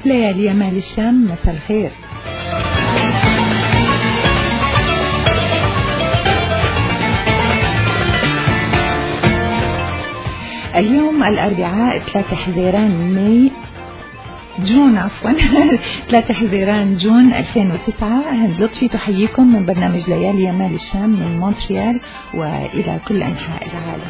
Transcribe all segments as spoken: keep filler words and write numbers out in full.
ليالي مال الشام، مساء الخير. اليوم الأربعاء ثلاثة حزيران مي جون عفوا ثلاثة حزيران جون ألفين وتسعة. هند لطفي تحييكم من برنامج ليالي مال الشام من مونتريال وإلى كل أنحاء العالم.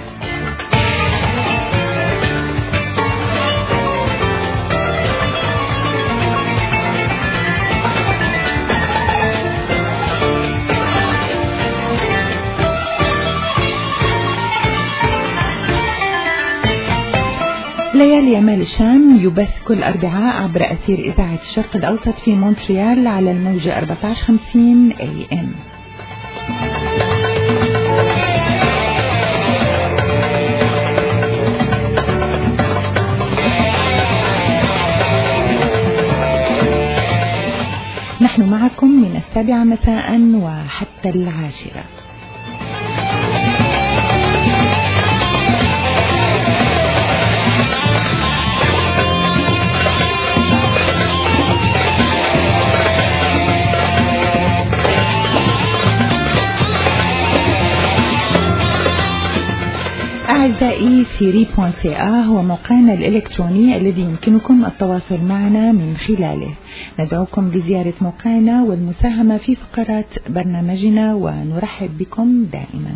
ليالي مال الشام يبث كل أربعاء عبر أثير إذاعة الشرق الأوسط في مونتريال على الموجة أربعة عشر خمسين إيه إم. نحن معكم من السابعة مساء وحتى العاشرة. أعزائي سيري بوان سي آ هو موقعنا الإلكتروني الذي يمكنكم التواصل معنا من خلاله. ندعوكم لزيارة موقعنا والمساهمة في فقرات برنامجنا ونرحب بكم دائما.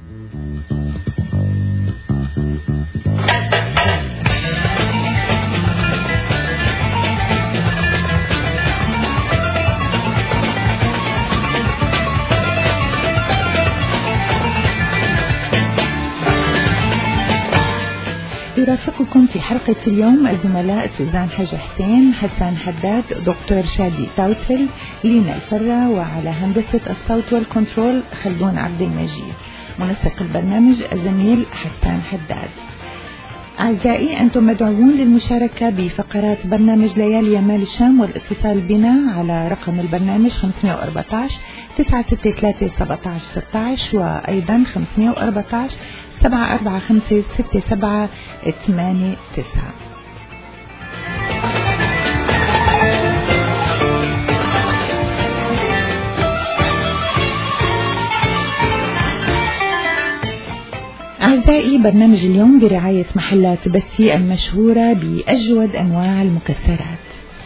يرافقكم في حلقة اليوم الزملاء سوزان حاج حسين، حسان حداد، دكتور شادي تاوتل، لينا الفرة، وعلى هندسة الصوت والكنترول خلدون عبد المجيد. منسق البرنامج الزميل حسان حداد. أعزائي أنتم مدعوون للمشاركة بفقرات برنامج ليالي مال الشام والاتصال بنا على رقم البرنامج خمسمائة وأربعة عشر تسعة ستة ثلاثة سبعة عشر ستة عشر وأيضا خمسمائة وأربعة عشر سبعة أربعة خمسة ستة سبعة ثمانية تسعة. أعزائي برنامج اليوم برعاية محلات بسي المشهورة بأجود أنواع المكسرات.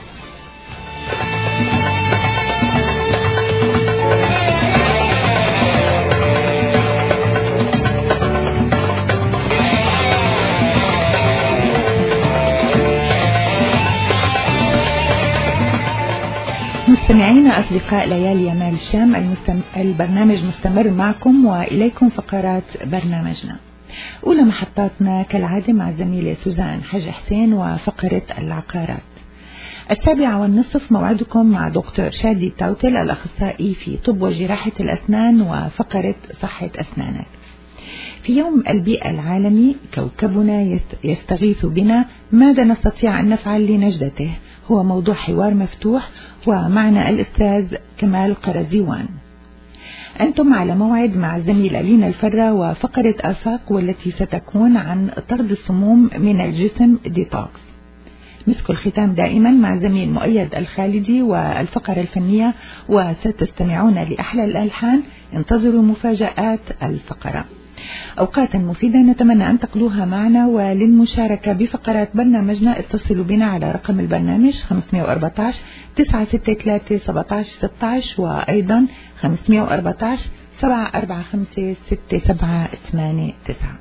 مستمعينا أصدقاء ليالي مال الشام، المستم... البرنامج مستمر معكم وإليكم فقرات برنامجنا. أولى محطاتنا كالعادة مع زميلة سوزان حاج حسين وفقرة العقارات. السابعة والنصف موعدكم مع دكتور شادي تاوتل الأخصائي في طب وجراحة الأسنان وفقرة صحة أسنانك. في يوم البيئة العالمي كوكبنا يستغيث بنا، ماذا نستطيع أن نفعل لنجدته؟ هو موضوع حوار مفتوح ومعنا الأستاذ كمال قرزيوان. أنتم على موعد مع الزميلة لينا الفرة وفقرة آفاق، والتي ستكون عن طرد السموم من الجسم ديتوكس. مسك الختام دائما مع زميل مؤيد الخالدي والفقرة الفنية، وستستمعون لأحلى الألحان. انتظروا مفاجآت الفقرة. أوقاتا مفيدة نتمنى أن تقضوها معنا، وللمشاركة بفقرات برنامجنا اتصلوا بنا على رقم البرنامج خمسمائة وأربعة عشر تسعة ستة ثلاثة سبعة عشر ستة عشر وأيضا خمسمائة وأربعة عشر سبعة أربعة خمسة ستة سبعة ثمانية تسعة.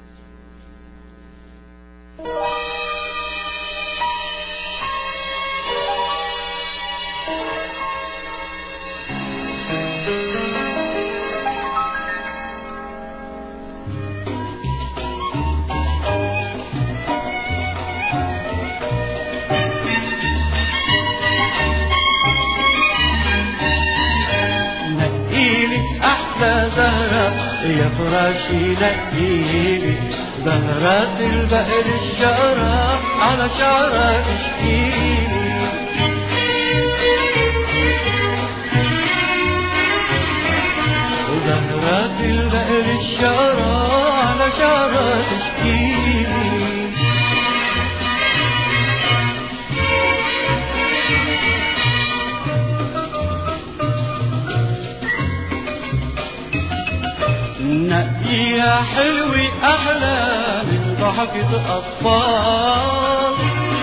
يا فراشي نقيلي زهرات البقر الشقرة على شعرها تشكيلي، زهرات البقر الشقرة على شعرها تشكيلي. حلوة أحلى من ضحكة أطفال،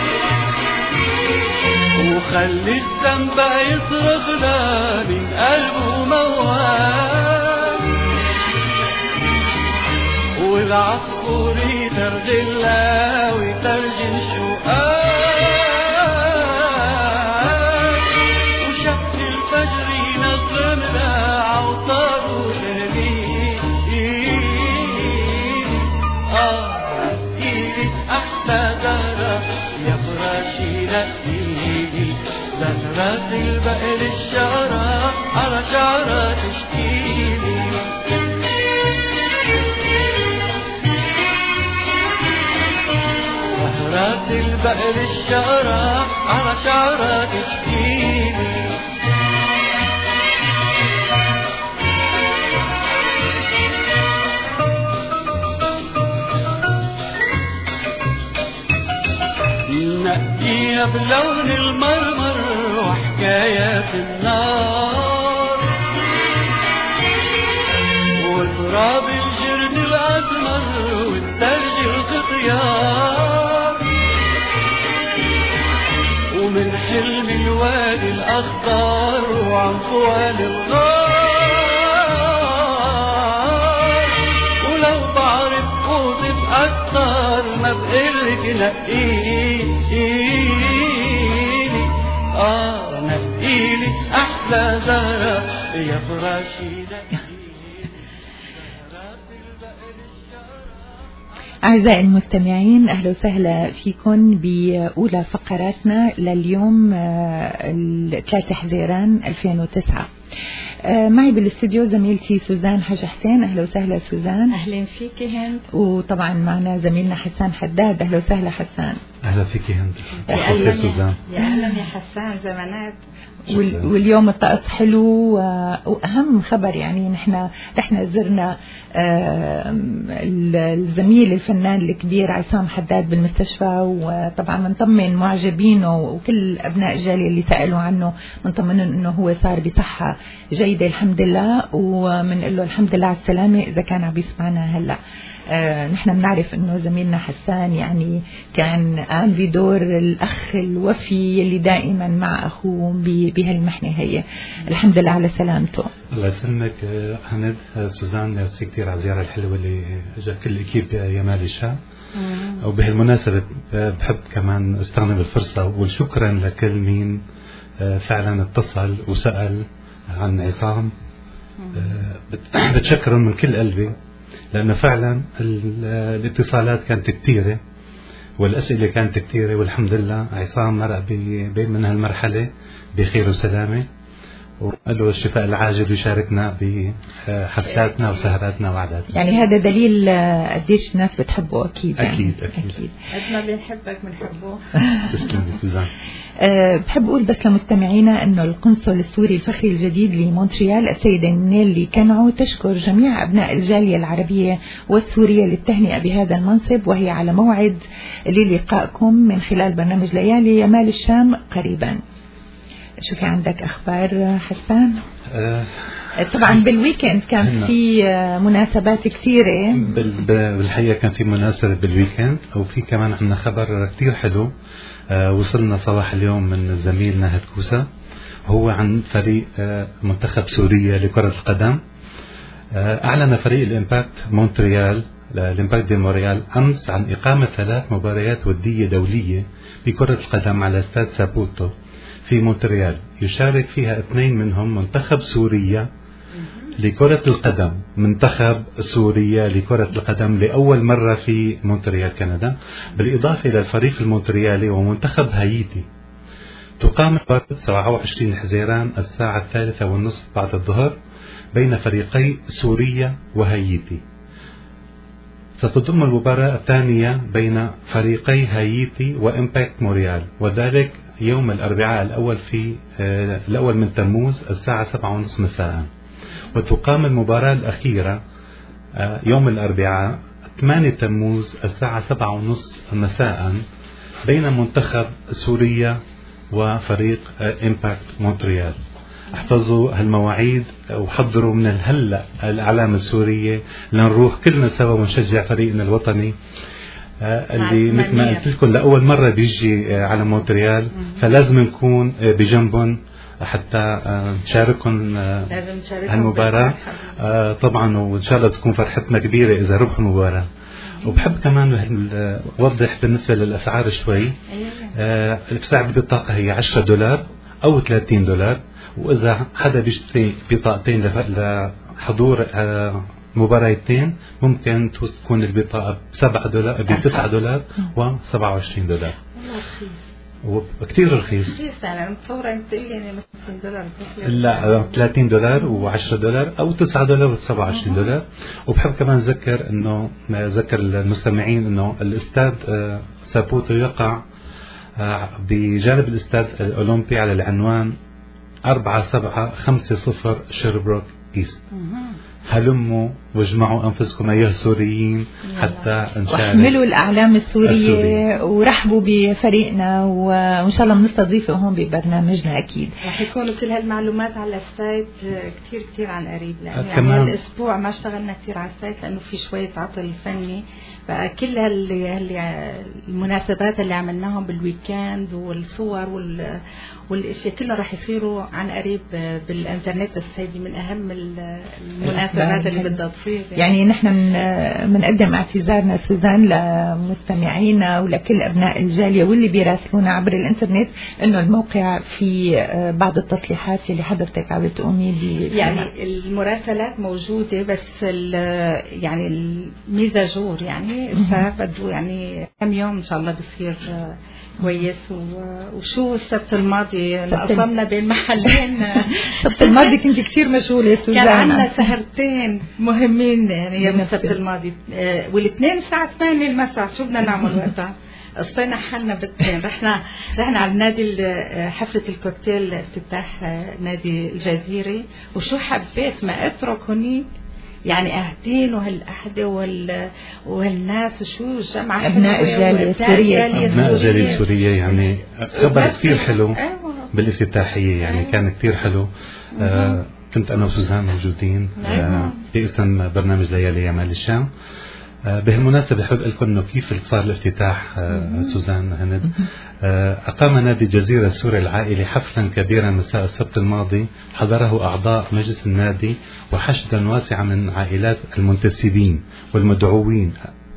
وخلي السنبق يصرخ لا من قلبه موال، والعصفور يترجل لا ويترجل شقال، وشق الفجر ينظم لا عوطار وتهليل. آه نقيلي أحلى زهرة يا فراشي نقيلي، زهرة البقر الشعرة على شعرة تشكيلي. زهرة البقر الشعرة على شعرة تشكيلي. نقيها بلون المرمر وحكايات النار، وتراب الجرد الأسمر والثلج الخطيار، ومن حلم الوادي الأخضر وعن طوال الغار، ولو بعرف أوصف أكتر ما بقلك نقيلي. آه نقيلي أحلى زهرة يا فراشي نقيلي. أعزائي المستمعين، أهلا وسهلا فيكم بأولى فقراتنا لليوم الثلاثة حزيران ألفين وتسعة. معي بالاستوديو زميلتي سوزان حاج حسين. أهلا وسهلا سوزان. أهلا فيك هند. وطبعا معنا زميلنا حسان حداد. أهلا وسهلا حسان. أهلا فيك هند. يا سوزان. يا أهلا يا حسان، زمانات. واليوم الطقس حلو، وأهم خبر يعني نحن رحنا زرنا الزميل الفنان الكبير عصام حداد بالمستشفى، وطبعا منطمن معجبينه وكل أبناء الجالية اللي سألوا عنه منطمنين إنه هو صار بصحة جيدة الحمد لله، ومنقول له الحمد لله على السلامة إذا كان عم يسمعنا هلا. آه نحن بنعرف انه زميلنا حسان يعني كان قام بدور الاخ الوفي اللي دائما مع اخوه بهالمحنه هي. الحمد لله على سلامته. الله يسلمك هند. سوزان ميرسي كثير على الزياره الحلوه اللي اجى كل الاكيب يمال الشام. وبهالمناسبه بحب كمان استغنى بالفرصه واقول شكرا لكل مين فعلا اتصل وسال عن عصام. بتشكرهم من كل قلبي، لأنه فعلا الاتصالات كانت كثيرة والأسئلة كانت كثيرة، والحمد لله عصام مرق من هالمرحلة بخير وسلامة، وقال له الشفاء العاجل ويشاركنا بحفلاتنا وسهراتنا وعداتنا. يعني هذا دليل قديش الناس بتحبه. أكيد يعني. أكيد أكيد, أكيد. قد ما بنحبك بنحبه. تسلمي سوزان. أه بحب أقول بس لمستمعينا أنه القنصل السوري الفخري الجديد لمونتريال السيدة نيلي كنعو تشكر جميع أبناء الجالية العربية والسورية للتهنئة بهذا المنصب، وهي على موعد للقائكم من خلال برنامج ليالي يمال الشام قريبا. شو في عندك أخبار حسان؟ أه طبعا بالويكند كان في مناسبات كثيرة. بالحقيقة كان في مناسبة بالويكند، وفي كمان عندنا خبر كتير حلو أه وصلنا صباح اليوم من زميلنا هتكوسة، هو عن فريق أه منتخب سوريا لكرة القدم. أه أعلن فريق الإمباكت مونتريال الإمباكت دي مونريال أمس عن إقامة ثلاث مباريات ودية دولية بكرة القدم على استاد سابوتو في مونتريال، يشارك فيها اثنين منهم منتخب سوريا لكرة القدم، منتخب سوريا لكرة القدم لأول مرة في مونتريال كندا، بالإضافة إلى الفريق المونتريالي ومنتخب هايتي. تقام مباراة سبعة وعشرين حزيران الساعة الثالثة والنصف بعد الظهر بين فريقي سوريا وهايتي. ستضم المباراة الثانية بين فريقي هايتي وإمباكت مونريال، وذلك يوم الأربعاء الأول في آه الأول من تموز الساعة سبعة ونصف مساء. وتقام المباراة الأخيرة آه يوم الأربعاء ثمانية تموز الساعة سبعة ونصف مساء بين منتخب سوريا وفريق آه إمباكت مونتريال. احفظوا هالمواعيد وحضروا من الهلا الأعلام السورية لنروح كلنا سوا ونشجع فريقنا الوطني آه اللي مثل ما قلت لكم لأول مرة بيجي آه على مونتريال، فلازم نكون آه بجنبهم حتى آه نشاركهم آه هالمباراة آه طبعا، وإن شاء الله تكون فرحتنا كبيرة إذا ربحوا المباراة. وبحب كمان أوضح بالنسبة للأسعار شوي. آه سعر البطاقة هي عشرة دولار أو ثلاثين دولار، وإذا حدا بيشتري بطاقتين لحضور آه مباراتين ممكن تكون البطاقة بسبعة دولار بتسعة دولار وسبعة وعشرين دولار. وكتير رخيص. رخيص أنا متصورة أنت تقول يعني مثلا دولار. لا ثلاثين دولار وعشرة دولار أو تسعة دولار وسبعة وعشرين دولار. وبحب كمان أذكر إنه أذكر المستمعين إنه الاستاد سابوتو يقع بجانب الاستاد الأولمبي على العنوان أربعة سبعة خمسة صفر شيربروك إيست. هلموا واجمعوا أنفسكم أيها السوريين حتى نشارك، واحملوا الأعلام السورية, السورية ورحبوا بفريقنا، وإن شاء الله بنستضيفه هون ببرنامجنا. أكيد رح يكونوا كل هالمعلومات على السايت كتير كتير عن قريب، لأنه يعني هالأسبوع ما اشتغلنا كتير على السايت لأنه في شوية عطل فني، فكل هالمناسبات اللي عملناهم بالويكند والصور وال والاشياء كلها راح يصيروا عن قريب بالانترنت. بس هذه من اهم المناسبات اللي بدها تصير يعني, يعني نحن بنقدم اعتذارنا سوزان لمستمعينا ولكل ابناء الجاليه واللي بيراسلونا عبر الانترنت انه الموقع في بعض التصليحات اللي حضرتك عم بتقومي ب يعني المراسلات موجوده، بس يعني الميزاجور يعني فبده يعني كم يوم ان شاء الله بصير كويس. وشو السبت الماضي قصرنا بين محلين. السبت الماضي كنت كتير مشغولة سوزان، كان عندنا سهرتين مهمين يعني يوم السبت الماضي، والاثنين الساعة ثمانية المساء. شو بدنا نعمل وقتها؟ قصينا حالنا بالاثنين. رحنا رحنا على النادي حفلة الكوكتيل افتتاح نادي الجزيرة، وشو حبيت ما اترك هنيك يعني أهدين وهالأحدة وهال وهالناس وشو جمع أبناء الجالية السورية أبناء الجالية السورية يعني خبر كثير حلو بالافتتاحية يعني كان كثير حلو. آه كنت أنا وسوزان موجودين آه باسم برنامج ليالي يمال الشام. آه بهالمناسبة بحب لكم إنه كيف صار الافتتاح. آه سوزان هند آه أقام نادي الجزيرة السوري العائلي حفلا كبيرا مساء السبت الماضي، حضره أعضاء مجلس النادي وحشدا واسعا من عائلات المنتسبين والمدعوين،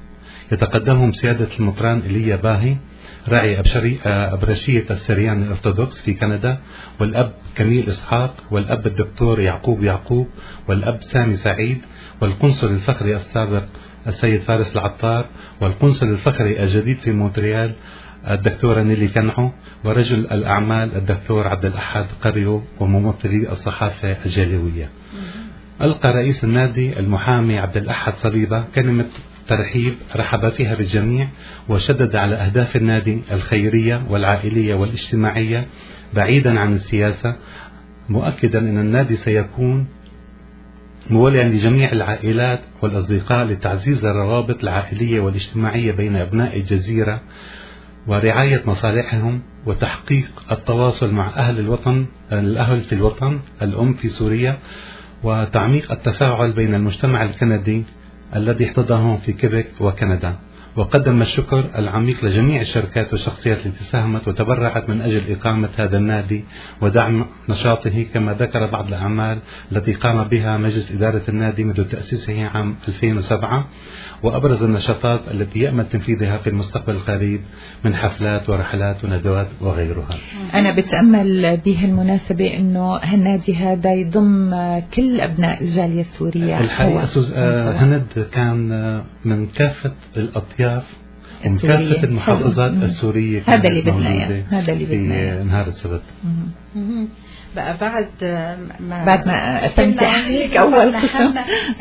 يتقدمهم سيادة المطران إيليا باهي راعي أبرشية السريان الأرثوذكس في كندا، والأب كميل إسحاق، والأب الدكتور يعقوب يعقوب، والأب سامي سعيد، والقنصل الفخري السابق السيد فارس العطار، والقنصل الفخري الجديد في مونتريال الدكتورة نيلي كنعو، ورجل الأعمال الدكتور عبد الأحد قريو، وممثلي الصحافة الجاليوية. ألقى رئيس النادي المحامي عبد الأحد صليبة كلمة ترحيب رحب فيها بالجميع، وشدد على أهداف النادي الخيرية والعائلية والاجتماعية بعيدا عن السياسة، مؤكدا أن النادي سيكون موليا لجميع العائلات والأصدقاء لتعزيز الروابط العائلية والاجتماعية بين أبناء الجزيرة ورعاية مصالحهم وتحقيق التواصل مع أهل الوطن الأهل في الوطن الأم في سوريا، وتعميق التفاعل بين المجتمع الكندي الذي احتضنهم في كيبك وكندا. وقدم الشكر العميق لجميع الشركات والشخصيات التي ساهمت وتبرعت من أجل إقامة هذا النادي ودعم نشاطه، كما ذكر بعض الأعمال التي قام بها مجلس إدارة النادي منذ تأسيسه عام ألفين وسبعة، وأبرز النشاطات التي يأمل تنفيذها في المستقبل القريب من حفلات ورحلات وندوات وغيرها. أنا بتأمل به المناسبة أنه هالنادي هذا يضم كل أبناء الجالية السورية. الحقيقة آه هند كان من كافة الأطياف ومن كافة المحافظات السورية. هذا اللي بدنا هذا اللي بدنا في نهار السبت. بقى بعد ما بعد ما أتمت عليك أول قسم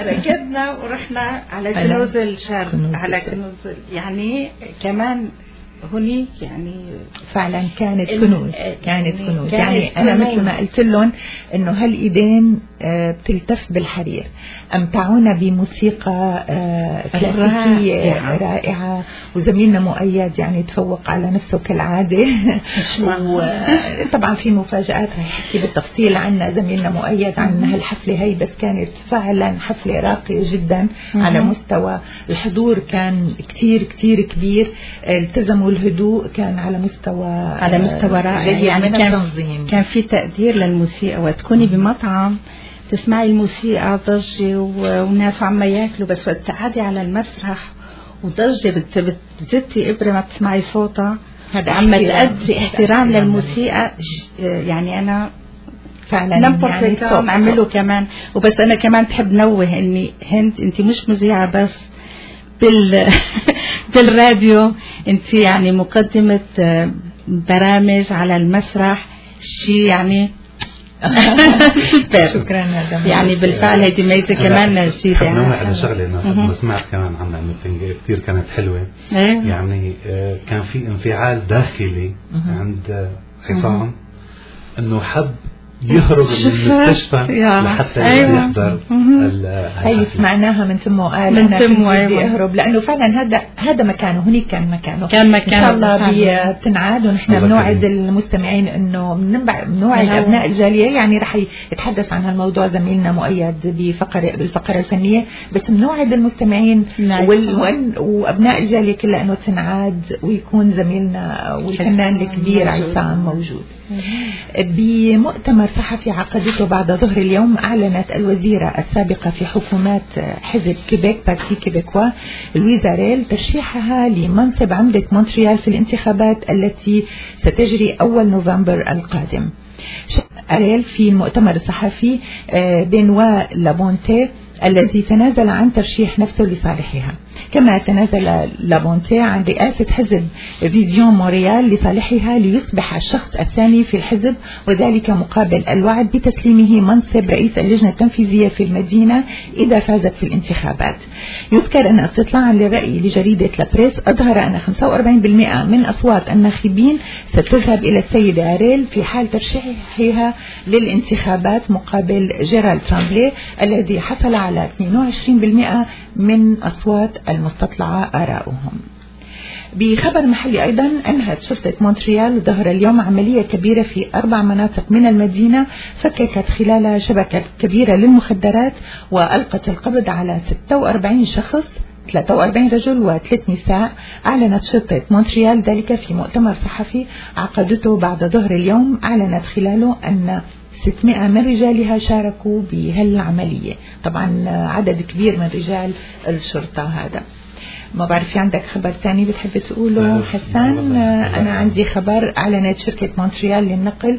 ركضنا ورحنا على كنوز الشرق، على كنوز يعني كمان هنيك يعني فعلا كانت كنوز، كانت كنوز. يعني كانت أنا كنوز. مثل ما قلت لهم إنه هالإيدين آه، بتلتف بالحرير، أمتعونا بموسيقى آه، كلاسيكية رائعة. رائعة، وزميلنا مؤيد يعني تفوق على نفسه كالعادة. وطبعا في مفاجآت رح يحكي بالتفصيل عنها زميلنا مؤيد عن هالحفلة هي، بس كانت فعلا حفلة راقية جدا على مستوى الحضور، كان كتير كتير كبير، التزموا الهدوء، كان على مستوى على مستوى رائع. يعني من كان التنظيم. كان في تقدير للموسيقى، وتكوني بمطعم تسمعي الموسيقى ضجة و- والناس عم ياكلوا، بس وقت تقعدي على المسرح وضجة بت- بتزتي إبرة ما بتسمعي صوتها، هذا عم احترام. تأدي احترام للموسيقى. ش- يعني أنا فعلا نمبر يعني كمان نعمله كمان. وبس أنا كمان بحب نوه إني هند أنت مش مذيعة بس بال بالراديو، أنت يعني مقدمة آه، برامج على المسرح، شيء يعني شكرا هذا يعني بالفعل هيدي ميزة كمان جديدة. نوع على شغله انه سمعت كمان عنها انه كثير كانت حلوه. إيه؟ يعني آه، كان في انفعال داخلي عند عصام انه حب يهرب من المستشفى يا. لحتى أيوة. يحضر هي سمعناها من تمه قال من أنا كنت تمه، بدي أيوة. أهرب، لأنه فعلا هذا هذا مكانه، هنيك كان مكانه، كان مكانه إن شاء الله فعلا. بتنعاد. ونحن الله بنوعد يخليك. المستمعين إنه بنبع- بنوعد أيوة. أبناء الجالية، يعني رح يتحدث عن هالموضوع زميلنا مؤيد بفقرة بالفقرة الفنية، بس بنوعد المستمعين نعم. وال وال- وأبناء الجالية كلها إنه تنعاد ويكون زميلنا والفنان الكبير عصام موجود. بمؤتمر صحفي عقدته بعد ظهر اليوم، أعلنت الوزيرة السابقة في حكومات حزب كيبيك بارتي كيبيكوا لويزا ريل ترشيحها لمنصب عمدة مونتريال في الانتخابات التي ستجري أول نوفمبر القادم. أريل في المؤتمر الصحفي بنوا لابونتي الذي تنازل عن ترشيح نفسه لصالحها، كما تنازل لابونتي عن رئاسة حزب فيزيون مونريال لصالحها ليصبح الشخص الثاني في الحزب، وذلك مقابل الوعد بتسليمه منصب رئيس اللجنة التنفيذية في المدينة إذا فازت في الانتخابات. يذكر أن استطلاعا للرأي لجريدة لابريس أظهر أن خمسة وأربعين بالمئة من أصوات الناخبين ستذهب إلى السيدة أريل في حال ترشيحها للانتخابات مقابل جيرالد ترامبلي الذي حصل على اثنين وعشرين بالمئة من أصوات المستطلعة آراؤهم. بخبر محلي أيضا، أنهت شرطة مونتريال ظهر اليوم عملية كبيرة في أربع مناطق من المدينة، فككت خلالها شبكة كبيرة للمخدرات وألقت القبض على ستة وأربعين شخص، ثلاثة وأربعين رجل وثلاث نساء. أعلنت شرطة مونتريال ذلك في مؤتمر صحفي عقدته بعد ظهر اليوم، أعلنت خلاله أن ستمائة من رجالها شاركوا بهالعملية. طبعا عدد كبير من رجال الشرطة هذا. ما بعرف في عندك خبر ثاني بتحب تقوله حسان؟ أنا عندي خبر. أعلنت شركة مونتريال للنقل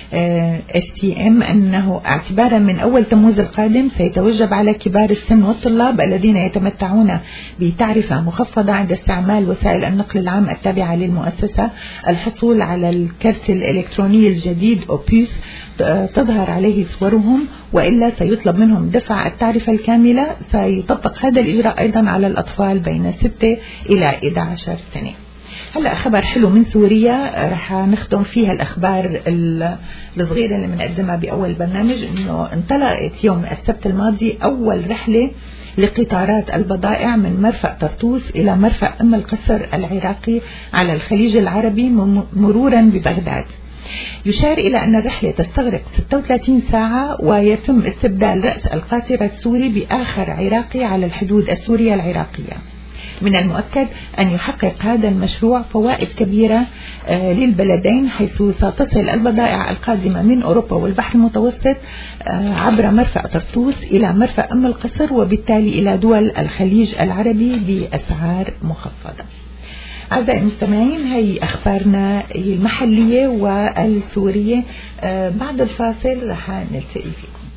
اس تي ام أنه اعتبارا من أول تموز القادم سيتوجب على كبار السن والطلاب الذين يتمتعون بتعرفة مخفضة عند استعمال وسائل النقل العام التابعة للمؤسسة الحصول على الكرت الإلكتروني الجديد أوبوس تظهر عليه صورهم، وإلا سيطلب منهم دفع التعرفة الكاملة. سيطبق هذا الإجراء أيضا على الأطفال بين ستة إلى إحدى عشرة سنة. هلا خبر حلو من سوريا رح نختم فيها الأخبار الصغيرة اللي بنقدمها بأول برنامج، إنه انطلقت يوم السبت الماضي أول رحلة لقطارات البضائع من مرفأ طرطوس إلى مرفأ أم القصر العراقي على الخليج العربي مرورا ببغداد. يشار إلى أن الرحلة تستغرق ستة وثلاثين ساعة، ويتم استبدال رأس القاطرة السوري بآخر عراقي على الحدود السورية العراقية. من المؤكد أن يحقق هذا المشروع فوائد كبيرة للبلدين، حيث ستصل البضائع القادمة من أوروبا والبحر المتوسط عبر مرفأ طرطوس إلى مرفأ أم القصر، وبالتالي إلى دول الخليج العربي بأسعار مخفضة. أعزائي المستمعين، هي أخبارنا المحلية والسورية. بعد الفاصل رح نلتقي فيكم.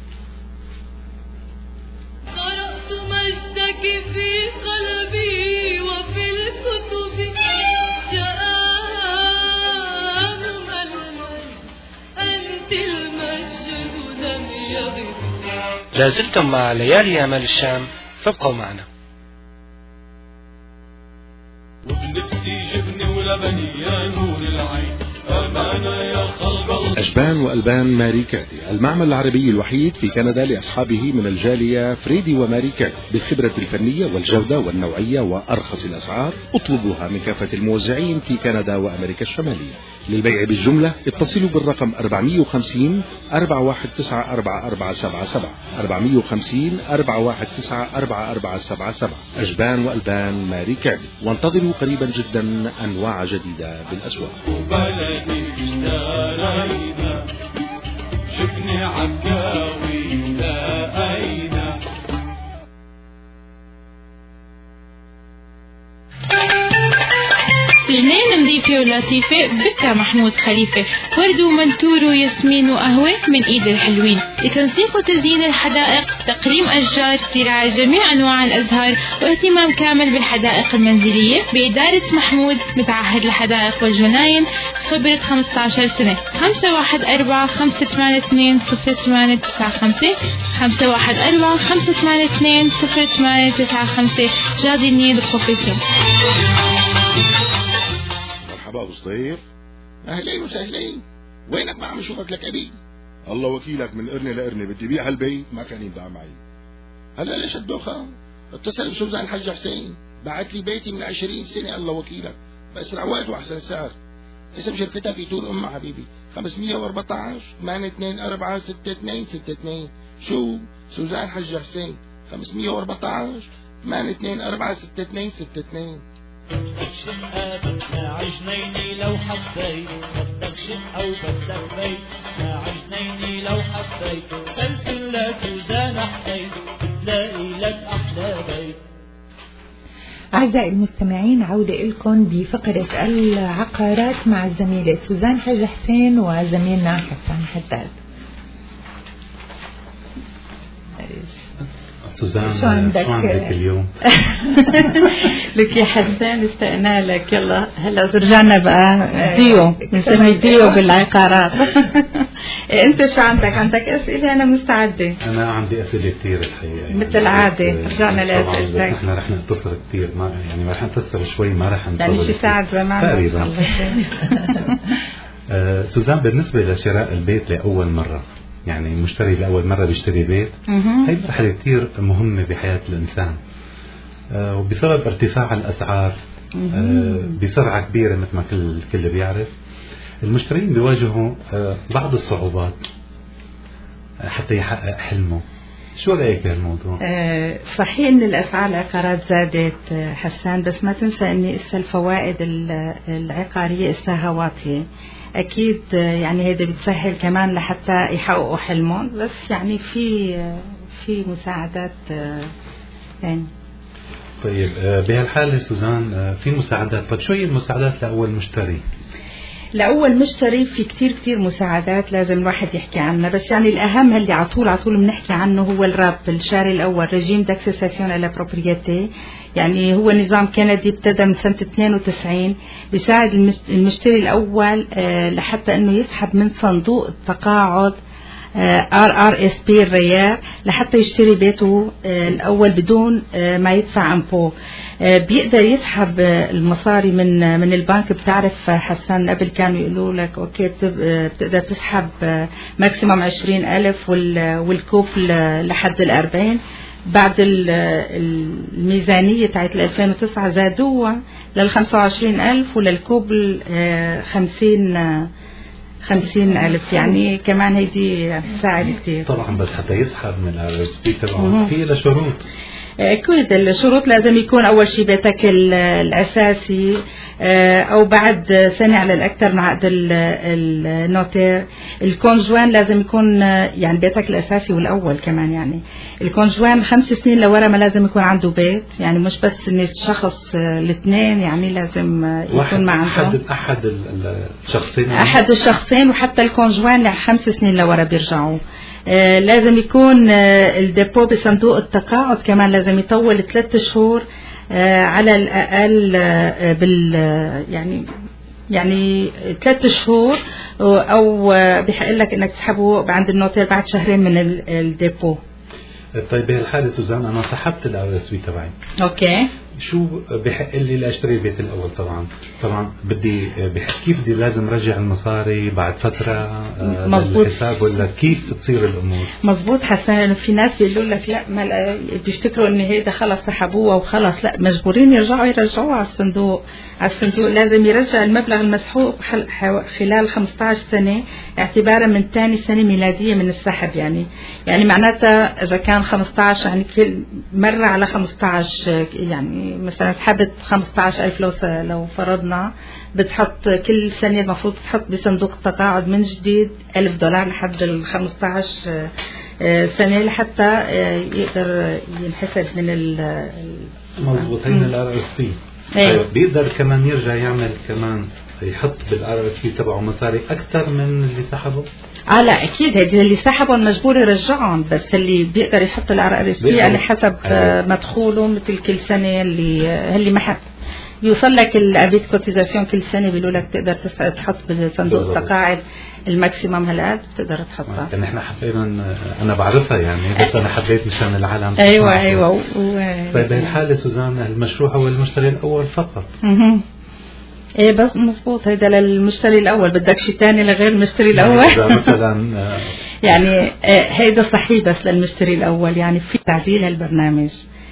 قرأت مجدك في قلبي وفي الكتب، جاءهم المجد، أنت المجد لم يغب. لازلتم مع ليالي أمال الشام، فابقوا معنا. وبنفسي جبني ولا لبني يا نور العين أمانة يا خلق الله. أجبان وألبان ماري كادي، المعمل العربي الوحيد في كندا لأصحابه من الجالية فريدي وماري كادي، بالخبرة الفنية والجودة والنوعية وأرخص الأسعار. اطلبوها من كافة الموزعين في كندا وأمريكا الشمالية. للبيع بالجملة اتصلوا بالرقم أربعمية وخمسين أربعة واحد تسعة أربعة أربعة سبعة سبعة أربعمية وخمسين أربعة واحد تسعة أربعة أربعة سبعة سبعة. أجبان وألبان ماري كادي، وانتظروا قريبا جدا أنواع جديدة بالأسواق. وبلدي اشترينا شفني عكاوي لقينا. جنين نظيفة ولطيفة بكا محمود خليفة، ورد ومنتور وياسمين وقهوة من ايد الحلوين، لتنسيق وتزيين الحدائق، تقليم اشجار، زراعة جميع انواع الازهار، واهتمام كامل بالحدائق المنزلية بإدارة محمود، متعهد الحدائق والجناين، خبرة خمسة عشر سنة. خمسة واحد أربعة خمسة ثمانية اثنين صفر ثمانية تسعة خمسة خمسة واحد أربعة خمسة ثمانية اثنين صفر ثمانية تسعة خمسة. جادي نيد بروفيسيون. مرحبا ابو صيف، اهلين وسهلين. وينك؟ ما عم اشوفك لك ابي. الله وكيلك، من قرني لقرني بدي بيع هالبيت ما كان ينفع معي. هلا ليش الدوخه؟ اتصل بسوزان الحاج حسين، بعت لي بيتي من عشرين سنة. الله وكيلك، باسرع وقت واحسن سعر. اسم شركتها في طول امها حبيبي، خمسمية وأربعتاشر ثمانية اثنين أربعة ستة اثنين ستة اثنين. شو؟ سوزان الحاج حسين، خمسمية وأربعتاشر ثمانية اثنين أربعة ستة اثنين ستة اثنين. بدك شقة مع جنيني لو حبيت، بدك شقة وبدك بيت مع جنيني لو حبيت، تلفن لسوزان حسين بتلاقي لك أحلى بيت. أعزائي المستمعين، عودة لكم بفقرة العقارات مع الزميلة سوزان حاج حسين وزميلنا حسان حداد. سوزان، شو عندك, شو عندك اليوم؟ لك يا حسان، اشتقنا لك. يلا هلا رجعنا بقى ديو، بنسمي ديو بالعقارات. انت شو عندك؟ عندك اسئله؟ انا مستعده. انا عندي اسئله كثير الحقيقه، مثل العاده. رجعنا لاسئلتك. احنا رح نقتصر كثير، ما يعني رح نقتصر شوي، ما رح نطول يعني شي ساعه زمان تقريبا. آه سوزان، بالنسبه لشراء البيت لاول مره، يعني مشتري لأول مرة بيشتري بيت، هي مرحلة كتير مهمة بحياة الإنسان، آه وبسبب ارتفاع الأسعار آه بسرعة كبيرة مثل ما كل الكل بيعرف، المشترين بيواجهوا آه بعض الصعوبات حتى يحقق حلمه. شو رأيك بهالموضوع؟ آه صحيح ان الاسعار العقارات زادت حسان، بس ما تنسى ان اسا الفوائد العقارية اساها واطية. اكيد يعني هيدا بتسهل كمان لحتى يحققوا حلمهم، بس يعني في في مساعدات يعني. طيب بهالحالة سوزان في مساعدات، طيب شو هي المساعدات لأول مشتري؟ لأول مشتري في كتير كتير مساعدات لازم الواحد يحكي عنها، بس يعني الأهم اللي عطول عطول بنحكي عنه هو الراب الشاري الأول، ريجيم داكسيساسيون على بروبريتي. يعني هو نظام كندي ابتدى من سنة اثنين وتسعين، بيساعد المشتري الأول لحتى أنه يسحب من صندوق التقاعد ار ار اس بي الرياء لحتى يشتري بيته الأول بدون ما يدفع امبو. بيقدر يسحب المصاري من من البنك. بتعرف حسان قبل كانوا يقولوا لك اوكي بتقدر تسحب ماكسيموم عشرين ألف والكوب لحد الأربعين. بعد الميزانية تاعت ألفين وتسعة زادوها للخمسة وعشرين ألف وللكوب خمسين خمسين ألف. يعني كمان هيدي بتساعد كتير طبعا، بس حتى يسحب من الار اس بي تبعه في له شروط. أكيد الشروط لازم يكون أول شيء بيتك الأساسي أو بعد سنة على الأكثر مع عقد النوتير. الكونجوان لازم يكون يعني بيتك الأساسي والأول كمان. يعني الكونجوان خمس سنين لورا ما لازم يكون عنده بيت، يعني مش بس إن الشخص الاثنين، يعني لازم يكون مع عندهم أحد الشخصين أحد الشخصين وحتى الكونجوان يعني خمس سنين لورا بيرجعوا. آه لازم يكون آه الديبو بصندوق التقاعد كمان لازم يطول ثلاثة شهور آه على الأقل آه بال يعني يعني ثلاثة شهور أو آه بيحق لك إنك تسحبه عند النوتير بعد شهرين من الديبو. طيب بهالحالة سوزان أنا سحبت الار اس بي تبعي، أوكي، شو بحق لي لاشتري البيت الاول؟ طبعا طبعا بدي بحق كيف بدي لازم رجع المصاري بعد فتره بالحساب ولا كيف تصير الامور؟ مزبوط حسن. في ناس بيقولوا لك لا ما بيفتكروا ان هيدا خلص سحبوها وخلص، لا مجبورين يرجعوا يرجعوها على الصندوق. على الصندوق لازم يرجع المبلغ المسحوق خلال خمسة عشر سنه اعتبارا من ثاني سنه ميلاديه من السحب. يعني يعني معناتها اذا كان خمسة عشر يعني كل مره على خمسة عشر، يعني مثلا سحبت خمسة عشر ألف لو لو فرضنا بتحط كل سنة المفروض تحط بصندوق التقاعد من جديد ألف دولار لحد ال خمسة عشر سنة لحتى يقدر ينحسب من ال مضبوط. هين الار اس بي بيقدر كمان يرجع يعمل كمان يحط بالار اس بي تبعه مصاري أكثر من اللي سحبه؟ اه لا اكيد هدي اللي سحبهم مجبور يرجعهم، بس اللي بيقدر يحط الار اس بي يعني حسب أيوة. مدخوله مثل كل سنه اللي اللي ما حب بيوصل لك الابيت كوتيزاسيون كل سنه بيقولوا لك تقدر تحط بصندوق التقاعد الماكسيمم هالقد بتقدر تحطها. كان احنا حبينا انا بعرفها يعني بس انا حبيت مشان العالم. ايوه ايوه و... طيب بهالحاله سوزان المشروع هو المشتري الاول فقط. اها ايه بس مضبوط. هيدا للمشتري الاول، بدك شيء ثاني لغير المشتري الاول؟ مثلا يعني هيدا صحيح بس للمشتري الاول. يعني في تعديل هالبرنامج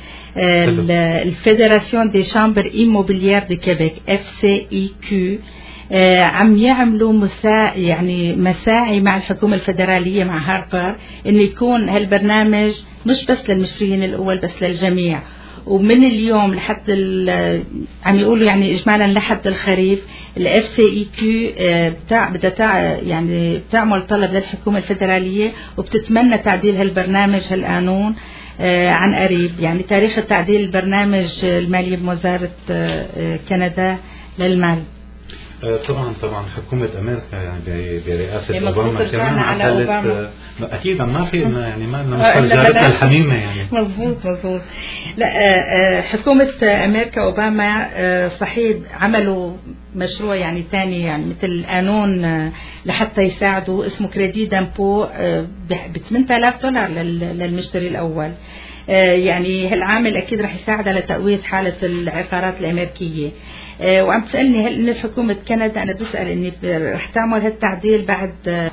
الفيدراسيون دي شامبر ايموبيليير دي كيبيك اف سي اي كيو عم يعملوا مسا يعني مساعي مع الحكومة الفدرالية مع هاربر انه يكون هالبرنامج مش بس للمشترين الاول بس للجميع. ومن اليوم لحد عم يقولوا يعني اجمالا لحد الخريف الاف سي اي كيو بتاع بدها تاع يعني بتعمل طلب للحكومه الفدراليه وبتتمنى تعديل هالبرنامج هالقانون عن قريب. يعني تاريخ تعديل البرنامج المالي بوزاره كندا للمال. طبعا طبعا حكومة أمريكا يعني برئاسة أوباما كمان عدلت أكيد ما في إنه يعني ما لنا مصدر جارتنا الحميمة يعني. مظبوط مظبوط. لا حكومة أمريكا أوباما صحيح عملوا مشروع يعني ثاني يعني مثل قانون لحتى يساعدوا اسمه كريدي دامبو ب ثمانية آلاف دولار للمشتري الأول. يعني هالعامل أكيد رح يساعد على تقوية حالة العقارات الأمريكية. وعم تسألني هل إن حكومة كندا أنا بسأل إني رح تعمل هالتعديل بعد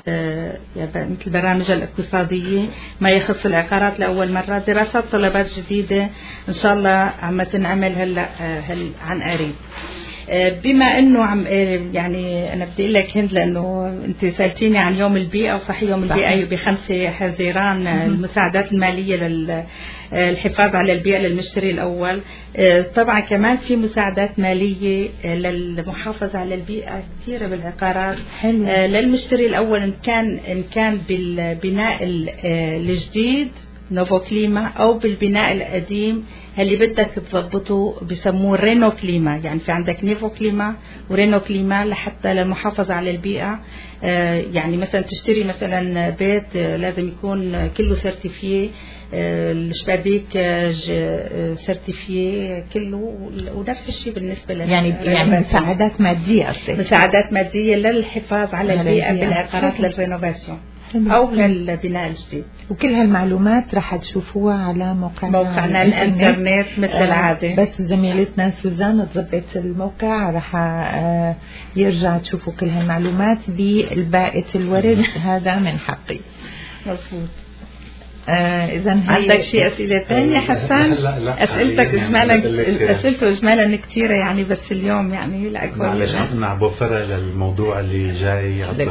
مثل البرامج الاقتصادية ما يخص العقارات لأول مرة. دراسات طلبات جديدة إن شاء الله عم تنعمل هلا هل عن قريب. بما انه عم يعني انا بدي اقول لك هند لانه انت سالتيني عن يوم البيئه وصحيح يوم البيئه بخمسة حزيران المساعدات الماليه للحفاظ على البيئه للمشتري الاول. طبعا كمان في مساعدات ماليه للمحافظه على البيئه كثيره بالعقارات للمشتري الاول ان كان ان كان بالبناء الجديد نوفو كليما او بالبناء القديم اللي بدك تضبطه بسموه رينو كليما. يعني في عندك نيفو كليما ورينو كليما لحتى للمحافظة على البيئة. آه يعني مثلا تشتري مثلا بيت آه لازم يكون كله سيرتيفيه، آه الشبابيك آه سيرتيفيه كله. ونفس الشيء بالنسبة لل يعني يعني مساعدات مادية أصلاً. مساعدات مادية للحفاظ على البيئة بالعقارات للرينوفاسيون أو للبناء الجديد. وكل هالمعلومات رح تشوفوها على موقعنا موقعنا الانترنت مثل آه العادة. بس زميلتنا سوزان تضبط الموقع رح آه يرجع تشوفوا كل هالمعلومات بالباقة الورد. هذا من حقي. مظبوط. آه إذا عندك شيء أسئلة ثانية حسان؟ لا لا أسئلتك إجمالا أسئلته إجمالا كثيرة يعني بس اليوم يعني لا أكبر. معلش أنا بوفرها للموضوع اللي جاي على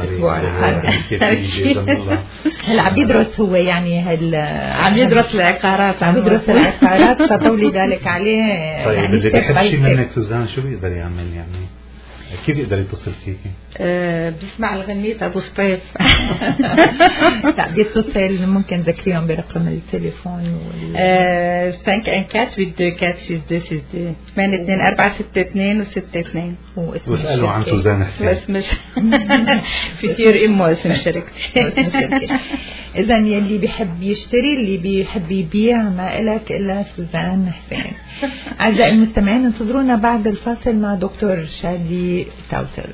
الطريق. هلا عم يدرس هو يعني هال عم يدرس العقارات عم يدرس العقارات فطولي بالك عليه. طيب اللي بيحب شيء منك سوزان شو بيقدر يعمل يعني؟ كيف يقدر يتصل فيكي؟ أه بسمع الغنية أبو سطيف. لا بيتصل ممكن ذكريهم برقم التليفون أه خمسة واحد أربعة ثمانية اثنين أربعة ستة اثنين ستة ثمانية اثنين أربعة ستة اثنين وستة اثنين. واسألوا عن سوزان حسين. بس مش فيتير إمو اسم شركتي. إذا يلي بيحب يشتري اللي بيحب يبيع ما إلك إلا سوزان حسين. أعزائي المستمعين انتظرونا بعد الفاصل مع دكتور شادي تاوسل.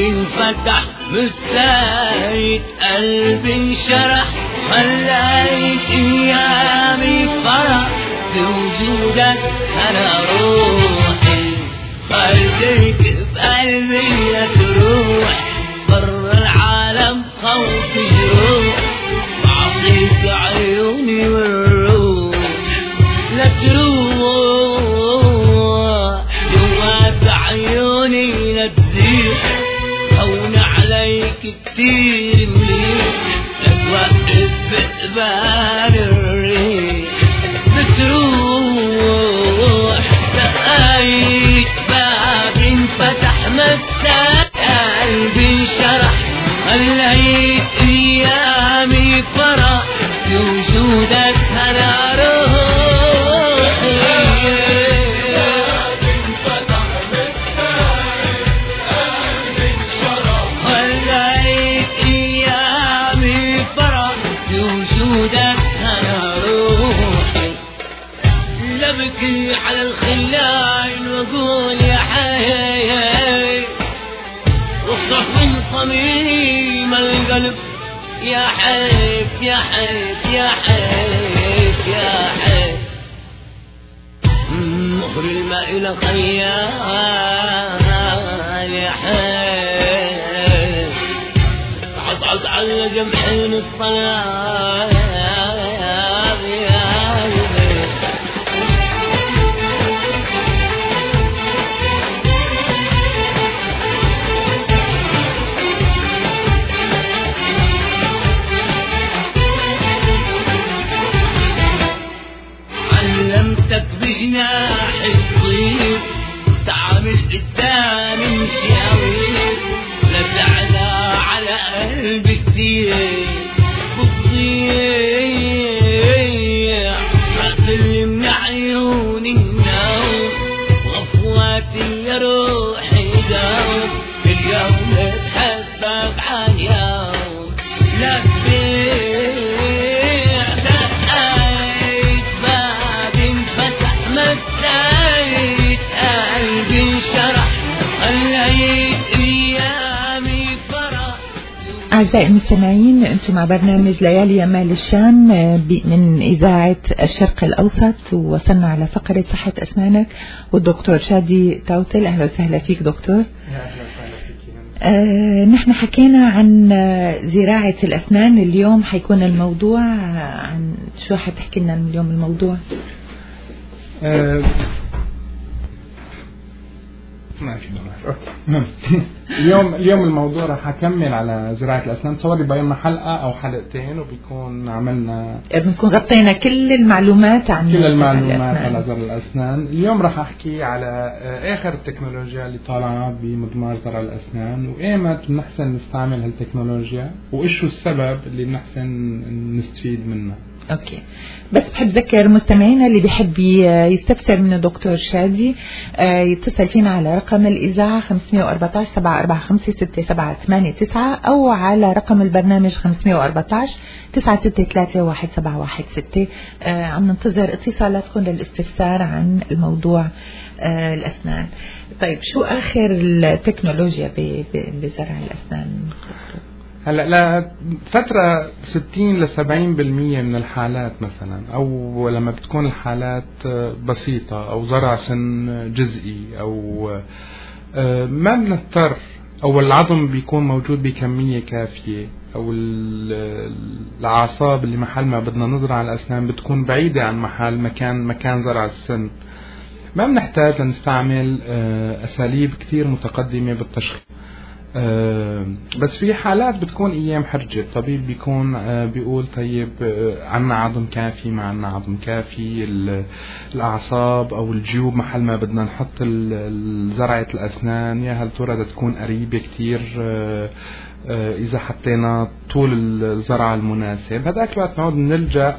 انفتح مستايد قلبي انشرح خليت ايامي فرح بوجودك انا روحي خليك بقلبي لا تروح بر العالم خوفي يروح بعطيك عيوني والروح لا تروح جوات عيوني لا تزيح هون عليك كتير مليح لا توقف بقبال الريح بتروح دقايق باب انفتح مساك قلبي انشرح خليت ايامي فرح بوجودك انا روحي انفتح مساك قلبي انشرح خليت ايامي فرح بوجودك انا روحي لا بكي على الخلان واقول يا حي واصرخ من صميم القلب يا حيف يا حيف يا حيف يا حيف مهر الماء إلى خيال يا حيف عضعض على جمحين الطلال يا حيف علمتك بجناح الطير تعمل قدامي مشاوير لا تعلى على قلبي كتير بتضيع عقلي من عيوني النوم غفواتي يا روحي داوم اليوم بحبك عاليوم لا تبيع دقايق باب انفتح مسايد قلبي انشرح خليت ايامي فرح. أعزائي المستمعين، أنتم مع برنامج ليالي يمال الشام من إذاعة الشرق الأوسط، ووصلنا على فقرة صحة أسنانك والدكتور شادي توتل. أهلا وسهلا فيك دكتور. آه نحن حكينا عن زراعة الأسنان، اليوم حيكون الموضوع عن شو حتحكي لنا اليوم الموضوع؟ آه ماشي اوكي. اليوم اليوم الموضوع راح اكمل على زراعه الاسنان. تصوري بيوم حلقه او حلقتين وبيكون عملنا بنكون غطينا كل المعلومات عن كل المعلومات على زراعه الاسنان. اليوم راح احكي على اخر التكنولوجيا اللي طالعه بمضمار زراعه الاسنان وايمت بنحسن نستعمل هالتكنولوجيا وايش هو السبب اللي بنحسن نستفيد منها. اوكي، بس بحب ذكر مستمعينا اللي بيحب يستفسر من الدكتور شادي يتصل فينا على رقم الإذاعة خمسة أربعة عشر سبعة أربعة خمسة ستة سبعة ثمانية تسعة أو على رقم البرنامج خمسة أربعة عشر تسعة ستة ثلاثة واحد سبعة واحد ستة. عم ننتظر اتصالاتكم للاستفسار عن الموضوع الأسنان. طيب، شو آخر التكنولوجيا بزرع الأسنان؟ هلا لا فترة ستين لسبعين بالمية من الحالات مثلا، أو لما بتكون الحالات بسيطة أو زرع سن جزئي أو ما بنضطر، أو العظم بيكون موجود بكمية كافية، أو الأعصاب اللي محل ما بدنا نزرع الأسنان بتكون بعيدة عن محل مكان مكان زرع السن، ما بنحتاج لنستعمل أساليب كتير متقدمة بالتشخيص. أه بس في حالات بتكون ايام حرجة، الطبيب بيكون أه بيقول طيب أه عنا عظم كافي، ما عنا عظم كافي، الاعصاب او الجيوب محل ما بدنا نحط زرعة الاسنان يا هل ترى تكون قريبة كتير أه أه اذا حطينا طول الزرعة المناسب. هذاك الوقت نقعد نلجأ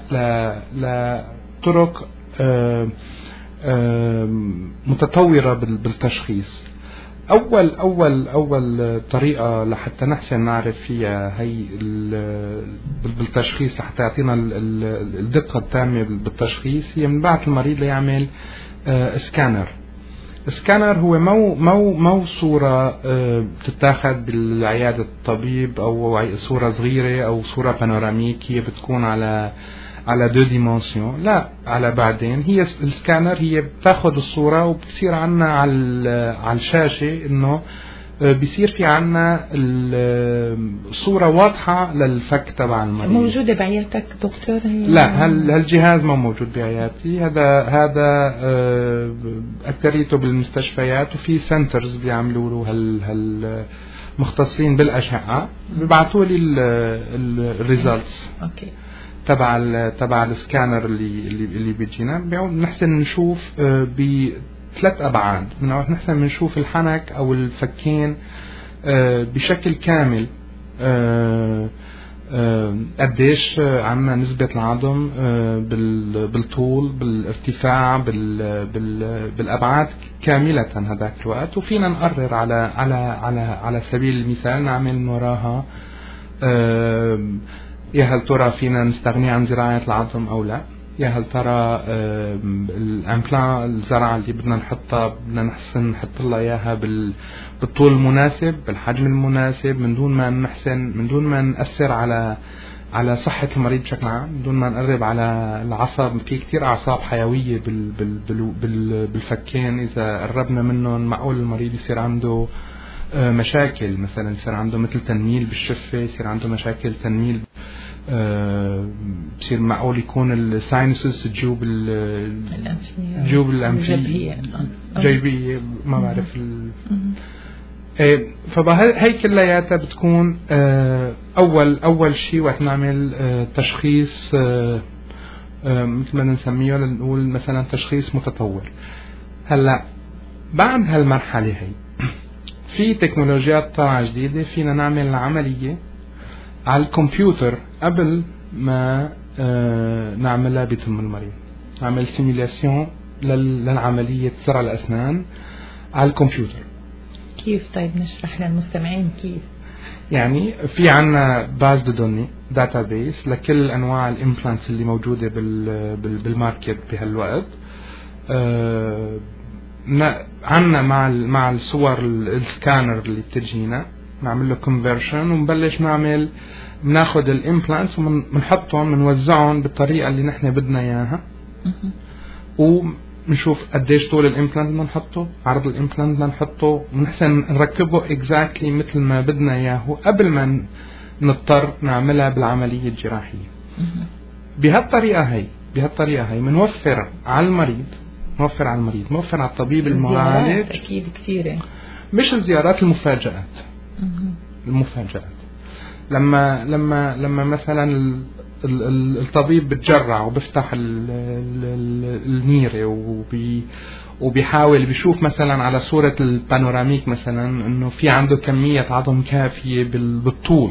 لطرق أه أه متطورة بالتشخيص. أول أول أول طريقة لحتى نحسن نعرف فيها هي بالتشخيص حتى يعطينا الدقة التامة بالتشخيص هي من بعد المريض ليعمل سكانر. السكانر هو مو مو مو صورة بتتاخذ بالعيادة الطبيب أو صورة صغيرة أو صورة بانوراميكية بتكون على على دو ديمونسيون، لا على بعدين. هي السكانر هي بتاخذ الصورة وبتصير عنا على على الشاشة إنه بيصير في عنا الصورة واضحة للفك تبع المريض. موجودة بعيادتك دكتور؟ لا، هال هالجهاز ما موجود بعيادتي. هذا هذا أكتريته بالمستشفيات، وفي سنترز بيعملوا له هال هال مختصين بالأشعة بيبعثوا لي الريزلتس اوكي تبع تبع السكانر اللي اللي اللي بيجينا. بنحسن نشوف بثلاث أبعاد، بنحسن نشوف الحنك أو الفكين بشكل كامل، قديش عنا نسبة العظم بالطول بالارتفاع بالأبعاد كاملة هذاك الوقت. وفينا نقرر على على على على سبيل المثال نعمل من وراها يا هل ترى فينا نستغني عن زراعة العظم أو لا، يا هل ترى الامبلان الزرعة اللي بدنا نحطها بدنا نحسن نحط لها اياها بالطول المناسب بالحجم المناسب، من دون ما نحسن من دون ما نأثر على على صحة المريض بشكل عام، من دون ما نقرب على العصب. في كتير أعصاب حيوية بال بال بال بال بالفكين، إذا قربنا منهم معقول المريض يصير عنده مشاكل، مثلا يصير عنده مثل تنميل بالشفة، يصير عنده مشاكل تنميل، بصير معقول يكون الساينسز تجوب الجوب الأنفية جيبية ما بعرف ال... فهي كلياتها بتكون أول أول شيء وقت نعمل تشخيص مثل ما نسميه نقول مثلا تشخيص متطور. هلا بعد هالمرحلة هي في تكنولوجيات طالعة جديدة، فينا نعمل العملية على الكمبيوتر قبل ما آه نعملها بتم المريض، نعمل سيميلاسيون للعملية زرع الأسنان على الكمبيوتر. كيف؟ طيب نشرح للمستمعين كيف. يعني في عنا باز دو دوني داتا بيس لكل أنواع الإمبلانتس اللي موجودة بال بالماركت بهالوقت. آه عنا مع مع الصور السكانر اللي بتجينا نعمل له كونفرشن ونبلش نعمل بناخد الامبلانتس وبنحطهم بنوزعهم بالطريقه اللي نحن بدنا اياها، وبنشوف قديش طول الامبلانت بدنا نحطه، عرض الامبلانت بدنا نحطه، ونحسن نركبه اكزاكتلي مثل ما بدنا اياه قبل ما نضطر نعملها بالعمليه الجراحيه. بهالطريقه هي بهالطريقه هي بنوفر على المريض موفر على المريض موفر على الطبيب المعالج اكيد كثيره، مش الزيارات، المفاجآت. المفاجآت لما لما لما مثلا الطبيب بتجرع وبفتح النيرة وبي وبيحاول بيشوف مثلا على صورة البانوراميك مثلا انه في عنده كمية عظم كافية بالطول،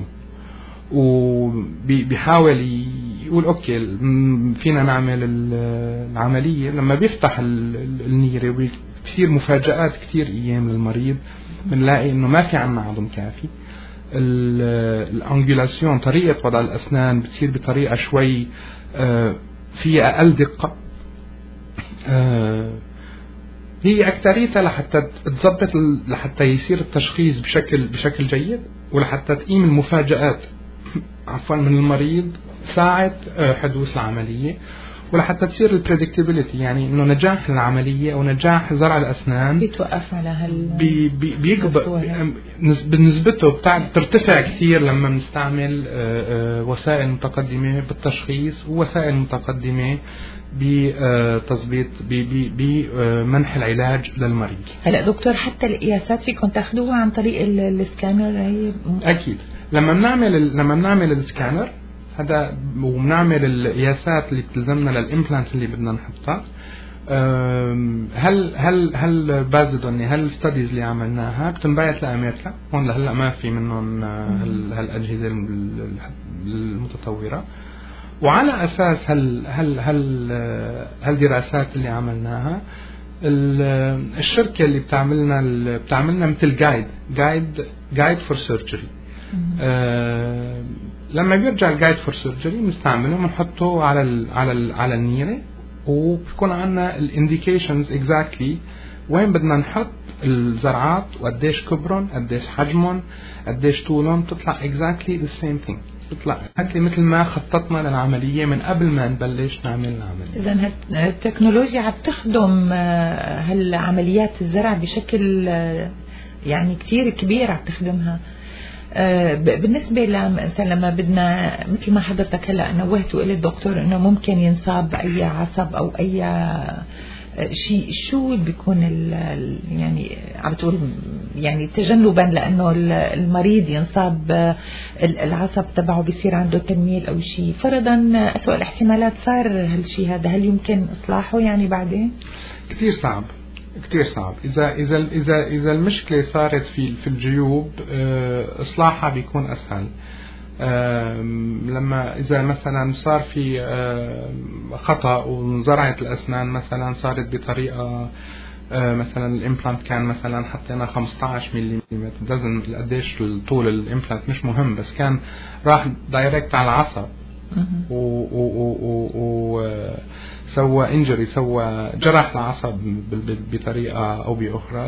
وبيحاول يقول اوكي فينا نعمل العملية. لما بيفتح النيرة بيصير مفاجآت كتير ايام للمريض، بنلاقي انه ما في عنا عظم كافي. الانجولاسيون طريقة وضع الاسنان بتصير بطريقة شوي فيها اقل دقة، هي اكتريتها لحتى تضبط لحتى يصير التشخيص بشكل بشكل جيد، ولحتى تقيم المفاجآت عفوا من المريض ساعة حدوث العملية، ولحتى تصير البريدكتابيليتي، يعني انه نجاح العملية او نجاح زرع الاسنان بيتوقف على هال بي بي بيكبر بنسبته بتاع ترتفع كثير لما بنستعمل وسائل متقدمة بالتشخيص ووسائل متقدمة بتظبيط بمنح العلاج للمريض. هلا دكتور حتى القياسات فيكم تاخذوها عن طريق السكانر؟ هي اكيد لما بنعمل لما بنعمل السكانر هذا وبنعمل القياسات اللي بتلزمنا للإمبلانتس اللي بدنا نحطها. هل هل هل بازدوني هل الستاديز اللي عملناها بتنبعث لأمريكا، هون لهلا ما في منهم هالأجهزة المتطورة، وعلى أساس هل هل هل هالدراسات اللي عملناها الشركة اللي بتعملنا بتعملنا مثل جايد جايد جايد فور سيرجري. لما بيرجع الجايد فور سيرجري بنستعمله بنحطه على ال على ال على النيرة، وبيكون عندنا الانديكيشنز اكزاكتلي وين بدنا نحط الزرعات وقديش كبرهم قديش حجمهم قديش طولهم، تطلع exactly the same thing، بتطلع exactly مثل ما خططنا للعملية من قبل ما نبلش نعمل العملية. إذا التكنولوجيا عم تخدم هالعمليات الزرع بشكل يعني كتير كبير، عم تخدمها. بالنسبة مثلا لما بدنا مثل ما حضرتك هلا نوهت وقلت دكتور انه ممكن ينصاب بأي عصب او اي شيء، شو بيكون يعني عم تقول يعني تجنبا لانه المريض ينصاب العصب تبعه بيصير عنده تنميل او شيء، فرضا اسوأ الاحتمالات صار هالشيء هذا، هل يمكن اصلاحه يعني بعدين؟ كثير صعب كثير صعب. إذا إذا إذا إذا المشكلة صارت في في الجيوب إصلاحها بيكون أسهل. لما إذا مثلا صار في خطأ وزرعة الأسنان مثلا صارت بطريقة مثلا الإمبلانت كان مثلا حطينا خمسة عشر ملم، دزن قديش طول الإمبلانت مش مهم، بس كان راح دايركت على العصب وسوى انجري، سوى جرح العصب بطريقة أو بأخرى،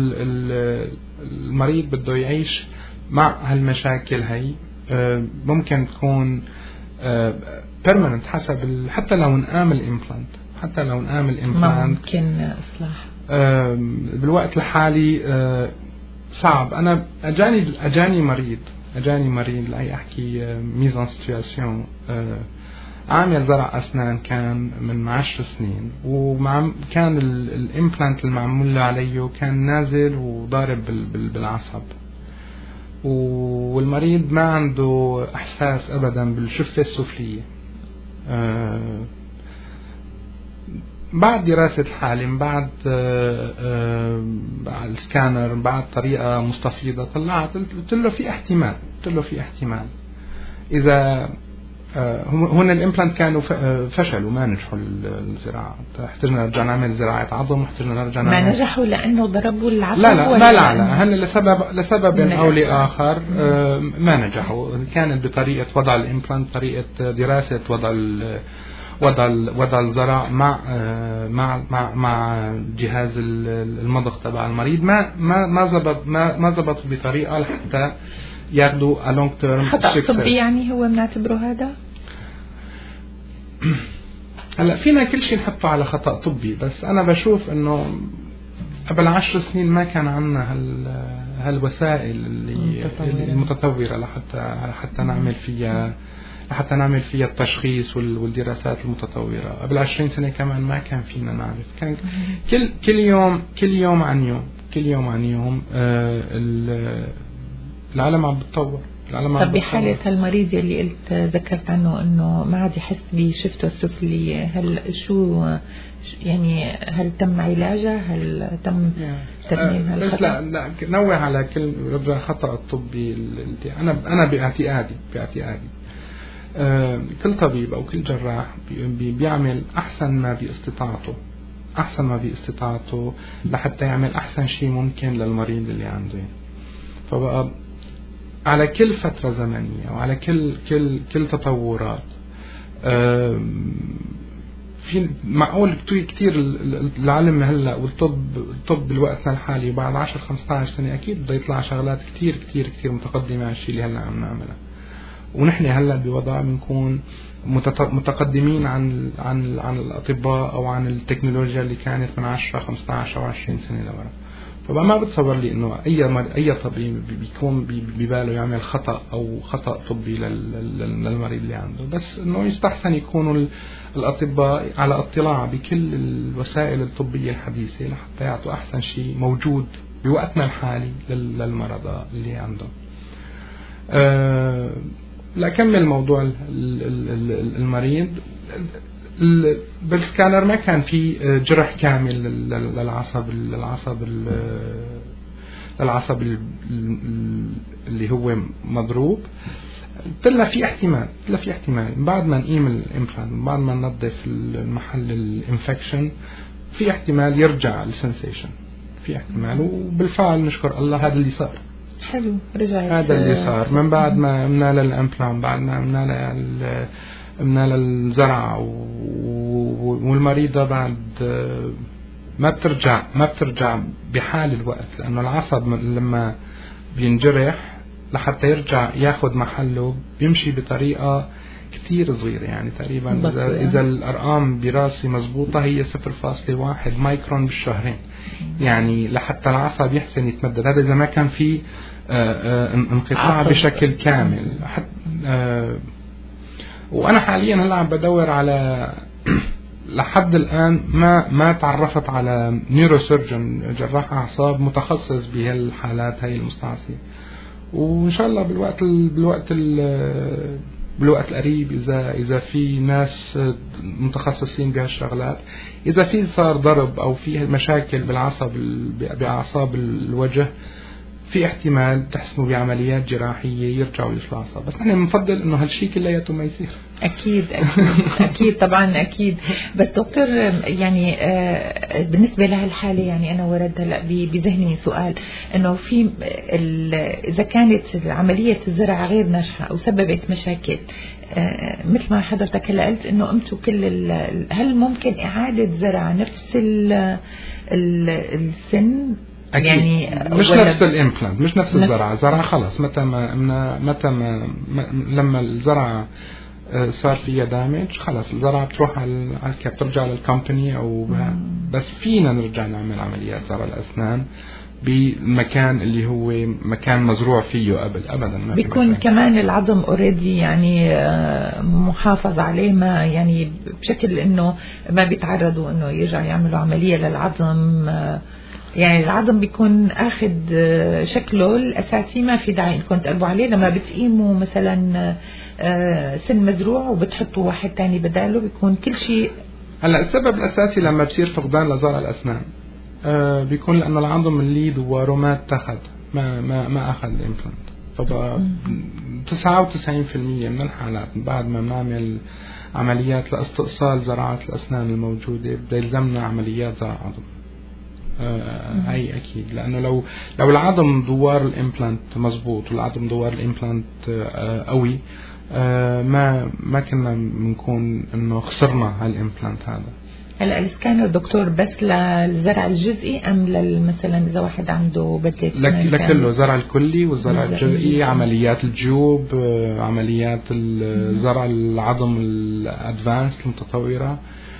المريض بده يعيش مع هالمشاكل هي. ممكن تكون permanent حسب حتى لو نقام الإمبلانت، حتى لو نقام الإمبلانت ممكن إصلاح بالوقت الحالي صعب. أنا أجاني أجاني مريض أجاني مريض لأي أحكي ميزان سيتواسيون، عامل زرع أسنان كان من عشر سنين، وكان الإمبلانت المعمول عليه كان نازل وضارب بالعصب، والمريض ما عنده إحساس أبدا بالشفة السفلية. أه بعد دراسة الحالة، بعد أه أه بعد السكانر، بعد طريقة مستفيضة، طلعت قلت له في احتمال قلت له في احتمال إذا أه هنا الإمبلانت كانوا فشلوا ما نجحوا الزراعة، احتجنا نرجع نعمل زراعة عظم، احتجنا نرجع نعمل ما نجحوا لأنه ضربوا العصب. لا لا ما لا لا هن لسبب لسبب أو لآخر أه ما نجحوا. كانت بطريقة وضع الإمبلانت، طريقة دراسة وضع وضع وضع الزرع مع مع مع مع جهاز المضغ تبع المريض ما ما ما زبط ما ما زبط بطريقة لحتى ياخذوا a long term خطأ طبي، يعني هو بنعتبره هذا. هلا فينا كل شيء نحطه على خطأ طبي، بس أنا بشوف إنه قبل عشر سنين ما كان عندنا هال هالوسائل اللي المتطورة لحتى لحتى نعمل فيها حتى نعمل فيها التشخيص والدراسات المتطورة. قبل عشرين سنة كمان ما كان فينا نعرف، كان كل كل يوم كل يوم عن يوم كل يوم عن يوم آه العالم عم بتطور. طب بحالة هالمريض اللي قلت ذكرت عنه انه ما عاد يحس بشفته السفلية، هل شو يعني هل تم علاجه؟ هل تم ترميم هالخطأ؟ بس لا لا نوه على كل رجع خطأ الطبي. انا انا باعتقادي باعتقادي آه كل طبيب أو كل جراح بي بيعمل أحسن ما باستطاعته أحسن ما باستطاعته لحتى يعمل أحسن شيء ممكن للمريض اللي عنده. فبقى على كل فترة زمنية وعلى كل كل كل تطورات آه في معقول كتير العلم هلا والطب الطب بالوقتنا الحالي بعد عشر خمسة عشر سنة أكيد بده يطلع شغلات كتير كتير كتير متقدمة على الشيء اللي هلا عم نعمله. ونحن هلا بوضع بنكون متقدمين عن عن عن الاطباء او عن التكنولوجيا اللي كانت من عشرة خمسة عشر او عشرين سنه لورا. فبقى ما بتصور لي انه اي اي طبيب بيكون بباله يعمل خطا او خطا طبي للمريض اللي عنده، بس انه يستحسن يكونوا الاطباء على اطلاع بكل الوسائل الطبيه الحديثه لحتى يعطوا احسن شيء موجود بوقتنا الحالي للمرضى اللي عندهم. أه لأكمل موضوع المريض. بالسكانر ما كان في جرح كامل للعصب للعصب للعصب اللي هو مضروب. طلع في احتمال طلع في احتمال بعد ما نقيم الإمبلانت، بعد ما ننظف المحل الانفكشن، في احتمال يرجع السنسيشن، في احتمال. وبالفعل نشكر الله هذا اللي صار. حلو رجعت. هذا اللي صار من بعد ما عملنا للإمبلانت، بعد ما عملنا عملنا للزرع، والمريضة بعد ما بترجع ما بترجع بحال الوقت، لأنه العصب لما بينجرح لحتى يرجع ياخد محله بيمشي بطريقة كتير صغيرة، يعني تقريبا إذا, إذا الأرقام براسي مزبوطة هي صفر فاصلة واحد مايكرون بالشهرين، يعني لحتى العصب يحسن يتمدد. هذا إذا ما كان في انقطاع بشكل كامل. وأنا حاليا هلا عم بدور على لحد الآن ما ما تعرفت على نيوروسيرجن جراح أعصاب متخصص بهالحالات هاي المستعصية، وإن شاء الله بالوقت ال بالوقت ال بالوقت القريب إذا إذا في ناس متخصصين بهالشغلات، إذا في صار ضرب أو في مشاكل بالعصب بأعصاب الوجه، في احتمال تحسنوا بعمليات جراحية يرجعوا يصلوا أعصاب. بس نحن بنفضل إنه هالشيء كلياته ما يصير. أكيد أكيد أكيد طبعا أكيد. بس دكتور يعني آه بالنسبة لهالحالة، يعني أنا ورد هلا بذهني سؤال إنه في إذا كانت عملية الزرع غير ناجحة أو سببت مشاكل آه مثل ما حضرتك هلا قلت إنه أمتوا كل هل ممكن إعادة زرع نفس ال ال السن؟ أكيد. يعني مش نفس الإمبلانت، مش نفس الزرعة. زرعة خلاص متى ما متى ما لما الزرعة صار فيها دامج خلاص الزرعة بتروح على الكاب، بترجع للكمباني أو بس فينا نرجع نعمل عمليات زرع الأسنان بالمكان اللي هو مكان مزروع فيه قبل. أبدا ما بيكون كمان العظم اوريدي يعني محافظ عليه، ما يعني بشكل إنه ما بيتعرضوا إنه يرجع يعملوا عملية للعظم، يعني العظم بيكون أخذ شكله الأساسي، ما في داعي إنكم تقلبوا عليه. لما بتقيموا مثلا سن مزروع وبتحطوا واحد تاني بداله بيكون كل شيء. هلا السبب الأساسي لما بصير فقدان لزرع الأسنان بيكون لأن العظم اللي دواره ما اتخذ ما ما ما أخذ الإمبلانت، فبقى تسعة وتسعين بالمئة من الحالات بعد ما نعمل عمليات لاستئصال زراعات الأسنان الموجودة بده يلزمنا عمليات زرع عظم. آه هاي أكيد، لأنه لو لو العظم دوار الإمبلانت مزبوط والعظم دوار الإمبلانت آه قوي آه ما ما كنا بنكون إنه خسرنا هالإمبلانت هذا. هلا السكانر دكتور بس للزرع الجزئي أم مثلا إذا واحد عنده بدلة؟ لكله، زرع الكلي والزرع الجزئي، عمليات الجيوب، آه عمليات الزرع العظم الأدفانس المتطورة،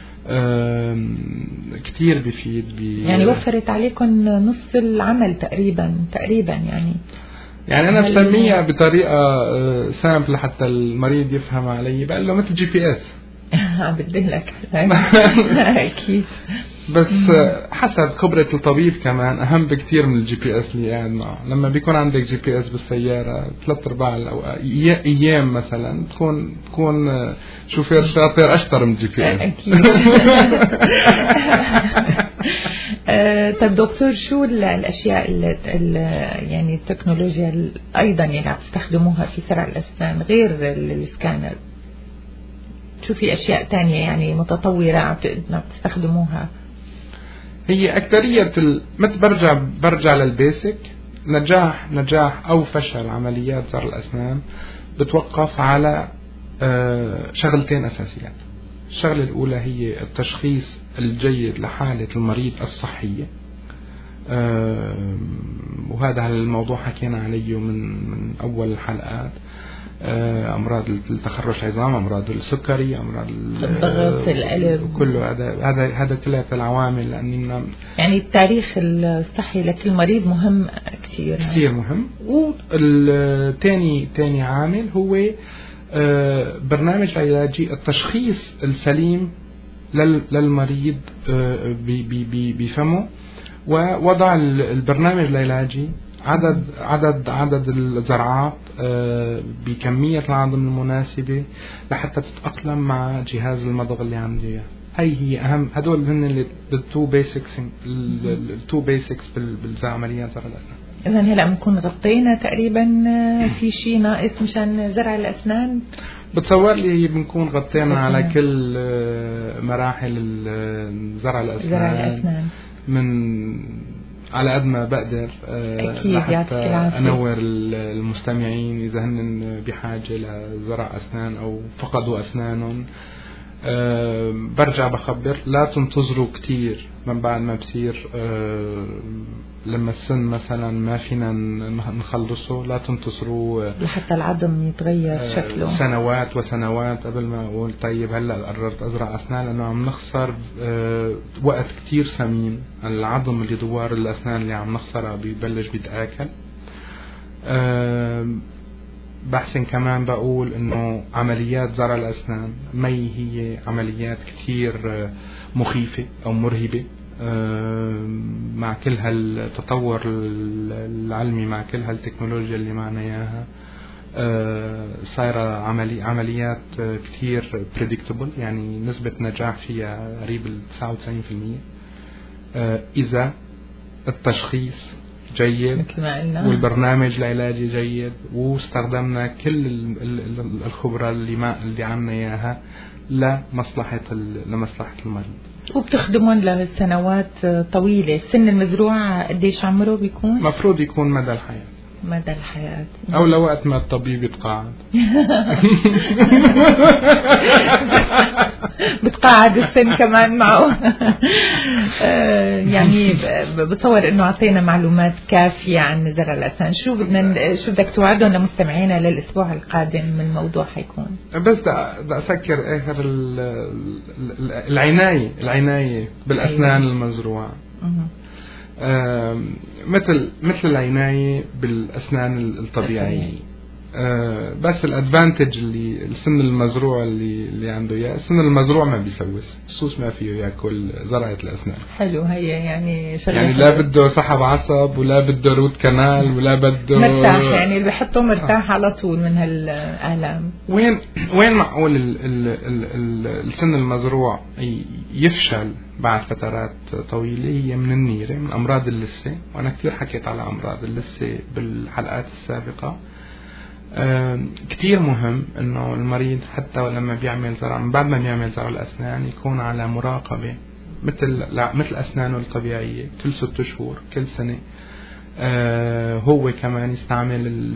كتير بيفيد بي يعني وفرت عليكم نص العمل تقريبا تقريبا يعني يعني أنا بسميها بطريقة سامبل حتى المريض يفهم علي، بقول له مثل جي بي اس بدلك أكيد. بس حسب خبرة الطبيب كمان أهم بكتير من الجي بي اس اللي قاعد معه. لما بيكون عندك جي بي اس بالسيارة ثلاث أرباع أيام مثلا تكون تكون شوفير شاطر أشطر من الجي بي اس. أكيد. طب دكتور شو الأشياء اللي يعني التكنولوجيا أيضا يعني عم تستخدموها في زرع الأسنان غير السكانر؟ شو في أشياء تانية يعني متطورة عم تستخدموها؟ هي أكثرية ال... مت برجع برجع للبيسك. نجاح نجاح أو فشل عمليات زرع الأسنان بتوقف على شغلتين أساسيات. الشغلة الأولى هي التشخيص الجيد لحالة المريض الصحية، وهذا الموضوع حكينا عليه من من أول الحلقات. أمراض التخرج العظام، أمراض السكري، أمراض الضغط، القلب، كله هذا هذا هذا ثلاثة العوامل. لأننا يعني التاريخ الصحي لكل مريض مهم كثير كثير مهم. والثاني ثاني عامل هو برنامج علاجي، التشخيص السليم للمريض بفمه، ووضع البرنامج العلاجي، عدد عدد عدد الزرعات بكمية العظم المناسبة لحتى تتأقلم مع جهاز المضغ اللي عنده اياه. هي هي أهم، هدول هن التو بيسكس التو بيسكس بالعمليات زرع الأسنان. إذا هلا بنكون غطينا تقريبا، في شيء ناقص مشان زرع الأسنان؟ بتصور لي بنكون غطينا على كل مراحل زرع الأسنان, زرع الأسنان. من على قد ما بقدر لحتى أنور المستمعين إذا هن بحاجة لزرع أسنان أو فقدوا أسنانهم. أه برجع بخبر لا تنتظروا كتير من بعد ما بصير أه لما السن مثلا ما فينا نخلصه، لا تنتظروا لحتى العظم يتغير أه شكله سنوات وسنوات قبل ما اقول طيب هلا قررت ازرع اسنان، لانه عم نخسر أه وقت كتير ثمين. العظم اللي دوار الاسنان اللي عم نخسرها بيبلش بيتآكل. أه بحسن كمان بقول انه عمليات زرع الاسنان ما هي عمليات كتير مخيفة او مرهبة، مع كل هالتطور العلمي، مع كل هالتكنولوجيا اللي معنا اياها، صايرة عملي عمليات كتير predictable، يعني نسبة نجاح فيها قريب ال تسعة وتسعين بالمية اذا التشخيص جيد والبرنامج العلاجي جيد، واستخدمنا كل الخبرة اللي ما اللي عنا اياها لمصلحة لمصلحة المريض. وبتخدمون لسنوات طويلة. سن المزروع قديش عمره بيكون؟ مفروض يكون مدى الحياة. مدى الحياة أو لوقت ما الطبيب يتقاعد. بتقاعد السن كمان معه. يعني بتصور إنه عطينا معلومات كافية عن زرع الأسنان. شو بدنا شو بدك توعدهم لمستمعينا للأسبوع القادم من موضوع حيكون؟ بس بدي أسكر آخر العناية العناية بالأسنان المزروعة. آه مثل مثل العناية بالأسنان الطبيعية. آه بس الادفانتج اللي السن المزروع اللي اللي عنده اياه، السن المزروع ما بيسوس، السوس ما فيه ياكل زرعة الأسنان. حلو. هي يعني شغله يعني لا بده سحب عصب ولا بده روت كنال ولا بده مرتاح، يعني اللي بحطه مرتاح آه. على طول من هالآلام. وين وين معقول ال ال ال ال السن المزروع يفشل بعد فترات طويلة؟ هي من النيرة، من أمراض اللثة، وأنا كثير حكيت على أمراض اللثة بالحلقات السابقة. آه كتير مهم انه المريض حتى لما بيعمل زرع، من بعد ما بيعمل زرع الاسنان، يكون على مراقبة مثل مثل اسنانه الطبيعية كل ست شهور كل سنة. آه هو كمان يستعمل ال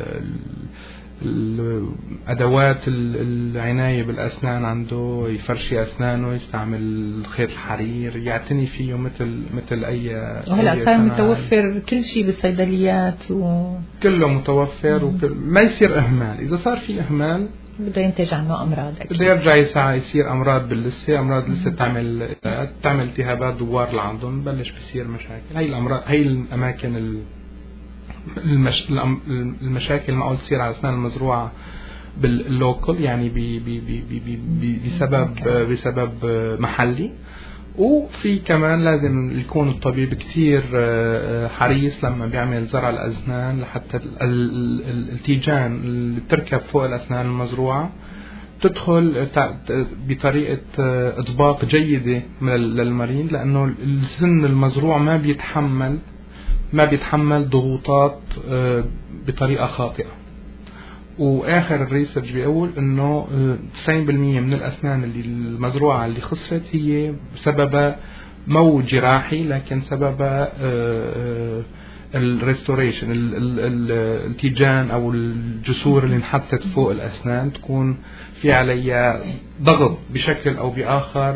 الأدوات العناية بالأسنان عنده، يفرشي أسنانه، يستعمل خيط الحرير، يعتني فيه مثل مثل أي. وهلا صار متوفر كل شيء بالصيدليات و... كله متوفر، وكل ما يصير إهمال. إذا صار في إهمال بده ينتج عنه أمراض، بده يرجع يسعى يصير أمراض باللثة، أمراض اللثة تعمل تعمل التهابات دوار العظم، بلش بيصير مشاكل. هاي الأمراض، هاي الأماكن ال المش... المشاكل معقول تصير على الأسنان المزروعة باللوكل، يعني بي بي بي بي بي بسبب بسبب محلي. وفي كمان لازم يكون الطبيب كتير حريص لما بيعمل زرع الأسنان، لحتى التيجان اللي بتركب فوق الأسنان المزروعة تدخل بطريقة إطباق جيدة للمريض، لأنه السن المزروع ما بيتحمل ما بيتحمل ضغوطات بطريقة خاطئة. وآخر الريسيرش بيقول إنه تسعين بالمية من الأسنان اللي المزروعة اللي خسرت هي سببها مو جراحي، لكن سببها الريستوريشن، التيجان أو الجسور اللي انحطت فوق الأسنان تكون في عليها ضغط بشكل أو بآخر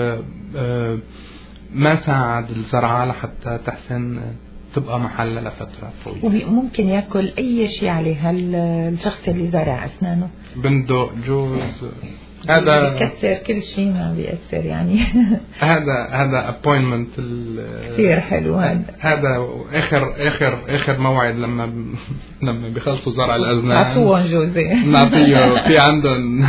ما ساعد الزرعة لحتى تحسن تبقى محلة لفترة طويلة. وممكن يأكل أي شيء عليه الشخص اللي زرع أسنانه، بندق، جوز، هذا بيكسر كل شيء ما بيأثر يعني. هذا هذا أبوينتمنت كثير حلو. هذا هذا آخر آخر آخر موعد لما ب... لما بيخلصوا زرع الأسنان نعطوهم جوزي، نعطيه في عندهم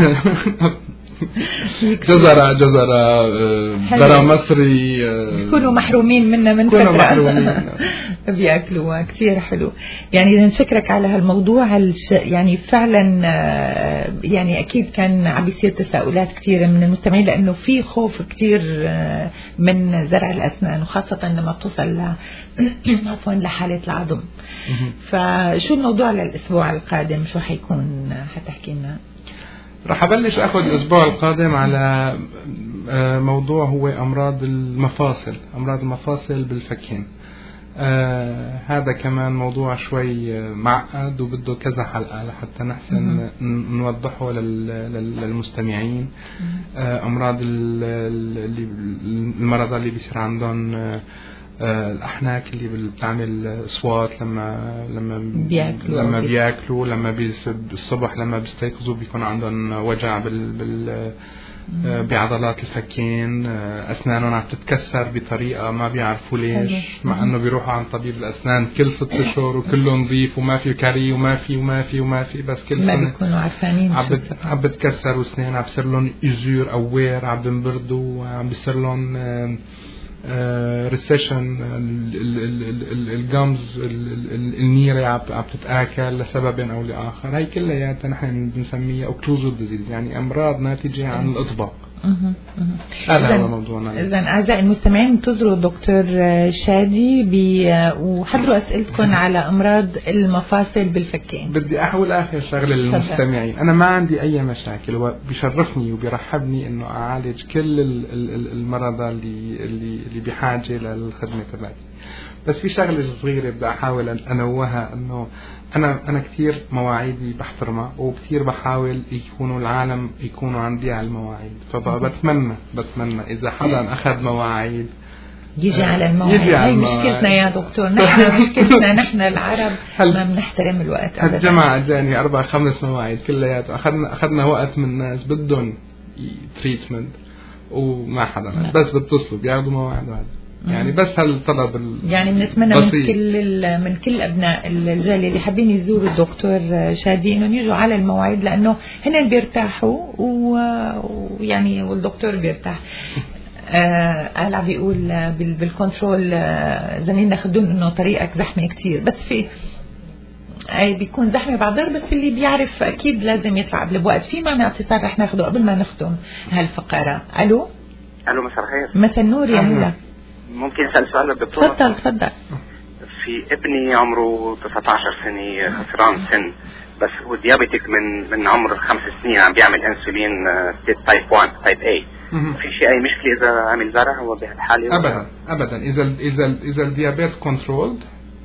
جزرة جزرة ذرة مصري، يكونوا محرومين منا من فترة بيأكلوها. كثير حلو. يعني نشكرك على هالموضوع الش... يعني فعلا يعني أكيد كان عم بيصير تساؤلات كثيرة من المستمعين، لأنه في خوف كثير من زرع الأسنان، وخاصة لما بتصل ل عفوا لحالة العظم. فشو الموضوع للأسبوع القادم؟ شو حيكون حتحكي لنا؟ رح أبلش أخذ الأسبوع القادم على موضوع هو أمراض المفاصل، أمراض المفاصل بالفكين. آه هذا كمان موضوع شوي معقد وبده كذا حلقة لحتى نحسن نوضحه للمستمعين. آه أمراض اللي المرضى اللي بيصير عندهم آه الأحناك اللي بتعمل أصوات لما لما بياكلوا لما بياكلوا لما الصبح لما بيستيقظوا بيكون عندهم وجع بال بال بعضلات الفكين، أسنانهم عم تتكسر بطريقة ما بيعرفوا ليش، مع أنه بيروحوا عن طبيب الأسنان كل ست أشهر وكله نظيف وما في كاري وما في وما في وما في بس كل ما سنة بيكونوا عارفين عم بتكسر وسنين عم بيصير لهم إزور أو وير عم بنبردوا عم بيصير لهم ريسيشن الجامز النيرة عم تتآكل لسبب أو لآخر. هاي كلها نحن بنسميها اوكلوزيف ديزيز، يعني أمراض ناتجة عن الإطباق. هذا هو موضوعنا. إذن أعزائي المستمعين انتظروا دكتور شادي بي وحضروا أسئلتكم على أمراض المفاصل بالفكين. بدي أحول آخر شغلة للمستمعين، أنا ما عندي أي مشاكل وبيشرفني وبيرحبني إنه أعالج كل المرضى اللي اللي اللي بحاجة للخدمة تبعي. بس في شغلة صغيرة بدي أحاول أنوهها، إنه أنا أنا كثير مواعيدي بحترمها وكثير بحاول يكونوا العالم يكونوا عندي على المواعيد، فبتمنى بتمنى إذا حدا أخذ مواعيد يجي على المواعيد. هاي مشكلتنا يا دكتور، نحن مشكلتنا نحن العرب ما بنحترم الوقت أبدا. الجماعة جاني أربع خمس مواعيد كلياتها، أخذنا أخذنا وقت من الناس بدهم تريتمنت وما حدا بس بتصلوا بياخذوا مواعيد وهذا. يعني بس هالطلب يعني بنتمنى من كل من كل ابناء الجاليه اللي حابين يزوروا الدكتور شادي انهم يجوا على المواعيد، لانه هن بيرتاحوا ويعني والدكتور بيرتاح. آه قال بيقول بالكنترول زميلنا خدون انه طريقك زحمه كتير، بس في اي بيكون زحمه بعضر، بس اللي بيعرف اكيد لازم يطلع قبل بوقت. في معنا اتصال رح ناخده قبل ما نختم هالفقره. الو الو مساء الخير. مساء النور يا هلا. ممكن اسال سؤال للدكتور؟ تفضل تفضل. في ابني عمره تسعة عشر سنه، خسران سن، بس هو ديابيتك من من عمر خمس سنين، عم بيعمل انسولين تايب واحد تايب اي. في شيء اي مشكله اذا عمل زرع هو بهالحاله؟ ابدا ابدا. اذا اذا اذا الديابيت كنترولد،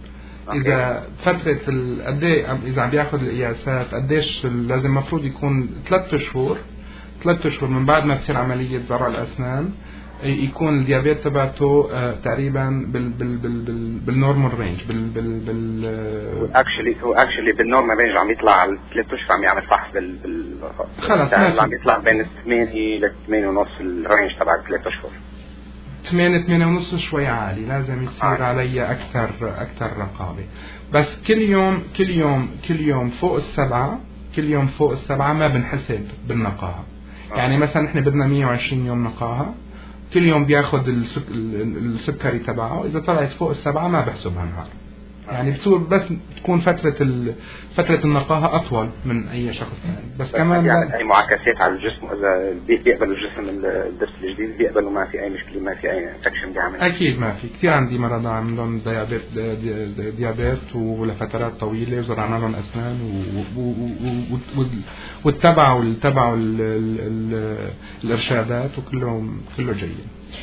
اذا فتره قد ايه اذا عم بياخذ القياسات قديش لازم المفروض يكون ثلاث شهور ثلاث شهور من بعد ما تصير عمليه زرع الاسنان يكون الديابيت تبعته آه تقريبا بال بال بال بال بالنورمال رينج بال بال بال اكشلي هو اكشلي بالنورمال رينج عم يطلع على ثلاث اشهر، عم يعمل فحص بال بال خلص عم يطلع بين ثمانية ل ثمانية ونص الرينج تبع ثلاث اشهر. ثمانية ثمانية ونص شوي عالي، لازم يصير آه. علي اكثر اكثر رقابه. بس كل يوم كل يوم كل يوم فوق السبعه كل يوم فوق السبعه ما بنحسب بالنقاهه. آه. يعني مثلا احنا بدنا مية وعشرين يوم نقاهه، كل يوم بياخد السك... السكري تبعه، إذا طلعت فوق السبعة ما بحسبها نهار. يعني بتصير بس تكون فترة ال... فترة النقاهة أطول من أي شخص ثاني. بس كمان يعني أي معاكسات على الجسم، إذا بيقبل الجسم الدرس الجديد بيقبلوا ما في أي مشكلة، ما في أي انفكشن بيعمل؟ أكيد ما في. كثير عندي مرضى عندهم ديابيت ديابيت ولفترات طويلة وزرعنا لهم أسنان و... و... و... و... واتبعوا التبعوا ال... ال... ال... الإرشادات وكله كله جيد.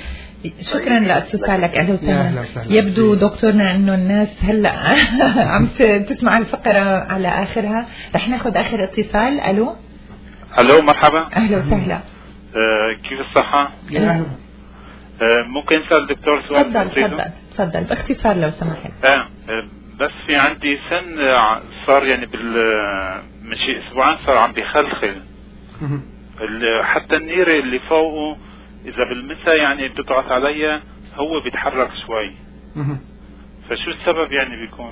شكرا لاتصالك. اهلا وسهلا. يبدو دكتورنا انه الناس هلا عم تسمع الفقره على اخرها. رح ناخذ اخر اتصال. الو الو مرحبا. اهلا وسهلا. آه كيف الصحه؟ اهلا. آه ممكن اسال دكتور سؤال؟ تفضل تفضل تفضل باختصار لو سمحت. آه بس في عندي سن صار يعني بال من شيء اسبوعين صار عم بيخلخل حتى النيره اللي فوقه إذا بالمسا يعني بتضغط عليا هو بيتحرك شوي. فشو السبب يعني بيكون؟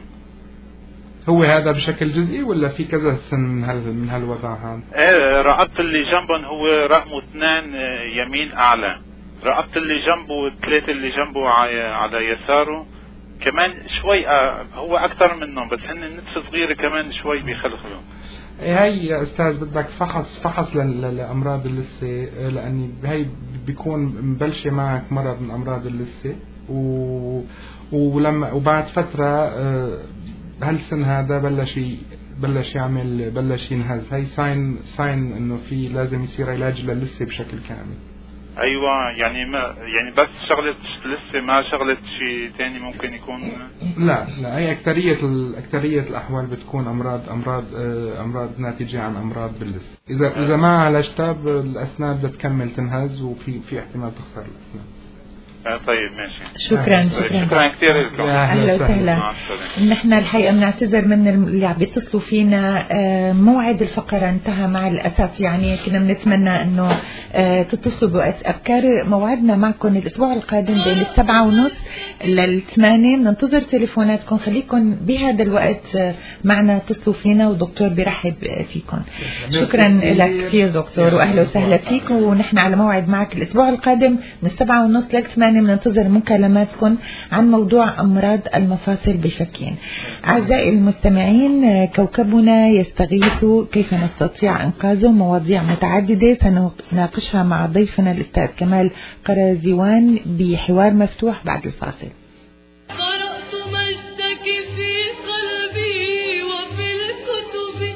هو هذا بشكل جزئي ولا في كذا سن من هال من هالوضع هذا؟ ايه رقبت اللي جنبهم هو رقمه اثنين يمين أعلى، رقبت اللي جنبه الثلاثة اللي جنبه على يساره كمان شوي هو أكثر منهم، بس هن نتفة صغيرة كمان شوي بيخلخلوا. هاي يا أستاذ بدك فحص فحص لأمراض اللثة، لأني هاي بيكون مبلشة معك مرض من أمراض اللثة و... ولما وبعد فترة هالسن هذا بلش بلش يعمل بلش ينهز. هاي ساين ساين إنه في لازم يصير علاج للثة بشكل كامل. ايوه يعني ما يعني بس شغله لسه ما شغله شيء ثاني ممكن يكون. لا لا هي اكثريه اكثريه الاحوال بتكون امراض امراض امراض ناتجه عن امراض باللثه. اذا اذا ما عالجتها الاسنان بتكمل تنهز وفي في احتمال تخسر الاسنان. آه طيب ماشي. شكرا شكرا شكرا كثير لكم. اهلا وسهلا. نحن الحقيقه بنعتذر من اللي عم بيتصلوا فينا، موعد الفقره انتهى مع الاسف، يعني كنا بنتمنى انه تتصلوا بوقت ابكار. موعدنا معكم الاسبوع القادم بين السبعة ونص للثمانية، بننتظر تليفوناتكم، خليكم بهذا الوقت معنا اتصلوا فينا والدكتور بيرحب فيكم. شكرا لك كثير دكتور واهلا وسهلا فيك، ونحن على موعد معك الاسبوع القادم من السبعة ونص للثمانية، بننتظر مكالماتكم عن موضوع أمراض المفاصل بالفكين. أعزائي المستمعين، كوكبنا يستغيث كيف نستطيع إنقاذه، مواضيع متعددة سنناقشها مع ضيفنا الأستاذ كمال قرازيوان بحوار مفتوح بعد الفاصل. قرأت مجدك في قلبي وفي الكتب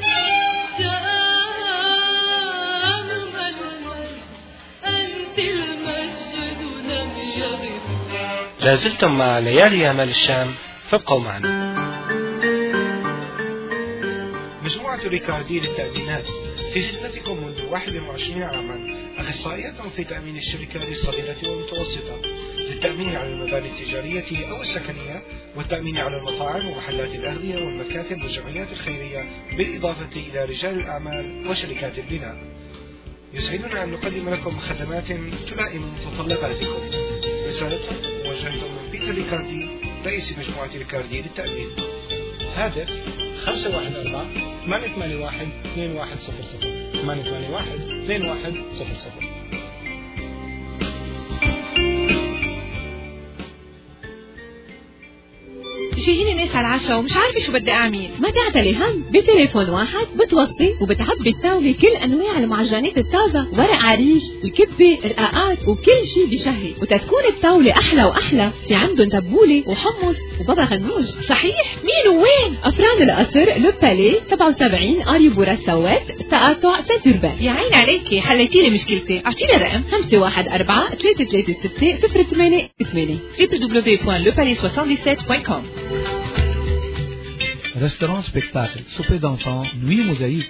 شآم المجد أنت المجد لم يغب. لازلتم مع ليالي أمال الشام، فابقوا معنا. مجموعة ريكاردي للتأمينات في خدمتكم منذ واحد وعشرين عاما، أخصائية في تأمين الشركات الصغيرة والمتوسطة للتأمين على المباني التجارية أو السكنية، والتأمين على المطاعم ومحلات الأغذية والمكاتب والجمعيات الخيرية، بالإضافة إلى رجال الأعمال وشركات البناء. يسعدنا أن نقدم لكم خدمات تلائم متطلباتكم. رسالة موجهة من بيتر ريكاردي، رئيس مجموعة ريكاردي للتأمين. هاتف خمسة واحد أربعة ثمانية ثمانية واحد اثنين واحد صفر صفر ثمانية ثمانية واحد اثنين واحد صفر صفر. جايين ناس على العشاء ومش عارفة شو بدي أعمل. ما تعتلي هم، بتليفون واحد بتوصي وبتعبي الطاولة كل أنواع المعجنات الطازة، ورق عريش، الكبة، رقاقات وكل شي بشهي، وتتكون الطاولة أحلى وأحلى. في عندهم تبولة وحمص وبابا غنوج. صحيح؟ مين وين؟ أفران القصر، لو بالي، سبعة وسبعين آريو بورا السوات، تقاطع سنتوربان. يا عين عليكي، حليتيلي مشكلتي. أعطيني رقم خمسة واحد أربعة ثلاثة ثلاثة ستة صفر ثمانية ثمانية دبليو دبليو دبليو دوت لو بالي سبعة سبعة دوت كوم. Restaurant spectacle, souper d'enfants, nuit mosaïque.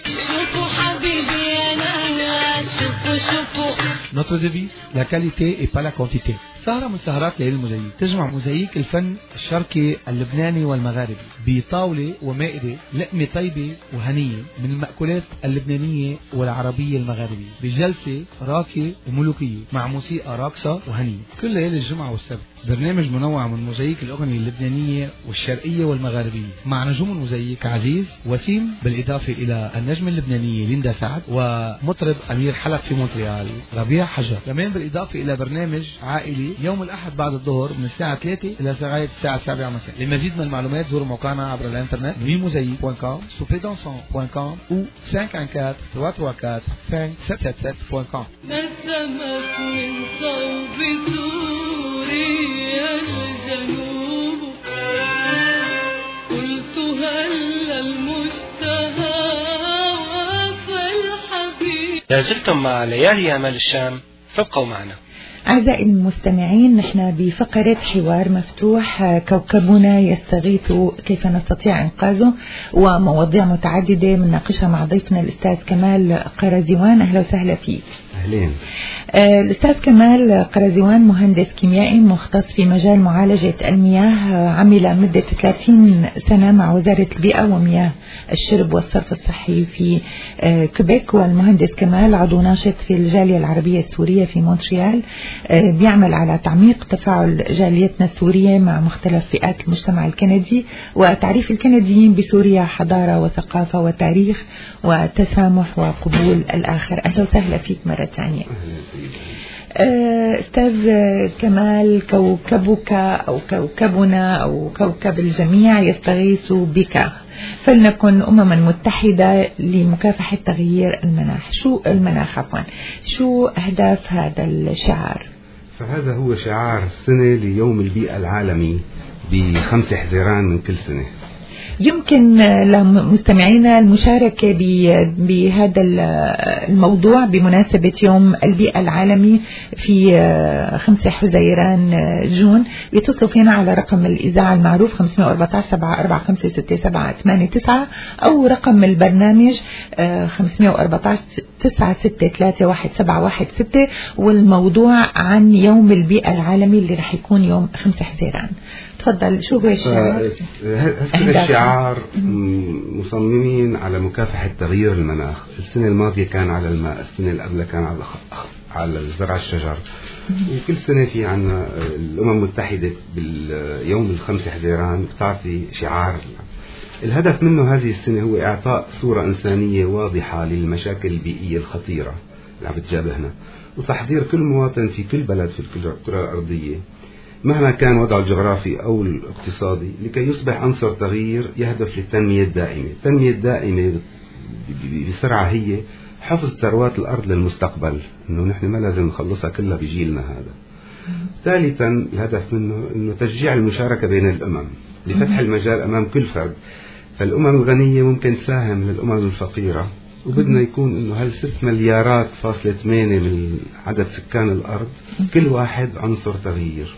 Notre devise, la qualité et pas la quantité. سهرة من سهرات ليالي الموزايك تجمع موزايك الفن الشرقي اللبناني والمغاربي بطاولة ومائدة لقمة طيبة وهنية من المأكولات اللبنانية والعربية المغاربية، بجلسة راقية وملوكية مع موسيقى راقصة وهنية كل ليالي الجمعة والسبت. برنامج منوع من موزايك الأغنية اللبنانية والشرقية والمغاربية مع نجوم الموزايك عزيز وسيم، بالإضافة إلى النجمة اللبنانية ليندا سعد ومطرب أمير حلب في مونتريال ربيع حجر. كمان بالإضافة إلى برنامج عائلي يوم الأحد بعد الظهر من الساعة ثلاثة إلى لغاية الساعة سبعة مساء. لمزيد من المعلومات زوروا موقعنا عبر الإنترنت nuit mosaïque point com, souper dansant point com ou cinq un quatre trois trois quatre cinq sept sept sept point com. نسمت من صوب سوريا الجنوب، قلت هل المشتهى وفى الحبيب. لازلتم مع ليالي أمال الشام، فابقوا معنا. أعزائي المستمعين، نحن بفقرة حوار مفتوح، كوكبنا يستغيث كيف نستطيع إنقاذه، ومواضيع متعددة بنناقشها مع ضيفنا الأستاذ كمال قرازيوان. أهلا وسهلا فيك. أهلين. آه الأستاذ كمال قرازيوان مهندس كيميائي مختص في مجال معالجة المياه، عمل مدة ثلاثين سنة مع وزارة البيئة ومياه الشرب والصرف الصحي في آه كوبيك. والمهندس كمال عضو ناشط في الجالية العربية السورية في مونتريال، آه بيعمل على تعميق تفاعل جاليتنا السورية مع مختلف فئات المجتمع الكندي، وتعريف الكنديين بسوريا حضارة وثقافة وتاريخ وتسامح وقبول الآخر. أهلا وسهلا فيك مرة ثانية. أستاذ كمال، كوكبك أو كوكبنا أو كوكب الجميع يستغيث بك، فلنكن أمما متحدة لمكافحة تغيير المناخ. شو المناخ عفوا شو أهداف هذا الشعار؟ فهذا هو شعار السنة ليوم البيئة العالمي بخمسة حزيران من كل سنة. يمكن لمستمعينا المشاركة بهذا الموضوع بمناسبة يوم البيئة العالمي في خمسة حزيران جون يتصلوا فينا على رقم الإذاعة المعروف خمسة أربعة عشر سبعة أربعة خمسة ستة سبعة ثمانية تسعة أو رقم البرنامج خمسة أربعة عشر تسعة ستة ثلاثة واحد سبعة واحد ستة، والموضوع عن يوم البيئة العالمي اللي رح يكون يوم خمسة حزيران. تفضل، شو هو الشعار؟ هذا الشعار مصممين على مكافحة تغيير المناخ. السنة الماضية كان على الماء، السنة اللي قبلها كان على على زرع الشجر، وكل سنة في عنا الأمم المتحدة باليوم الخمسة حزيران بتعطي شعار. الهدف منه هذه السنة هو إعطاء صورة إنسانية واضحة للمشاكل البيئية الخطيرة اللي عم بتجابهنا، وتحضير كل مواطن في كل بلد في الكرة الأرضية مهما كان وضعه الجغرافي أو الاقتصادي لكي يصبح عنصر تغيير يهدف للتنمية الدائمة. التنمية الدائمة بسرعة هي حفظ ثروات الأرض للمستقبل، إنه نحن ما لازم نخلصها كلها بجيلنا هذا. ثالثا الهدف منه إنه تشجيع المشاركة بين الأمم لفتح المجال أمام كل فرد. فالأمم الغنية ممكن تساهم للأمم الفقيرة، وبدنا يكون إنه هل ست مليارات فاصلة ثمانية من عدد سكان الأرض كل واحد عنصر تغيير.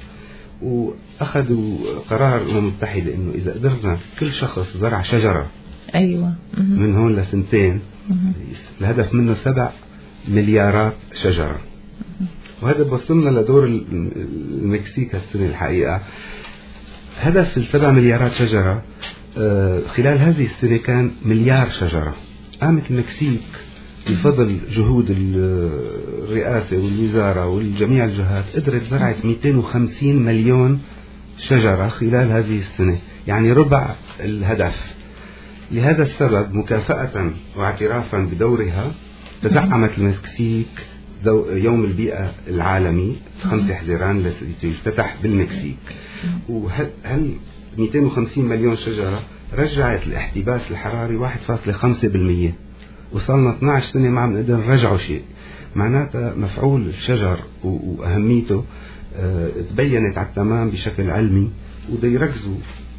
وأخذوا قرار الأمم المتحدة إنه إذا قدرنا كل شخص زرع شجرة أيوة من هون لسنتين الهدف منه سبع مليارات شجرة. وهذا بوصلنا لدور المكسيك السنة الحقيقة. هدف السبع مليارات شجرة خلال هذه السنة كان مليار شجرة. قامت المكسيك بفضل جهود الرئاسة والوزارة والجميع الجهات قدرت زرعت مئتين وخمسين مليون شجرة خلال هذه السنة، يعني ربع الهدف. لهذا السبب مكافأة واعترافا بدورها تدعمت المكسيك يوم البيئة العالمي خمسة حزيران الذي يفتتح بالمكسيك. وهل مئتين وخمسين مليون شجرة رجعت الاحتباس الحراري واحد فاصلة خمسة بالمئة. وصلنا اثني عشر سنة ما عم نقدر نرجعه شيء. معناتها مفعول الشجر وأهميته اه تبينت على التمام بشكل علمي، وده يركزوا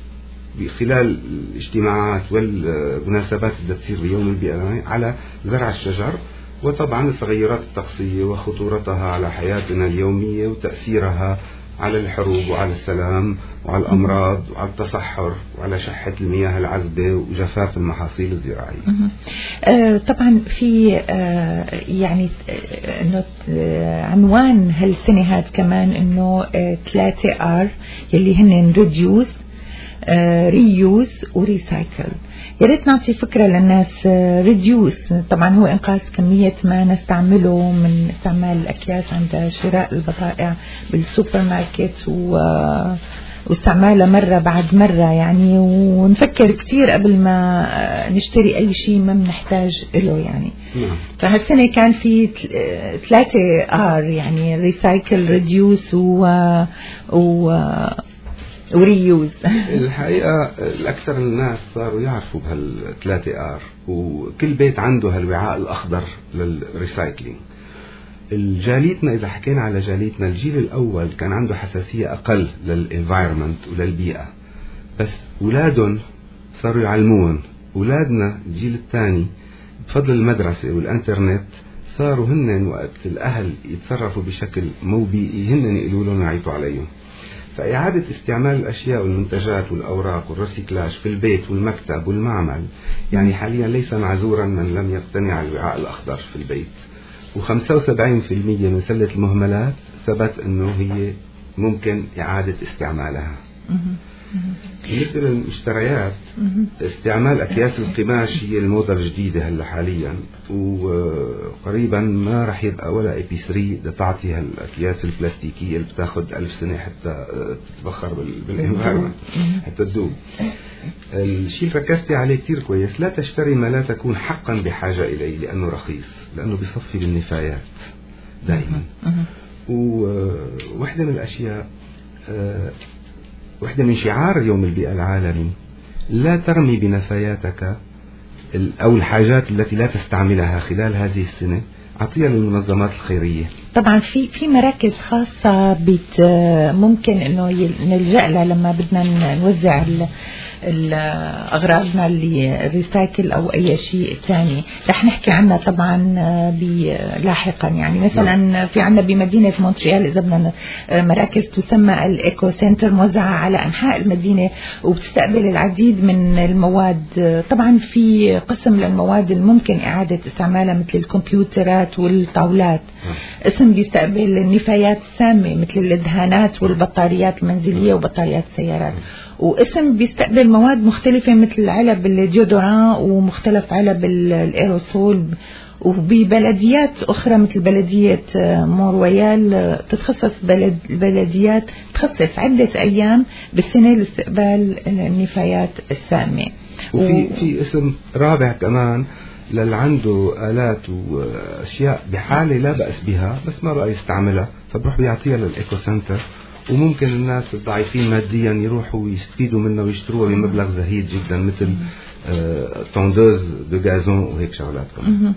خلال الاجتماعات والمناسبات اللي تصير بيوم البيئة على زرع الشجر، وطبعا التغيرات الطقسية وخطورتها على حياتنا اليومية وتأثيرها على الحروب وعلى السلام وعلى الأمراض وعلى التصحر وعلى شحة المياه العذبة وجفاف المحاصيل الزراعية. آه طبعا في آه يعني آه انه آه عنوان هالسنة هاد كمان انه آه ثلاثة ار يلي هن ريديوس ريوز وريسايكل. يا ريت نعطي فكرة للناس. ريديوس طبعا هو إنقاص كمية ما نستعمله من استعمال الأكياس عند شراء البضائع بالسوبر ماركت و واستعمالها مرة بعد مرة يعني، ونفكر كتير قبل ما نشتري أي شيء ما بنحتاج له يعني. نعم. فهالسنة كان في ثلاثة آر يعني ريسايكل ريديوس و, و... وريوز. الحقيقة الأكثر الناس صاروا يعرفوا بهالثلاثة آر، وكل بيت عنده هالوعاء الأخضر للريسايكلينج. الجاليتنا إذا حكينا على جاليتنا، الجيل الأول كان عنده حساسية أقل للإنفايرمنت وللبيئة، بس أولادهم صاروا يعلمون. أولادنا الجيل الثاني بفضل المدرسة والإنترنت صاروا هن وقت الأهل يتصرفوا بشكل مو بيئي هن يقولوا لهم يعيطوا عليهم. فإعادة استعمال الأشياء والمنتجات والأوراق والريسيكلاج في البيت والمكتب والمعمل يعني حاليا ليس معذورا من لم يقتنع الوعاء الأخضر في البيت. وخمسة وسبعين بالمئة من سلة المهملات ثبت أنه هي ممكن إعادة استعمالها. بالنسبة للمشتريات، استعمال أكياس القماش هي الموضة الجديدة هلا حاليا، وقريبا ما رح يبقى ولا اي بي ثلاثة تعطي هالأكياس البلاستيكية اللي بتاخد ألف سنة حتى تتبخر بالانفيرمنت حتى تدوب. الشيء اللي ركزتي عليه كتير كويس، لا تشتري ما لا تكون حقا بحاجة إليه لأنه رخيص، لأنه بيصفي بالنفايات دائما. وواحدة من الأشياء، واحدة من شعار يوم البيئة العالمي، لا ترمي بنفاياتك أو الحاجات التي لا تستعملها خلال هذه السنة أعطيها للمنظمات الخيرية. طبعا في في مراكز خاصة بت ممكن انه نلجأ لها لما بدنا نوزع اغراضنا اللي ريسايكل او اي شيء ثاني، رح نحكي عنها طبعا لاحقا. يعني مثلا في عندنا بمدينة مونتريال اذا بدنا مراكز تسمى الايكو سنتر موزعة على انحاء المدينة وبتستقبل العديد من المواد. طبعا في قسم للمواد الممكن اعادة استعمالها مثل الكمبيوترات والطاولات، اسم بيستقبل النفايات السامة مثل الدهانات والبطاريات المنزلية وبطاريات السيارات، واسم بيستقبل مواد مختلفة مثل علب الديودوران ومختلف علب الايروسول. وببلديات أخرى مثل بلدية مور-رويال تتخصص بلد بلديات تخصص عدة أيام بالسنة لاستقبال النفايات السامة. وفي و... في اسم رابع كمان للي عنده آلات وأشياء بحالة لا بأس بها بس ما بقى يستعملها، فبروح بيعطيها للإيكو سنتر، وممكن الناس الضعيفين ماديا يروحوا ويستفيدوا منها ويشتروها بمبلغ زهيد جدا مثل طوندوز دو غازون وهيك شغلات كمان.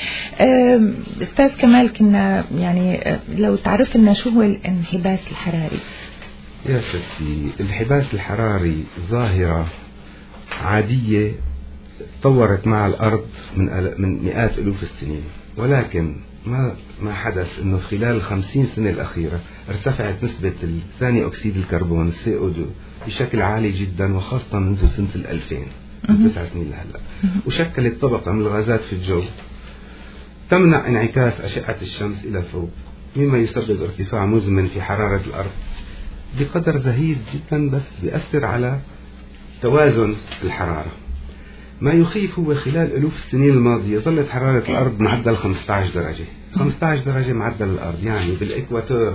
أستاذ كمال، كنا يعني لو تعرف لنا شو هو الانحباس الحراري؟ يا ستي، الانحباس الحراري ظاهرة عادية تطورت مع الأرض من من مئات ألوف السنين، ولكن ما ما حدث إنه خلال الخمسين سنة الأخيرة ارتفعت نسبة ثاني أكسيد الكربون السي أو اثنين بشكل عالي جدا، وخاصة منذ سنة الألفين من تسع سنين لهلا، وشكلت طبقة من الغازات في الجو تمنع انعكاس أشعة الشمس إلى فوق، مما يسبب ارتفاع مزمن في حرارة الأرض بقدر زهيد جدا، بس بيأثر على توازن الحرارة. ما يخيف هو خلال ألوف السنين الماضية ظلت حرارة الأرض معدل خمسة عشر درجة، خمسة عشر درجة معدل الأرض، يعني بالإكواتور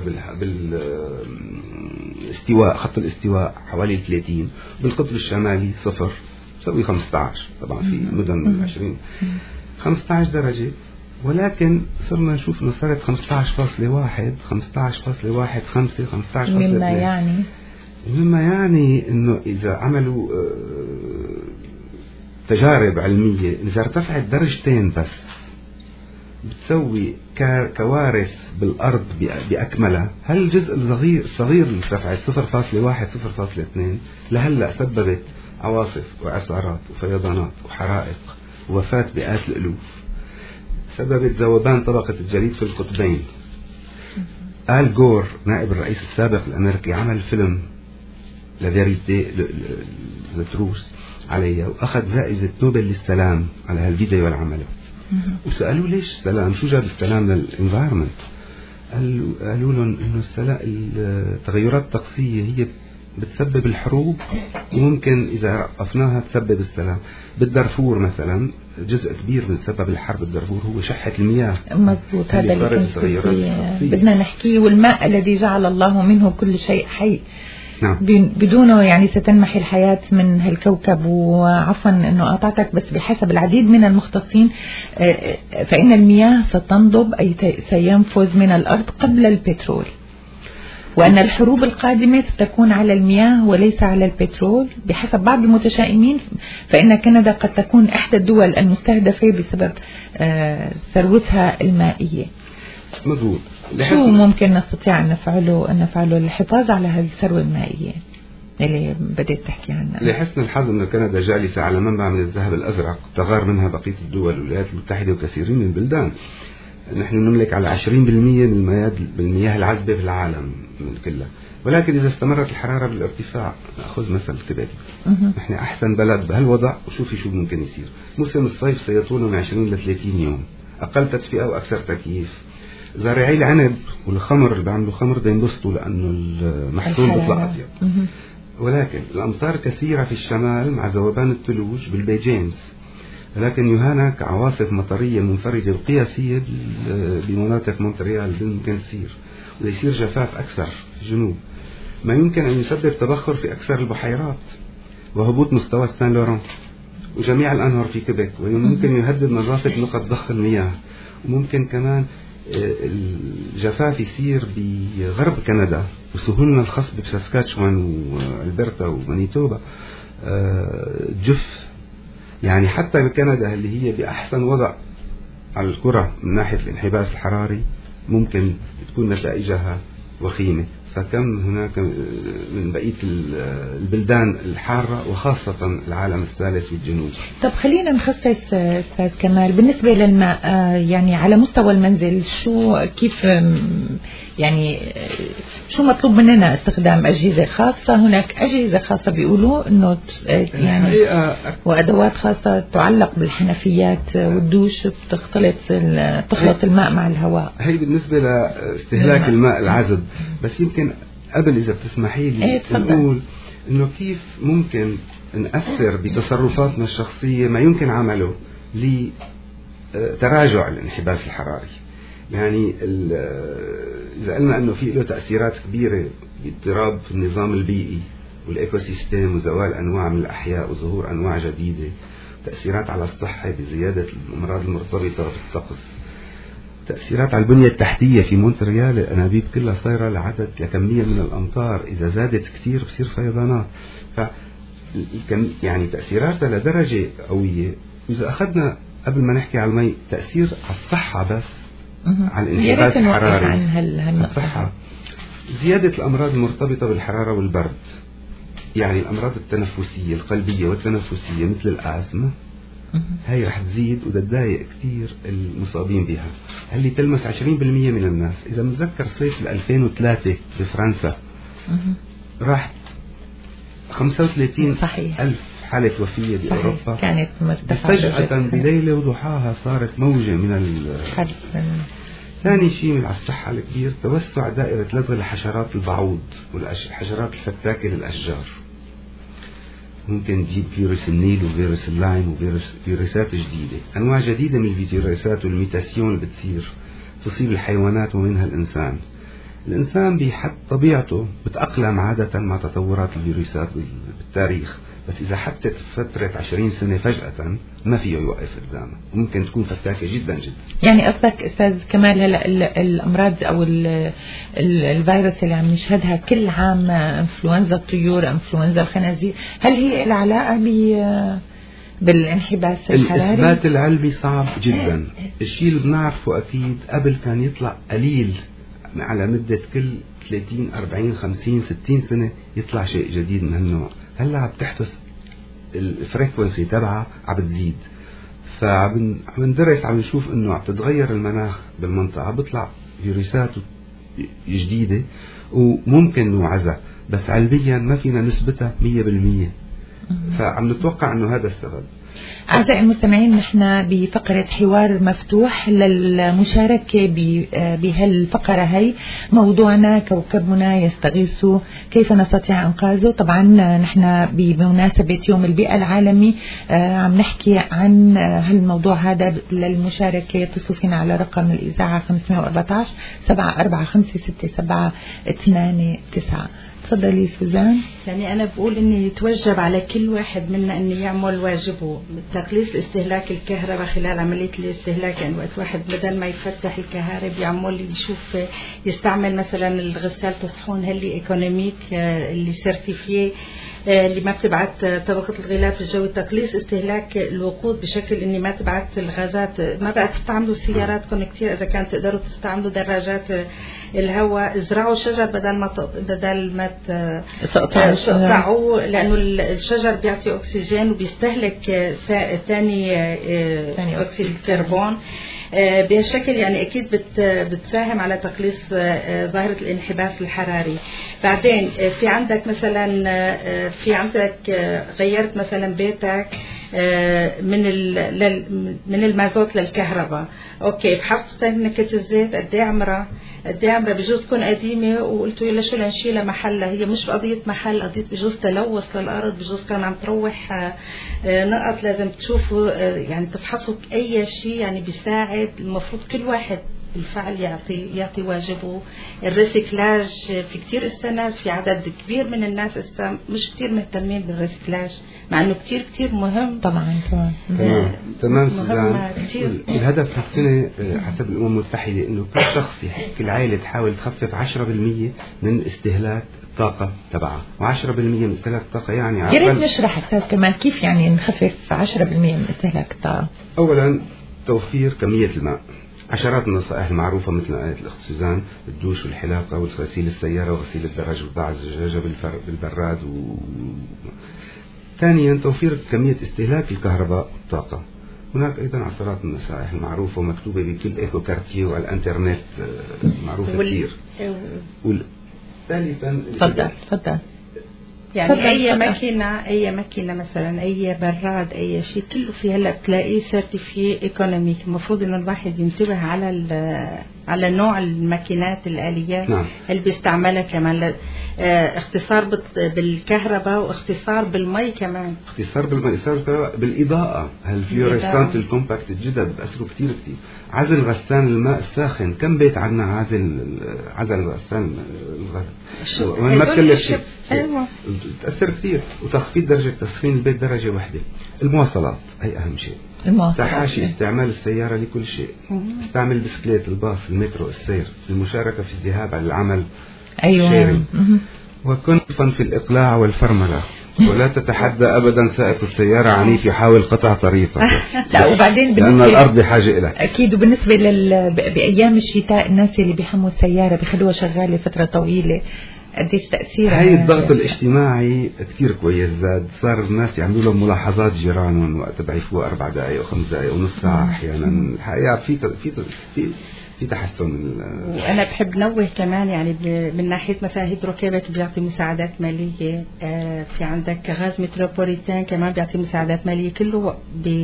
بالاستواء خط الاستواء حوالي ثلاثين، بالقطب الشمالي صفر تسوي خمسة عشر، طبعا في مدن عشرين خمسة عشر درجة، ولكن صرنا نشوف انه صارت خمسة عشر فاصلة واحد خمسة عشر فاصلة واحد خمسة خمسة عشر فاصلة اثنين، مما يعني مما يعني انه اذا عملوا تجارب علمية إذا ارتفعت درجتين بس بتسوي كوارث بالأرض بأكملها. هل الجزء الصغير الصغير اللي ارتفعت صفر فاصلة واحد صفر فاصلة اثنين لهلا سببت عواصف وإعصارات وفيضانات وحرائق ووفاة مئات الألوف، سببت ذوبان طبقة الجليد في القطبين. آل جور نائب الرئيس السابق الأمريكي عمل فيلم لفيريتي لتروس عليها وأخذ جائزة نوبل للسلام على هالفيديو اللي عمله. وسألوا ليش السلام، شو جاب السلام للإنفايرمنت؟ قالوا قالوا لهم إنه السلام التغيرات الطقسية هي بتسبب الحروب، وممكن إذا وقفناها تسبب السلام. بالدارفور مثلا جزء كبير من سبب الحرب بالدارفور هو شحة المياه. مزبوط، هذا اللي كنت بدنا نحكيه، والماء الذي جعل الله منه كل شيء حي. نعم. بدونه يعني ستنمحي الحياة من هالكوكب. وعفوا أنه قاطعتك، بس بحسب العديد من المختصين فإن المياه ستنضب أي سينفذ من الأرض قبل البترول، وأن الحروب القادمة ستكون على المياه وليس على البترول. بحسب بعض المتشائمين فإن كندا قد تكون إحدى الدول المستهدفة بسبب ثروتها المائية. مضبوط. شو ممكن نستطيع أن نفعله أن نفعله للحفاظ على هذه الثروة المائية اللي بدأت تحكي عنها؟ لحسن الحظ أن كندا جالسة على منبع من الذهب الأزرق تغار منها بقية الدول الولايات المتحدة وكثيرين من البلدان. نحن نملك على عشرين بالمئة من المياه العذبة في العالم كلها، ولكن إذا استمرت الحرارة بالارتفاع، نأخذ مثل كبير، نحن أحسن بلد بهالوضع. وشوفي شو ممكن يصير. موسم الصيف سيطول من عشرين إلى ثلاثين يوم، أقل تدفئة وأكثر تكييف. زارعي العنب والخمر اللي بيعملوا خمر بينبسطوا لأنه المحصول بيطلع أطيب، ولكن الأمطار كثيرة في الشمال مع ذوبان الثلوج بالبي جيمس، ولكن يهانك عواصف مطرية منفردة وقياسية بمناطق مونتريال ممكن تصير، ويصير جفاف أكثر في الجنوب، ما يمكن أن يسبب تبخر في أكثر البحيرات وهبوط مستوى سان لوران وجميع الأنهار في كيبيك، ويمكن يهدد نظافة نقط ضخ المياه. وممكن كمان الجفاف يصير بغرب كندا وسهولنا الخصب بساسكاتشوان والبرتا ومانيتوبا جف، يعني حتى بكندا اللي هي بأحسن وضع على الكرة من ناحية الانحباس الحراري ممكن تكون نتائجها وخيمة. فكم هناك من بقية البلدان الحارة وخاصة العالم الثالث والجنوب. طب خلينا نخصص أستاذ كمال بالنسبة للماء، يعني على مستوى المنزل شو كيف يعني شو مطلوب مننا؟ استخدام أجهزة خاصة، هناك أجهزة خاصة بيقولوا إنه يعني وأدوات خاصة تعلق بالحنفيات والدوش بتختلط تخلط الماء مع الهواء. هي بالنسبة لاستهلاك الماء العذب. بس يمكن قبل إذا بتسمحي لي ايه نقول إنه كيف ممكن نأثر بتصرفاتنا الشخصية ما يمكن عمله لتراجع الانحباس الحراري. يعني إذا قلنا إنه في له تأثيرات كبيرة باضطراب في النظام البيئي والإيكو سيستم وزوال أنواع من الأحياء وظهور أنواع جديدة، تأثيرات على الصحة بزيادة الأمراض المرتبطة بالطقس، تأثيرات على البنية التحتية. في مونتريال الأنابيب كلها صايرة لعدد لكمية من الأمطار، إذا زادت كثير بصير فيضانات. ف يعني تأثيراتها لدرجة قوية. إذا أخذنا قبل ما نحكي على المي تأثير على الصحة بس على الانحباس الحراري، الصحة زيادة الأمراض المرتبطة بالحرارة والبرد، يعني الأمراض التنفسية القلبية والتنفسية مثل الآسمة هاي رح تزيد وتضايق كتير المصابين بها. هل تلمس عشرين بالمية من الناس. إذا متذكر صيف ألفين وثلاثة بفرنسا راح خمسة وثلاثين ألف حالة وفية بأوروبا، كانت فجأة بليلة وضحاها صارت موجة من الحرب. ثاني شيء من على الصحة الكبير توسع دائرة لدغ الحشرات البعوض والحشرات الفتاكة للأشجار. ممكن تجيب فيروس النيل وفيروس اللايم وفيروسات جديدة، أنواع جديدة من الفيروسات والميتاسيون اللي بتصير تصيب الحيوانات ومنها الإنسان. الإنسان بحد طبيعته بتأقلم عادة مع تطورات الفيروسات بالتاريخ، بس إذا حدثت فترة عشرين سنة فجأة ما فيه يوقف قدامه، وممكن تكون فتاكة جدا جدا. يعني قصدك أستاذ كمال هلا الأمراض أو الفيروس اللي عم نشهدها كل عام، إنفلونزا الطيور، إنفلونزا الخنازير، هل هي لها علاقة ب بالانحباس الحراري؟ الإثبات العلمي صعب جدا. الشيء اللي بنعرفه أكيد قبل كان يطلع قليل على مدة كل ثلاثين أربعين خمسين ستين سنة يطلع شيء جديد من هالنوع. هلا عم تحدث الفريكونسي تبعها عم بتزيد، فعم ندرس عم نشوف انه عم تتغير المناخ بالمنطقة، بيطلع فيروسات جديدة وممكن نوعزها، بس علميا ما فينا نثبتها مية بالمية. فعم نتوقع انه هذا السبب. أعزائي المستمعين، نحن بفقرة حوار مفتوح للمشاركة بهالفقرة هي. موضوعنا كوكبنا يستغيث كيف نستطيع إنقاذه. طبعا نحن بمناسبة يوم البيئة العالمي عم نحكي عن هالموضوع هذا. للمشاركة يتصلوا فينا على رقم الإذاعة خمسة أربعة عشر سبعة أربعة خمسة ستة سبعة ثمانية تسعة. تفضلي سوزان. يعني أنا بقول إن يتوجب على كل واحد منا إنه يعمل واجبه بتقليص استهلاك الكهرباء خلال عملية الاستهلاك. يعني وقت واحد بدل ما يفتح الكهرباء يعمل يشوف يستعمل مثلا الغسالة الصحون هاللي ايكونوميك اللي سيرتيفيه اللي ما بتبعت طبقة الغلاف الجوي، تقليص استهلاك الوقود بشكل اني ما تبعت الغازات، ما بقى تستعملوا سياراتكم كتير، اذا كان تقدروا تستعملوا دراجات الهواء، ازرعوا شجر بدل ما بدل ما تقطعوه، لانه الشجر بيعطي اكسجين وبيستهلك ثاني اكسيد الكربون. بهالشكل يعني أكيد بتساهم على تقليص ظاهرة الانحباس الحراري. بعدين في عندك مثلا في عندك غيرت مثلا بيتك من من المازوت للكهرباء، اوكي بحطوا تنكة الزيت قد ايه عمرها قد ايه عمرها، بجوز تكون قديمه وقلتوا يلا شو لنشيلها محلها، هي مش قضيه محل، قضيه بجوز تلوث للارض، بجوز كان عم تروح نقط. لازم تشوفوا يعني تفحصوا اي شيء يعني بيساعد. المفروض كل واحد بالفعل يعطي يعطي واجبه. الريسيكلاج في كتير استناس، في عدد كبير من الناس اسا مش كتير مهتمين بالريسيكلاج، مع انه كتير كتير مهم. طبعا طبعا تمام تمام سوزان. الهدف السنة حسب الأمم المتحدة انه كل شخص كل عائلة تحاول تخفف عشرة بالمية من استهلاك الطاقة تبعها، وعشرة بالمية من استهلاك الطاقة يعني يا ريت نشرح أستاذ كمان كيف يعني نخفف عشرة بالمية من استهلاك الطاقة. أولا توفير كمية الماء. عشرات من النصائح المعروفة مثل آية الأخت سوزان: الدوش والحلاقة وغسيل السيارة وغسيل الدرج وضع الزجاجة بالبراد و... ثانيا توفير كمية استهلاك الكهرباء والطاقة. هناك أيضا عشرات من النصائح المعروفة ومكتوبة بكل إيكو كارتيه وعلى الانترنت معروفة وال... كثير. وال... ثالثا تفضل تفضل يعني أي ماكينة أي ماكينة مثلا أي براد أي شيء كله فيه هلا بتلاقيه سيرتيفي ايكونوميك. المفروض إنه الواحد ينتبه على على نوع الماكينات الآليات نعم. اللي بيستعملها كمان. اه اختصار بالكهرباء واختصار بالمي كمان. اختصار بالمي، اختصار بالإضاءة. هالفلوريسانت الكومباكت الجدد بأثروا كتير كتير. عزل غسان الماء الساخن، كم بيت عنا عزل عزل غسان وين ما تكلف شيء أيوة. تأثر كثير. وتخفيض درجة تسخين البيت درجة واحدة. المواصلات هي أهم شيء. تحاشي استعمال السيارة لكل شيء. استعمل بسكليت، الباص، المترو، السير، المشاركة في الذهاب على العمل. أيوة. وكن في الإقلاع والفرملة، ولا تتحدى أبدا سائق السيارة عنيف يحاول قطع طريقه. لا وبعدين لأن الأرض بحاجة إلى أكيد. وبالنسبة لل بأيام الشتاء الناس اللي بيحموا السيارة بيخلوها شغالة فترة طويلة، قديش تأثيرها؟ هاي الضغط الاجتماعي كتير كويس زاد. صار الناس يعملوا لهم ملاحظات جيرانهم وقت بعيفوها أربع دقائق وخمس دقائق ونص ساعة أحيانا. الحقيقة في في في في تحسن. وأنا بحب نوه كمان يعني من ناحية مثلا هيدروكيبت بيعطي مساعدات مالية. آه في عندك غاز متروبوليتان كمان بيعطي مساعدات مالية، كله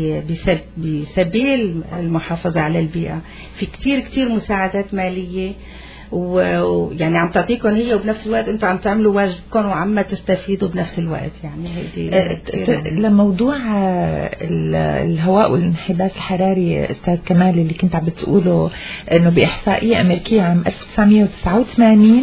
بسبيل المحافظة على البيئة. في كتير كتير مساعدات مالية ويعني عم تعطيكم هي وبنفس الوقت انتم عم تعملوا واجبكم وعم تستفيدوا بنفس الوقت. يعني هيدي لموضوع الهواء والانحباس الحراري استاذ كمال اللي كنت عم بتقوله انه باحصائيه امريكيه عام ألف وتسعمية وتسعة وثمانين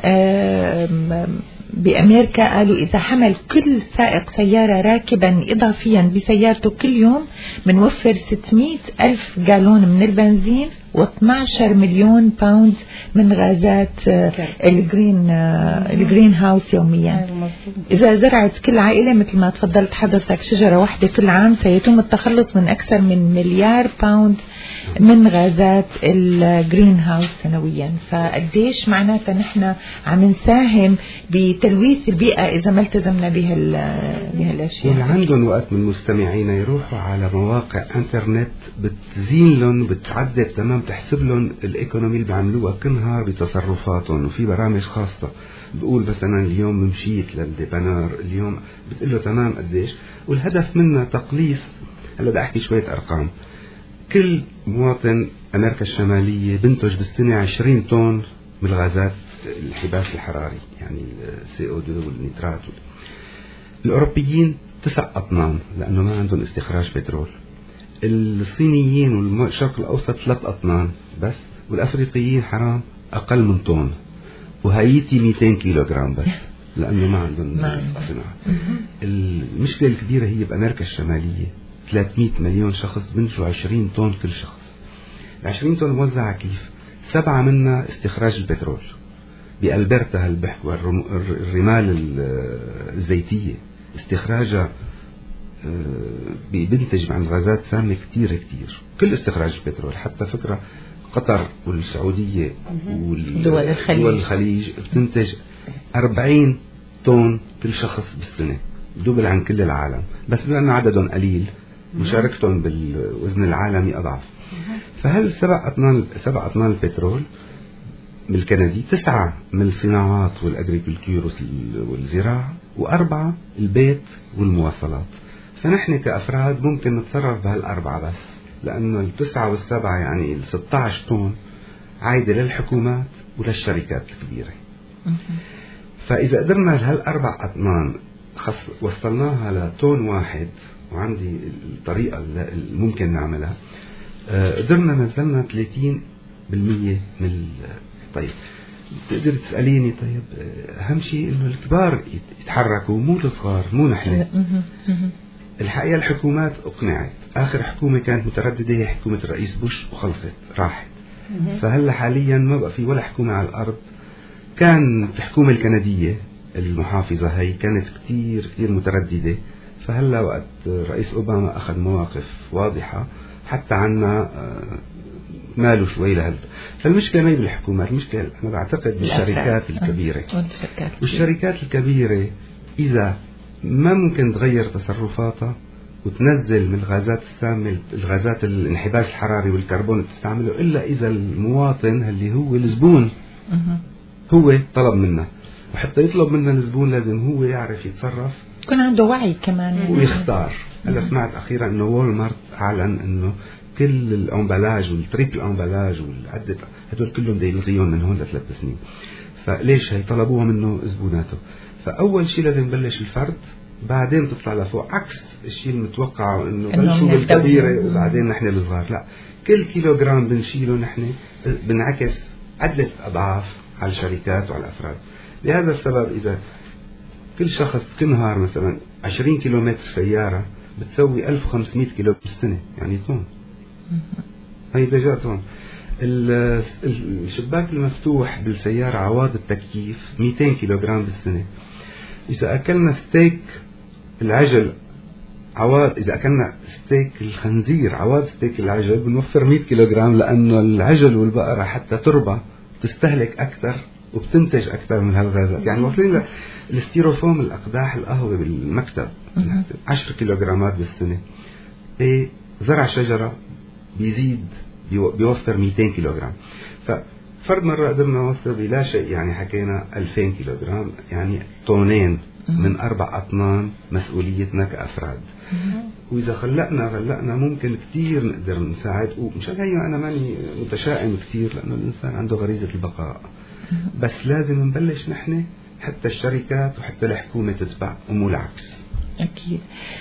بأمريكا قالوا إذا حمل كل سائق سيارة راكبا إضافيا بسيارته كل يوم منوفر ستمائة ألف جالون من البنزين و12 مليون باوند من غازات الجرين الجرين هاوس يوميا. إذا زرعت كل عائلة مثل ما تفضلت حضرتك شجرة واحدة كل عام سيتم التخلص من أكثر من مليار باوند من غازات الجرين هاوس سنويا. فقديش معناتها نحن عم نساهم بتلويث البيئة إذا ما التزمنا بهالأشياء. واللي عندهم وقت من مستمعينا يروحوا على مواقع انترنت بتزين لهم بتعدل تمام، تحسب لهم الايكونومي اللي بيعملوها كل نهار بتصرفاتهم. وفي برامج خاصة بقول مثلا اليوم مشيت للديبانار، اليوم بتقول له تمام قديش. والهدف منها تقليص. هلا بدي احكي شوية ارقام. كل مواطن امريكا الشمالية بنتج بالسنة عشرين طن من الغازات الانحباس الحراري، يعني السي او دو والنيترات. الاوروبيين تسع اطنان لانه ما عندهم استخراج بترول. الصينيين والشرق الاوسط ثلاث اطنان بس. والافريقيين حرام اقل من طن. وهايتي مئتين كيلو جرام بس لانه ما عندهم صناعه. المشكله الكبيره هي بامريكا الشماليه ثلاثمائة مليون شخص بنتجوا عشرين طن كل شخص. العشرين طن موزعة كيف؟ سبعة منها استخراج البترول. بألبرتا هالبحث والرمال الزيتية استخراجها بينتج عن غازات سامة كتير كتير. كل استخراج البترول حتى فكرة قطر والسعودية ودول الخليج, الخليج بتنتج أربعين طن كل شخص بالسنة، دوبل عن كل العالم. بس بما أن عددهم قليل مشاركتهم بالوزن العالمي أضعف. فهل سبع أطنان سبع أطنان البترول من الكندي، تسعة من الصناعات والأجريكولتور والزراعة، وأربعة البيت والمواصلات. فنحن كأفراد ممكن نتصرف بهالأربعة بس، لأنه التسعة والسبعة يعني الستة عشر طن عايدة للحكومات وللشركات الكبيرة. فإذا قدرنا لهالأربع أطنان خص وصلناها لطن واحد، وعندي الطريقة اللي ممكن نعملها، قدرنا نزلنا ثلاثين بالمية من. طيب تقدر تسأليني طيب أهم شيء إنه الكبار يتحركوا مو الصغار، مو نحن. الحقيقة الحكومات أقنعت. آخر حكومة كانت مترددة هي حكومة الرئيس بوش وخلصت راحت. فهلا حاليا ما بقى في ولا حكومة على الأرض. كان الحكومة الكندية المحافظة هي كانت كتير كتير مترددة. فهلا وقت رئيس أوباما أخذ مواقف واضحة حتى عنا ماله شوي لهذا. فالمشكلة ما هي بالحكومات، المشكلة أنا بعتقد بالشركات الكبيرة. والشركات الكبيرة إذا ما ممكن تغير تصرفاتها وتنزل من الغازات السامة، الغازات الانحباس الحراري والكربون اللي بتستعمله، إلا إذا المواطن اللي هو الزبون هو طلب منه. وحتى يطلب منه الزبون لازم هو يعرف يتصرف، يكون عنده وعي كمان ويختار. هلا سمعت أخيرا إنه وولمارت أعلن إنه كل الأمبلاج والتريبل أمبلاج والعدة هدول كلهم بده يلغيهم من هون لثلاث سنين. فليش هي طلبوها منه زبوناته؟ فأول شيء لازم يبلش الفرد، بعدين تطلع لفوق، عكس الشيء المتوقع إنه بلشوا بالكبيرة وبعدين نحن الصغار. لا، كل كيلو جرام بنشيله نحن بنعكس عدة أضعاف على الشركات وعلى الأفراد. لهذا السبب إذا كل شخص كل نهار مثلا عشرين كيلومتر سيارة بتسوي ألف وخمسمائة كيلو بالسنة، يعني طن. هي دجاج طن. الشباك المفتوح بالسيارة عواد التكييف مئتين كيلو جرام بالسنة. إذا أكلنا ستيك العجل عواد، إذا أكلنا ستيك الخنزير عواد ستيك العجل بنوفر مئة كيلو جرام، لأنه العجل والبقرة حتى تربى تستهلك أكثر وبتنتج أكثر من هالغازات. يعني وصلين للستيروفوم الأقداح القهوة بالمكتب عشرة كيلو جرامات بالسنة. إيه زرع شجرة بيزيد بيوفر مئتين كيلو جرام. ففرد مرة قدرنا نوصل بلا شيء، يعني حكينا ألفين كيلو جرام، يعني طونين من أربع أطنان مسؤوليتنا كأفراد. وإذا خلقنا خلقنا ممكن كتير نقدر نساعد. ومشان هي أنا ماني متشائم كتير، لأنه الإنسان عنده غريزة البقاء، بس لازم نبلش نحن حتى الشركات وحتى الحكومة تتبع ومو العكس. أكيد.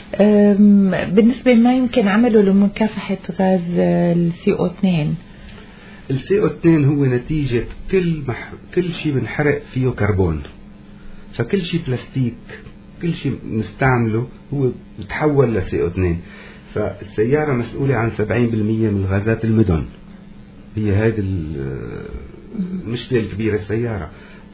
بالنسبة ما يمكن عمله لمكافحة غاز السي او اثنين؟ السي او اثنين هو نتيجة كل مح... كل شيء بنحرق فيه كربون. فكل شيء بلاستيك، كل شيء نستعمله هو بتحول لسي او اثنين. فالسيارة مسؤولة عن سبعين بالمئة من غازات المدن. هي هذه المشكلة الكبيرة. السيارة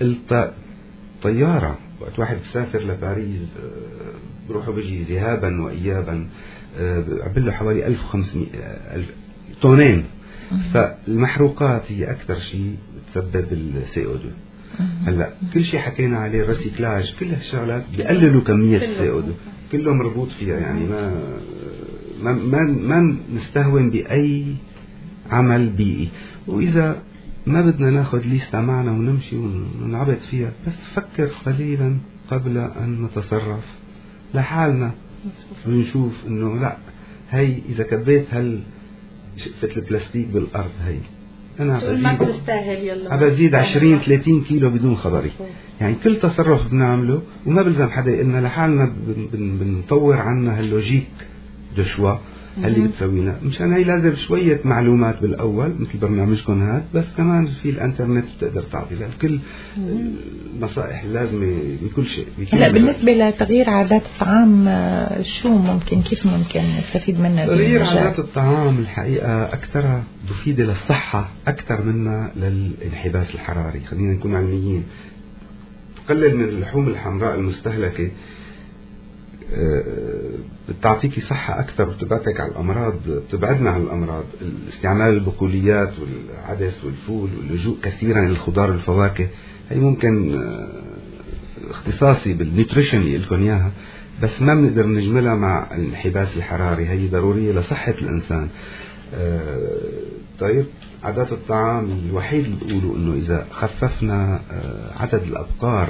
الطيارة وقت واحد بسافر لباريس بروحه بيجي ذهابا وإيابا عبله حوالي ألف وخمسمائة طنين. فالمحروقات هي أكثر شيء بتسبب السي او اثنين. هلا كل شيء حكينا عليه الريسيكلاج، كل هالشغلات بيقللوا كمية السي او اثنين، كله مربوط فيها. يعني ما ما ما, ما نستهون بأي عمل بيئي. وإذا ما بدنا ناخذ ليستا معنا ونمشي ونعبط فيها، بس فكر قليلا قبل أن نتصرف لحالنا ونشوف إنه لا، هي إذا كبيت هال شقفة البلاستيك بالأرض هي أنا بزيد بزيد عشرين ثلاثين كيلو بدون خبري. يعني كل تصرف بنعمله وما بلزم حدا يقلنا، لحالنا بنطور عنا هاللوجيك دو شوا اللي بتسوينا. مشان هي لازم شوية معلومات بالأول مثل برنامجكم هذا، بس كمان في الانترنت بتقدر تعطي كل النصائح اللازمة بكل شيء. هلا بالنسبة لتغيير عادات الطعام شو ممكن، كيف ممكن نستفيد منها؟ تغيير عادات الطعام الحقيقة أكثرها مفيدة للصحة أكثر منها للانحباس الحراري. خلينا نكون علميين. تقلل من اللحوم الحمراء المستهلكة بتعطيكي صحة أكثر وبتبعدك عن الأمراض، بتبعدنا عن الأمراض. استعمال البقوليات والعدس والفول واللجوء كثيرا للخضار والفواكه هي ممكن اختصاصي بالنيوتريشن اللي لكم إياها، بس ما بنقدر نجملها مع الانحباس الحراري. هي ضرورية لصحة الإنسان. طيب عادات الطعام الوحيد اللي بيقولوا إنه إذا خففنا عدد الأبقار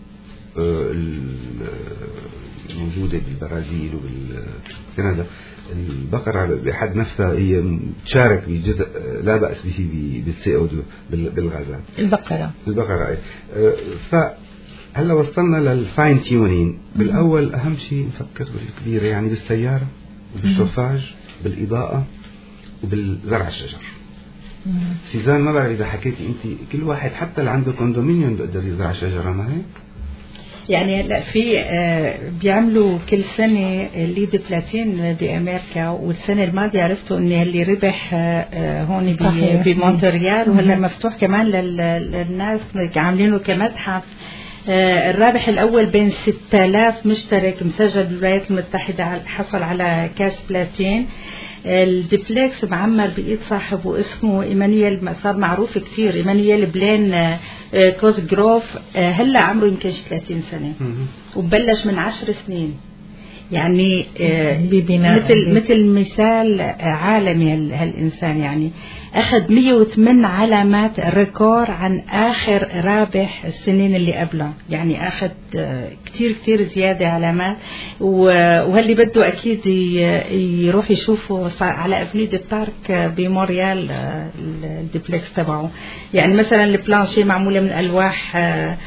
الموجودة بالبرازيل وبالكندا، البقرة بحد نفسها هي تشارك بجزء لا بأس به بالسي او اثنين بالغازات. البقرة البقرة اي. فهلا وصلنا للفاين تيونين. بالأول أهم شيء نفكر بالكبيرة، يعني بالسيارة وبالشوفاج بالإضاءة وبالزرع الشجر. سيزان ما بعرف إذا حكيتي أنت، كل واحد حتى اللي عنده كوندومينيوم بيقدر يزرع شجرة، ما هيك؟ يعني هلا في آه بيعملوا كل سنة ليد بلاتين بأمريكا، والسنة الماضية عرفتوا إن اللي ربح آه هون بمونتريال، وهلا مفتوح كمان للناس عاملينه كمتحف آه الرابح الأول بين ستة آلاف مشترك مسجل بالولايات المتحدة حصل على كاس بلاتين. الديبلكس معمر بإيد صاحبه اسمه إيمانويل، صار معروف كتير، إيمانويل بلين آه كوز جروف. آه هلا عمره يمكن ثلاثين سنة وبلش من عشر سنين، يعني آه مثل مثل مثال عالمي هالإنسان. يعني أخذ مية وثمانية علامات ريكور عن آخر رابح السنين اللي قبله، يعني أخذ آه كتير كتير زيادة علامات. وهاللي بده أكيد يروح يشوفه على أفنيد بارك بموريال آه الديبلكس تبعه. يعني مثلا البلانشي معمولة من ألواح آه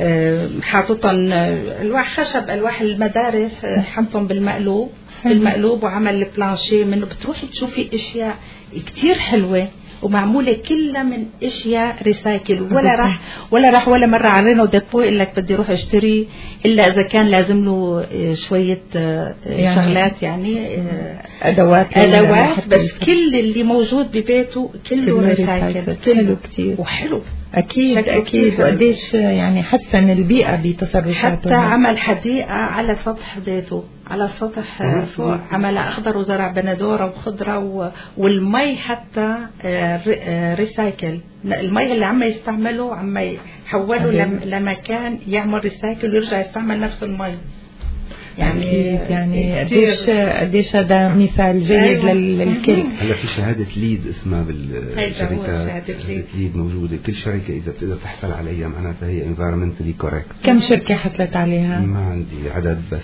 حاططن الواح خشب، الواح المدارس حطهم بالمقلوب بالمقلوب وعمل البلانشيه منه. بتروحي تشوفي اشياء كتير حلوه ومعموله كلها من اشياء ريسايكل، ولا راح ولا راح ولا مره على رينو ديبو الا لك بدي اروح اشتري، الا اذا كان لازم له شويه يعني شغلات، يعني ادوات ادوات بس كل اللي موجود ببيته كله ريسايكل، كله كتير وحلو. أكيد أكيد. وقديش يعني حسن البيئة بتصرفاته. حتى عمل حديقة على سطح بيته، على سطح فوق عمل أخضر وزرع بندورة وخضرة، والمي حتى ريسايكل. المي اللي عم يستعمله عم يحوله لمكان يعمل ريسايكل ويرجع يستعمل نفس المي. يعني يعني قديش قديش هذا مثال جيد للكل. هلا في شهادة ليد اسمها بالشركات، شهادة ليد موجودة. كل شركة إذا بتقدر تحصل عليها معناتها هي environmentally correct. كم شركة حصلت عليها؟ ما عندي عدد، بس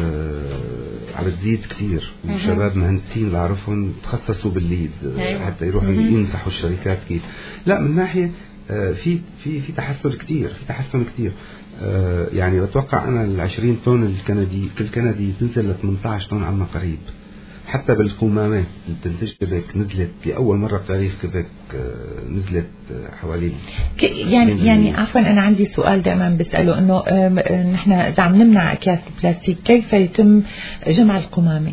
آه عم بتزيد كثير. وشباب مهندسين اللي أعرفهم تخصصوا بالليد حتى يروحوا ينصحوا الشركات كيف. لا من ناحية آه في في في تحسن كثير، في تحسن كثير. آه يعني بتوقع أنا العشرين طن الكندي كل كندي تنزل ل ثمانية عشر طن عما قريب. حتى بالقمامة اللي بتنتج كيبك نزلت لأول مرة بتاريخ كيبك، آه نزلت آه حوالي يعني يعني عفوا أنا عندي سؤال دائما بسأله إنه آه نحن إذا عم نمنع أكياس البلاستيك كيف يتم جمع القمامة؟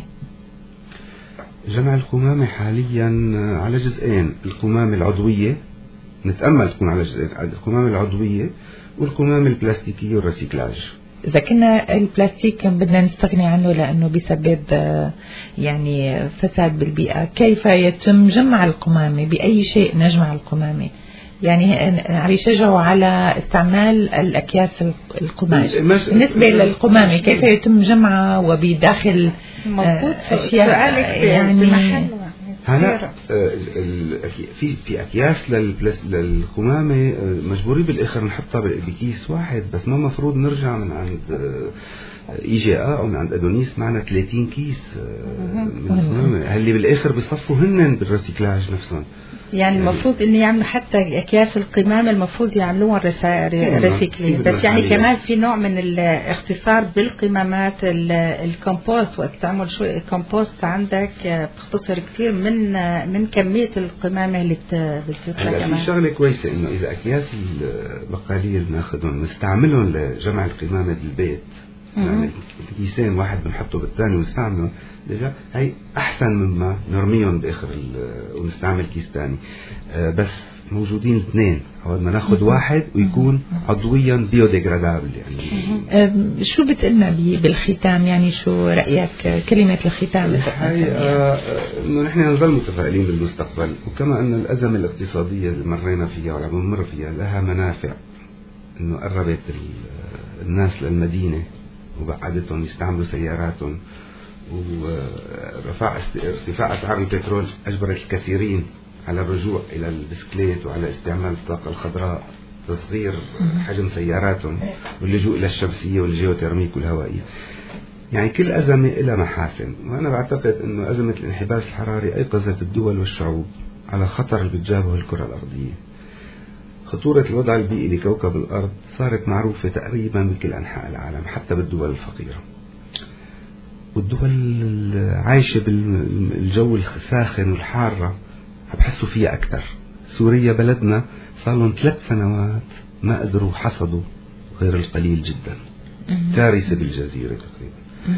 جمع القمامة حاليا على جزئين، القمامة العضوية نتأمل تكون على جزئين، القمامة العضوية والقمامة البلاستيكية والريسيكلاج. إذا كنا البلاستيك بدنا نستغني عنه لأنه بيسبب يعني فساد بالبيئة، كيف يتم جمع القمامة؟ بأي شيء نجمع القمامة؟ يعني عم يشجعوا على استعمال الأكياس القماش. بالنسبة للقمامة كيف يتم جمعها وبداخل أشياء يعني هلا في في اكياس للقمامه مجبورين بالاخر نحطها بكيس واحد، بس ما مفروض نرجع من عند اي جي ا او من عند ادونيس معنا ثلاثين كيس من القمامه اللي بالاخر بيصفوا هن بالريسيكلاج نفسهم. يعني المفروض ان يعملوا حتى اكياس القمامه المفروض يعملوها ريسيكلينج، بس يعني كمان في نوع من الاختصار بالقمامات. الكومبوست وقت تعمل شو الكومبوست عندك بتختصر كثير من من كميه القمامه اللي بتطلع. كمان في شغله كويسه انه اذا اكياس البقاليه اللي بناخذهم نستعملهم لجمع القمامه بالبيت، يعني كيسين واحد بنحطه بالثاني ونستعمله، هي احسن مما نرميهم باخر ونستعمل كيس ثاني. آه بس موجودين اثنين، بدنا ناخذ واحد ويكون عضويا بيوديجرادابل. يعني شو بتقلنا بالختام؟ يعني شو رايك كلمه الختام؟ الحقيقه انه نحن نظل متفائلين بالمستقبل، وكما ان الازمه الاقتصاديه اللي مرينا فيها وعم نمر فيها لها منافع، انه قربت الناس للمدينه وبعدتهم يستعملوا سياراتهم، ورفع ارتفاع أسعار البترول أجبرت الكثيرين على الرجوع إلى البسكليت وعلى استعمال الطاقة الخضراء، تصغير حجم سياراتهم واللجوء إلى الشمسية والجيوترميك والهوائية. يعني كل أزمة لها محاسن، وأنا بعتقد أنه أزمة الانحباس الحراري أيقظت الدول والشعوب على خطر اللي بتجابه الكرة الأرضية. خطورة الوضع البيئي لكوكب الأرض صارت معروفة تقريبا بكل أنحاء العالم، حتى بالدول الفقيرة. والدول عايشة بالجو الساخن والحارة بحسوا فيها أكثر. سوريا بلدنا صار لهم ثلاث سنوات ما قدروا حصدوا غير القليل جدا، كارثة بالجزيرة تقريبا.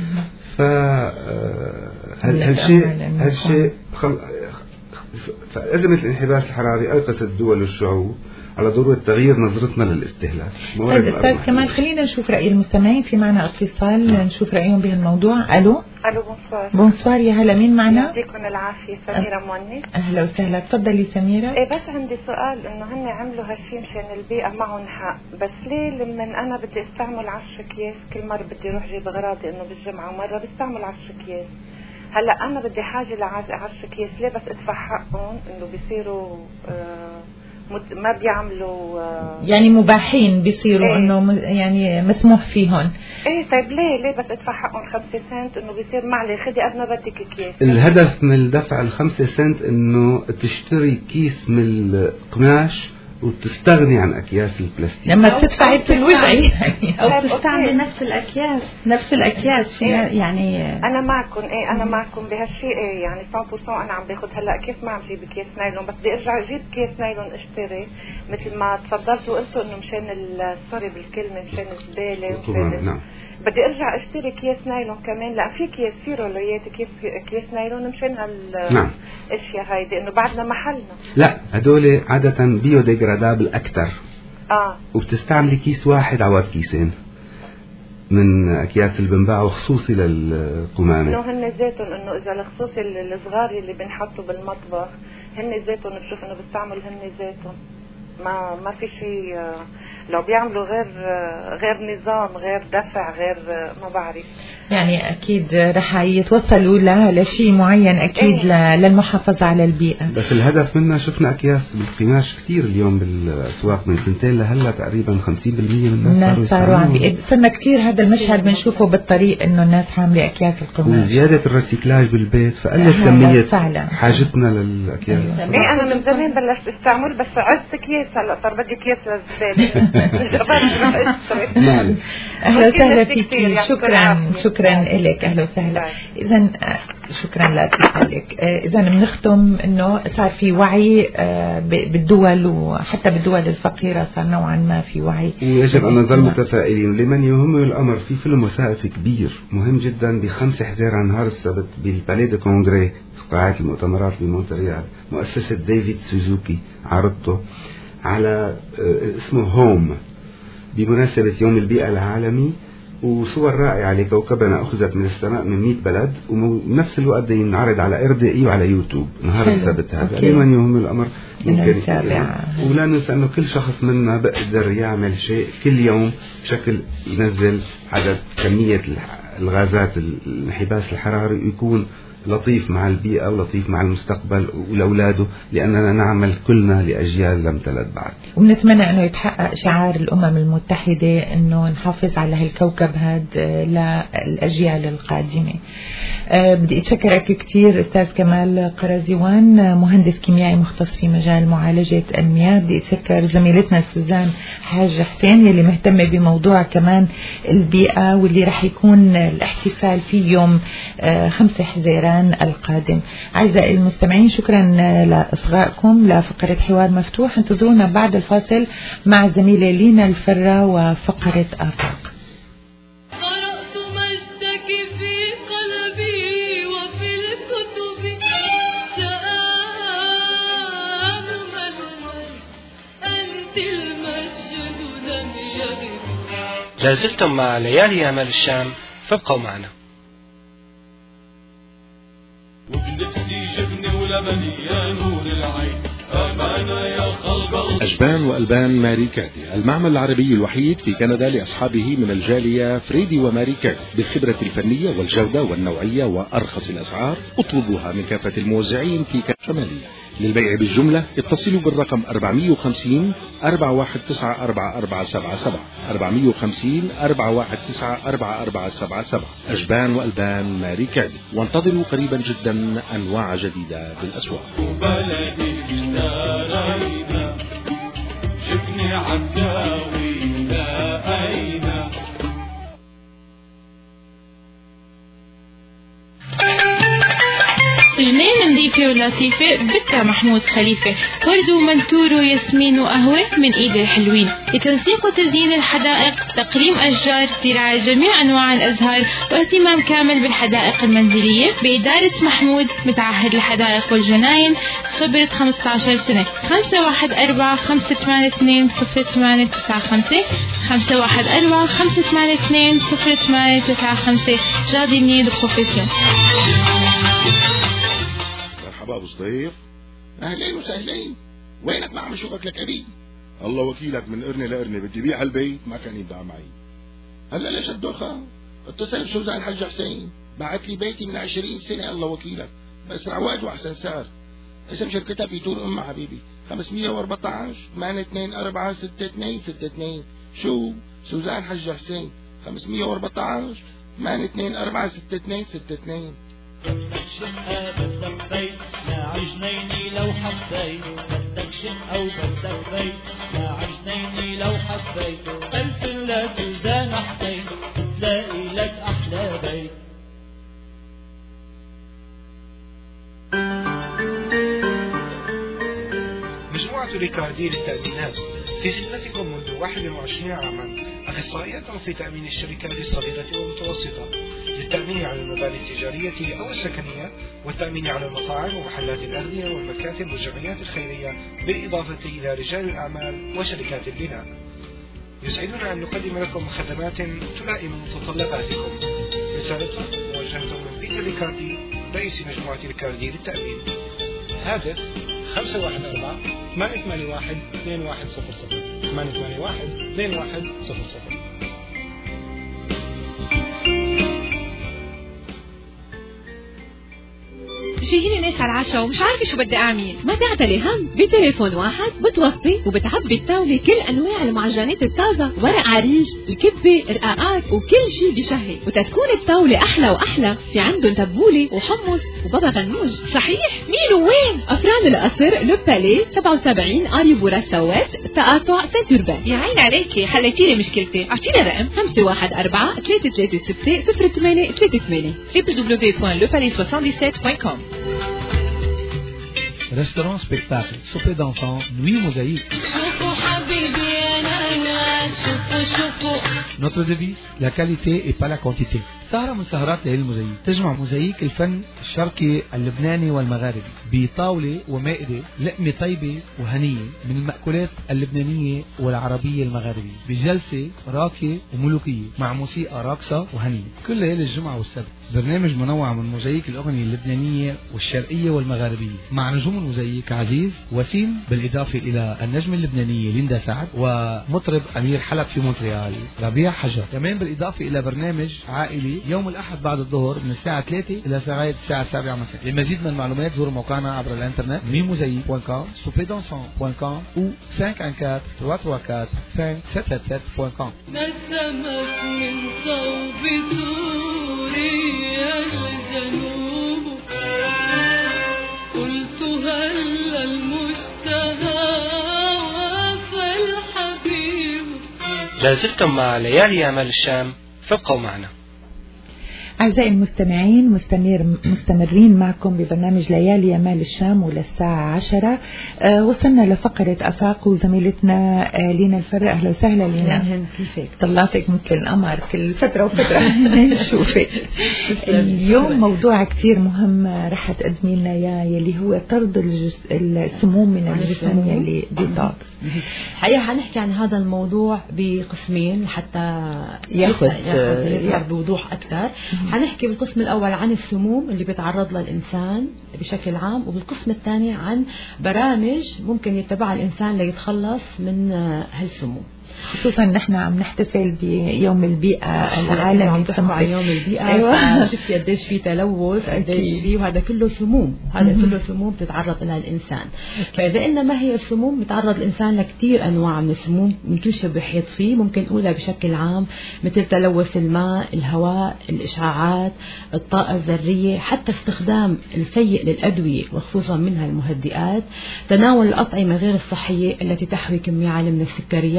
فهالشيء هالشيء خل... فأزمة الانحباس الحراري أيقظت الدول والشعوب على ضرورة تغيير نظرتنا للاستهلاك. طيب أستاذ كمال، خلينا نشوف رأي المستمعين. في معنا اتصال نشوف رأيهم بهالموضوع. ألو ألو بونسوار. بونسوار، يا هلا، مين معنا؟ يعطيكم العافية، سميرة موني. أهلا وسهلا، تفضلي سميرة. إيه بس عندي سؤال، إنه هن عملوا هالشيء مشان البيئة معهم حق، بس ليه لما أنا بدي استعمل عشر أكياس كل مرة بدي أروح جيب أغراضي إنه بالجمعة مرة بستعمل عشر أكياس، هلا أنا بدي حاجة لعشر أكياس ليه بس أدفع حقهم إنه بيصيروا آه ما بيعملوا آه يعني مباحين بيصيروا إيه؟ انه يعني مسموح فيهم. ايه طيب ليه ليه بس ادفع حقهم خمسة سنت انه بيصير معلي خدي قد ما بدك اكياس. الهدف من دفع الخمسة سنت انه تشتري كيس من القماش وتستغني عن اكياس البلاستيك لما بتدفعي بتلوجعي يعني او تستعملي نفس الاكياس نفس الاكياس فيها إيه؟ يعني انا معكم ايه انا معكم بهالشيء ايه يعني مية بالمية انا عم باخذ هلا كيف ما عم جيب كيس نايلون بس بدي ارجع اجيب كيس نايلون اشتري مثل ما تفضلتوا وقلتوا انه مشان سوري بالكلمه مشان الزباله مشان نعم. بدي ارجع اشتري كيس نايلون كمان لا في كيس في رولويات كيس كيس نايلون مشان هالاشياء نعم. هيدي انه بعدنا محلنا لا هدول عاده بيو ديجرادابل اكثر اه وبتستعملي كيس واحد عوض كيسين من اكياس اللي بنباعوا خصوصي للقمامه انه هن ذاتهم انه اذا الخصوصي الصغار اللي بنحطوا بالمطبخ هن ذاتهم بشوف انه بيستعملوا هن ذاتهم ما ما في شيء لو بيعملوا غير غير نظام غير دفع غير ما بعرف يعني اكيد رح يتوصلوا لشيء معين اكيد إيه؟ للمحافظه على البيئه. بس الهدف منا شفنا اكياس بالقماش كثير اليوم بالاسواق من سنتين لهلا تقريبا خمسين بالمية من الناس صاروا عم صرنا كثير هذا المشهد بنشوفه بالطريق انه الناس حامله اكياس القماش وزياده الريسيكلاج بالبيت فقلت كميه حاجتنا للاكياس. ايه انا من زمان بلشت استعمل بس عزت اكياس هلا صار بدي اكياس للزباله. اهلا وسهلا فيك شكرا شكرا لك اهلا وسهلا. اذا شكرا لاتصالك. اذا بنختم انه صار في وعي بالدول وحتى بالدول الفقيره صار نوعا ما في وعي ويجب ان نظل متفائلين. لمن يهمه الامر في فيلم وثائقي كبير مهم جدا بخمس حزيرة نهار السبت بالباليه دي كونغري قاعه المؤتمرات بمونتريال مؤسسه ديفيد سوزوكي عرضته على اسمه هوم بمناسبة يوم البيئة العالمي وصور رائعة لكوكبنا أخذت من السماء من مئة بلد وبنفس الوقت ينعرض على ار دي اي وعلى يوتيوب نهار السبت هذا لمن يهم الأمر ممكن ولا ننسى أنه كل شخص منا بقدر يعمل شيء كل يوم بشكل ينزل عدد كمية الغازات الانحباس الحراري يكون لطيف مع البيئة ولطيف مع المستقبل ولأولاده لأننا نعمل كلنا لأجيال لم تلد بعد. ونتمنى أنه يتحقق شعار الأمم المتحدة أنه نحافظ على هالكوكب هذا للأجيال القادمة. أه بدي أتشكرك كثير أستاذ كمال قرازيوان مهندس كيميائي مختص في مجال معالجة المياه. بدي أتشكر زميلتنا سوزان حاج حسين اللي مهتمة بموضوع كمان البيئة واللي رح يكون الاحتفال في يوم أه خمسة حزيران القادم. أعزائي المستمعين شكرا لإصغائكم لفقرة حوار مفتوح. انتظرونا بعد الفاصل مع زميلة لينا الفرة وفقرة آفاق. قرأت مجدك في قلبي وفي الكتب شآن المجد أنت المسجد لم يغب. لازلتم مع ليالي أمل الشام فابقوا معنا. وبنفسي جبني ولبني يا نور العين أمانة يا خلق. أجبان وألبان ماري كادي المعمل العربي الوحيد في كندا لأصحابه من الجالية فريدي وماري كادي بالخبرة الفنية والجودة والنوعية وأرخص الأسعار. اطلبوها من كافة الموزعين في كندا الشمالية. للبيع بالجملة اتصلوا بالرقم أربعمية وخمسين أربعة واحد تسعة أربعة أربعة سبعة سبعة أربعمية وخمسين أربعة واحد تسعة أربعة أربعة سبعة سبعة. أجبان وألبان ماري كادي. وانتظروا قريبا جدا أنواع جديدة بالأسواق. وبلدي اشترينا شفني عالداوي لقينا. جنين نظيفة ولطيفة بدها محمود خليفة، ورد ومنتور وياسمين وقهوة من إيد الحلوين. لتنسيق وتزيين الحدائق، تقليم أشجار، زراعة جميع أنواع الأزهار، واهتمام كامل بالحدائق المنزلية بإدارة محمود متعهد الحدائق والجناين، خبرة خمسة عشر سنة. خمسة واحد أربعة خمسة ثمانية اثنين صفر ثمانية تسعة خمسة خمسة واحد أربعة خمسة ثمانية اثنين صفر ثمانية تسعة خمسة. جاردينير دو بروفيسيون. مرحبا ابو صديف، اهلين وسهلين. وينك ما عم اشوفك لك ابي؟ الله وكيلك من قرني لقرني بدي بيع البيت ما كان يبدع معي. هلا ليش الدوخة؟ اتصل بسوزان الحاج حسين، بعت لي بيتي من عشرين سنة الله وكيلك بأسرع وقت وأحسن سعر. اسم شركتها في تور أمها حبيبي، خمسمية وأربعة عشر ثمانية اثنين أربعة ستة اثنين ستة اثنين. شو؟ سوزان الحاج حسين، خمسمية وأربعة عشر ثمانية اثنين أربعة ستة اثنين ستة اثنين. بدك شقة بدك بيت يا عجنيني لو حبيت، بدك شقة وبدك بيت يا عجنيني لو حبيت، تلفن لسوزان حسين تلاقي لك أحلى بيت. مجموعة ريكاردي للتأمينات في خدمتكم منذ واحد وعشرين عاما، أخصائيات في تأمين الشركات الصغيرة والمتوسطة للتأمين على المباني التجارية أو السكنية، والتأمين على المطاعم ومحلات الأغذية والمكاتب والجمعيات الخيرية، بالإضافة إلى رجال الأعمال وشركات البناء. يسعدنا أن نقدم لكم خدمات تلائم متطلباتكم. رسالة موجهة من بيتر ريكاردي رئيس مجموعة ريكاردي للتأمين. هاتف خمسة واحد أربعة ثمانية ثمانية واحد اثنين واحد صفر صفر ثمانية ثمانية واحد اثنين واحد صفر صفر. جايين ناس على العشاء ومش عارفة شو بدي أعمل. ما تعتلي هم، بتليفون واحد بتوصي وبتعبي الطاولة كل أنواع المعجنات الطازة، ورق عريش، الكبة، رقاقات وكل شي بشهي. وتتكون الطاولة أحلى وأحلى، في عندهم تبولة وحمص وبابا غنوج. صحيح؟ مين وين؟ أفران القصر، لوبالي، سبعة وسبعين أريبورا السوات، تقاطع سنتوربان. يا عين عليكي، حليتي لي مشكلتي. أعطيني رقم خمسة واحد أربعة ثلاثة ثلاثة ستة صفر ثمانية ثلاثة ثمانية دبليو دبليو دبليو دوت لو بالي سبعة وسبعين دوت كوم. Restaurant spectacle, souper d'enfants, nuit mosaïque. Notre devise, la qualité et pas la quantité. سهرة من سهرات ليالي الموزاييك تجمع موزاييك الفن الشرقي اللبناني والمغاربي بطاولة ومائدة لقمة طيبة وهنية من المأكولات اللبنانية والعربية المغاربية، بجلسة راقية وملوكية مع موسيقى راقصة وهنية كل ليالي الجمعة والسبت. برنامج منوع من موزاييك الأغنية اللبنانية والشرقية والمغاربية مع نجوم الموزاييك عزيز وسيم، بالإضافة إلى النجمة اللبنانية ليندا سعد ومطرب أمير حلب في مونتريال ربيع حجر. كمان بالإضافة إلى برنامج عائلي يوم الأحد بعد الظهر من الساعة ثلاثة إلى لغاية الساعة السابعة مساء. لمزيد من المعلومات زوروا موقعنا عبر الإنترنت nuit mosaïque point com, souper dansant point com ou cinq un quatre trois trois quatre cinq sept sept sept point com. نسمت من صوب سوريا الجنوب، قلت هل المشتهى وفى الحبيب. لازلتم مع ليالي أمال الشام، فابقوا معنا. أعزائي المستمعين، مستمر مستمرين معكم ببرنامج ليالي أمال الشام وللساعة عشرة. آه وصلنا لفقرة أفاق وزميلتنا آه لينا الفرق. أهلا وسهلا لينا، كيفك؟ طلعتك مثل القمر كل فترة وفترة نشوفك. اليوم موضوع كتير مهم رح تقدمي لنا إياه، يلي هو طرد الجس... السموم من الجسم يلي ديتوكس. حقيقة حنحكي عن هذا الموضوع بقسمين حتى ياخذ يظهر بوضوح أكثر. حنحكي بالقسم الأول عن السموم اللي بيتعرض لها الإنسان بشكل عام، وبالقسم الثاني عن برامج ممكن يتبعها الإنسان ليتخلص من هالسموم، خصوصا نحن عم نحتفل بيوم البيئة العالمي. عم تحكوا عن يوم البيئة. أيوة. شفتي قديش في تلوث، قديش في، وهذا كله سموم، هذا كله سموم بتتعرض لها الإنسان. فإذا قلنا ما هي السموم، بتعرض الإنسان لكثير أنواع من السموم من كل شيء بيحيط فيه. ممكن نقولها بشكل عام مثل تلوث الماء، الهواء، الإشعاعات، الطاقة الذرية، حتى استخدام السيء للأدوية وخصوصا منها المهدئات، تناول الأطعمة غير الصحية التي تحوي كمية عالية من السكريات أو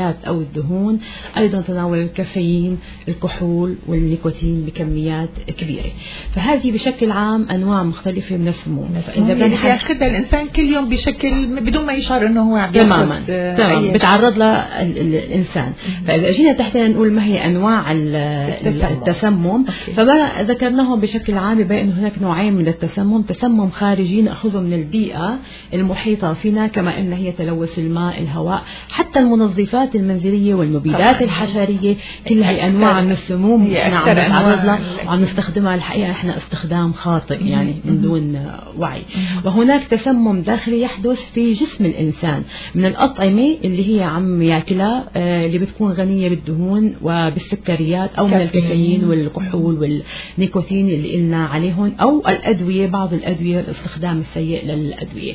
الدهون، أيضا تناول الكافيين، الكحول والنيكوتين بكميات كبيرة. فهذه بشكل عام أنواع مختلفة من السموم. فإذا بياخذها الإنسان كل يوم بشكل بدون ما يشعر إنه هو عم ياخذ تماما تمام بتعرض لها الإنسان. فإذا جينا تحتنا نقول ما هي أنواع التسمم، فما ذكرناه بشكل عام بين أنه هناك نوعين من التسمم: تسمم خارجي نأخذه من البيئة المحيطة فينا كما أن هي تلوث الماء، الهواء، حتى المنظفات المنزلية والمبيدات الحشرية، كل هي أنواع من السموم احنا عم نتعرض لها وعم نستخدمها الحقيقة احنا استخدام خاطئ يعني من دون وعي. وهناك تسمم داخلي يحدث في جسم الإنسان من الأطعمة اللي هي عم ياكلها اللي بتكون غنية بالدهون وبالسكريات، أو من الكافيين والكحول والنيكوتين اللي قلنا عليهم، أو الأدوية، بعض الأدوية الاستخدام السيء للأدوية.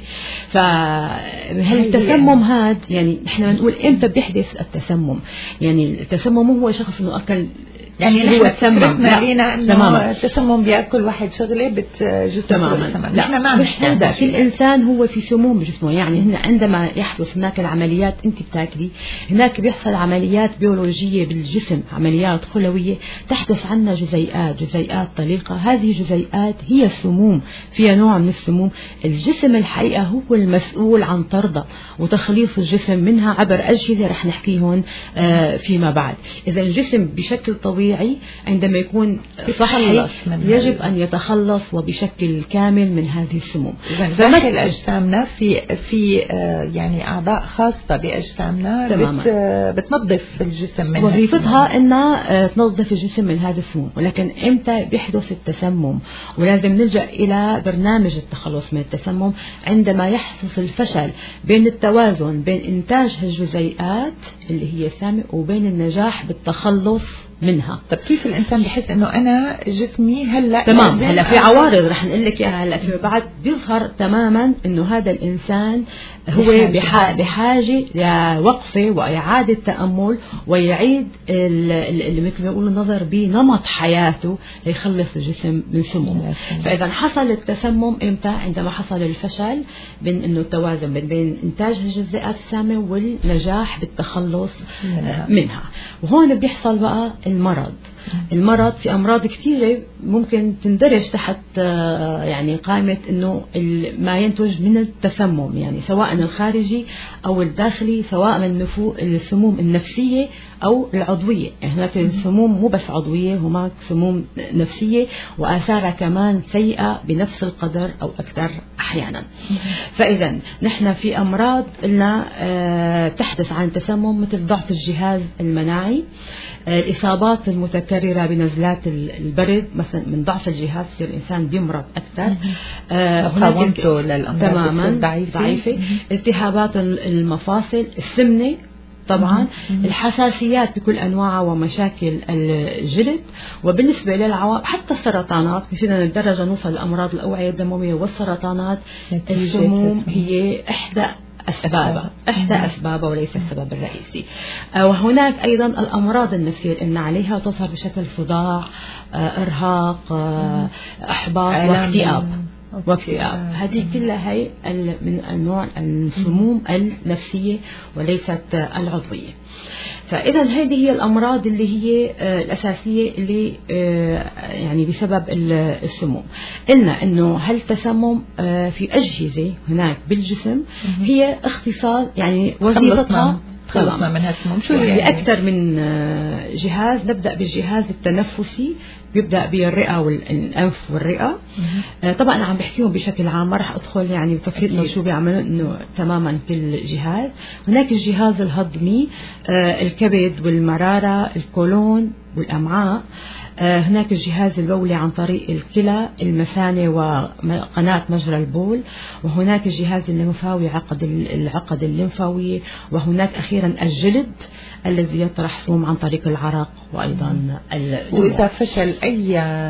فهل التسمم هذا يعني احنا بنقول امتى بيحدث التسمم؟ يعني التسمم هو شخص انه اكل يعني هو تسمم لينا انه التسمم بياكل واحد شغله بتجسد تماما. لا ما مش هذا، كل انسان هو في سموم بجسمه. يعني هنا عندما يحدث هناك العمليات، انت بتاكلي هناك بيحصل عمليات بيولوجيه بالجسم، عمليات خلويه تحدث عنا جزيئات جزيئات طليقه. هذه الجزيئات هي السموم، فيها نوع من السموم. الجسم الحقيقه هو المسؤول عن طردها وتخليص الجسم منها عبر اجهزه رح نحكيهم آه فيما بعد. اذا الجسم بشكل طبيعي عندما يكون صحي يجب أن يتخلص وبشكل كامل من هذه السموم. داخل أجسامنا في في يعني أعضاء خاصة بأجسامنا بت بتنظف الجسم منها. وظيفتها أنها تنظف الجسم من هذه السموم. ولكن إمتى بيحدث التسمم؟ ولازم نلجأ إلى برنامج التخلص من التسمم عندما يحدث الفشل بين التوازن بين إنتاج الجزيئات اللي هي السامة وبين النجاح بالتخلص منها. طب كيف الإنسان بحس إنه أنا جسمي هلا تمام؟ هلا في عوارض رح نقول لك إياها هلا في بعد بيظهر تماما إنه هذا الإنسان هو بحاجة, بحاجة لوقفة وإعادة تأمل ويعيد اللي مثل ما يقولوا النظر بنمط حياته ليخلص الجسم من سموم. فإذا حصل التسمم إمتى؟ عندما حصل الفشل بين إنه التوازن بين, بين إنتاج الجزيئات السامة والنجاح بالتخلص منها. وهون بيحصل بقى المرض. المرض في أمراض كثيرة ممكن تندرج تحت يعني قائمة إنه ما ينتج من التسمم، يعني سواء الخارجي أو الداخلي، سواء من السموم النفسية أو العضوية. يعني هناك السموم مو بس عضوية، هناك سموم نفسية وآثارها كمان سيئة بنفس القدر أو أكثر أحيانا. فإذا نحن في أمراض لنا تحدث عن التسمم مثل ضعف الجهاز المناعي، الإصابات المتكررة بنزلات البرد مثلا من ضعف الجهاز يصير الإنسان بيمرض أكثر، مقاومته للأمراض تماما ضعيفة. ضعيفة. التهابات المفاصل، السمنة طبعا، الحساسيات بكل أنواعها ومشاكل الجلد. وبالنسبة للعوائق حتى السرطانات، فينا لدرجة نوصل لأمراض الأوعية الدموية والسرطانات، السموم هي إحدى أسبابها إحدى أسبابها وليس السبب الرئيسي. وهناك أيضا الأمراض النفسية اللي عليها تظهر بشكل صداع، إرهاق، إحباط واكتئاب واكتئاب. هذه كلها هي من النوع السموم النفسية وليست العضوية. فإذا هذه هي الأمراض اللي هي الأساسية اللي يعني بسبب السموم. قلنا إنه هل التسمم في أجهزة هناك بالجسم هي اختصاص، يعني وظيفتها خلصنا من هالسموم شو يعني أكثر من جهاز. نبدأ بالجهاز التنفسي، بيبدأ بالرئة والأنف والرئة. آه طبعا أنا عم بحكيهم بشكل عام، ما رح أدخل يعني بتفصيل شو بيعملوا إنه تماما في الجهاز. هناك الجهاز الهضمي، آه الكبد والمرارة، الكولون والأمعاء. آه هناك الجهاز البولي عن طريق الكلى، المثانة وقناة مجرى البول. وهناك الجهاز الليمفاوي، عقد العقد الليمفاوية. وهناك أخيرا الجلد الذي يطرح سموم عن طريق العرق وأيضا الدموع. وإذا فشل أي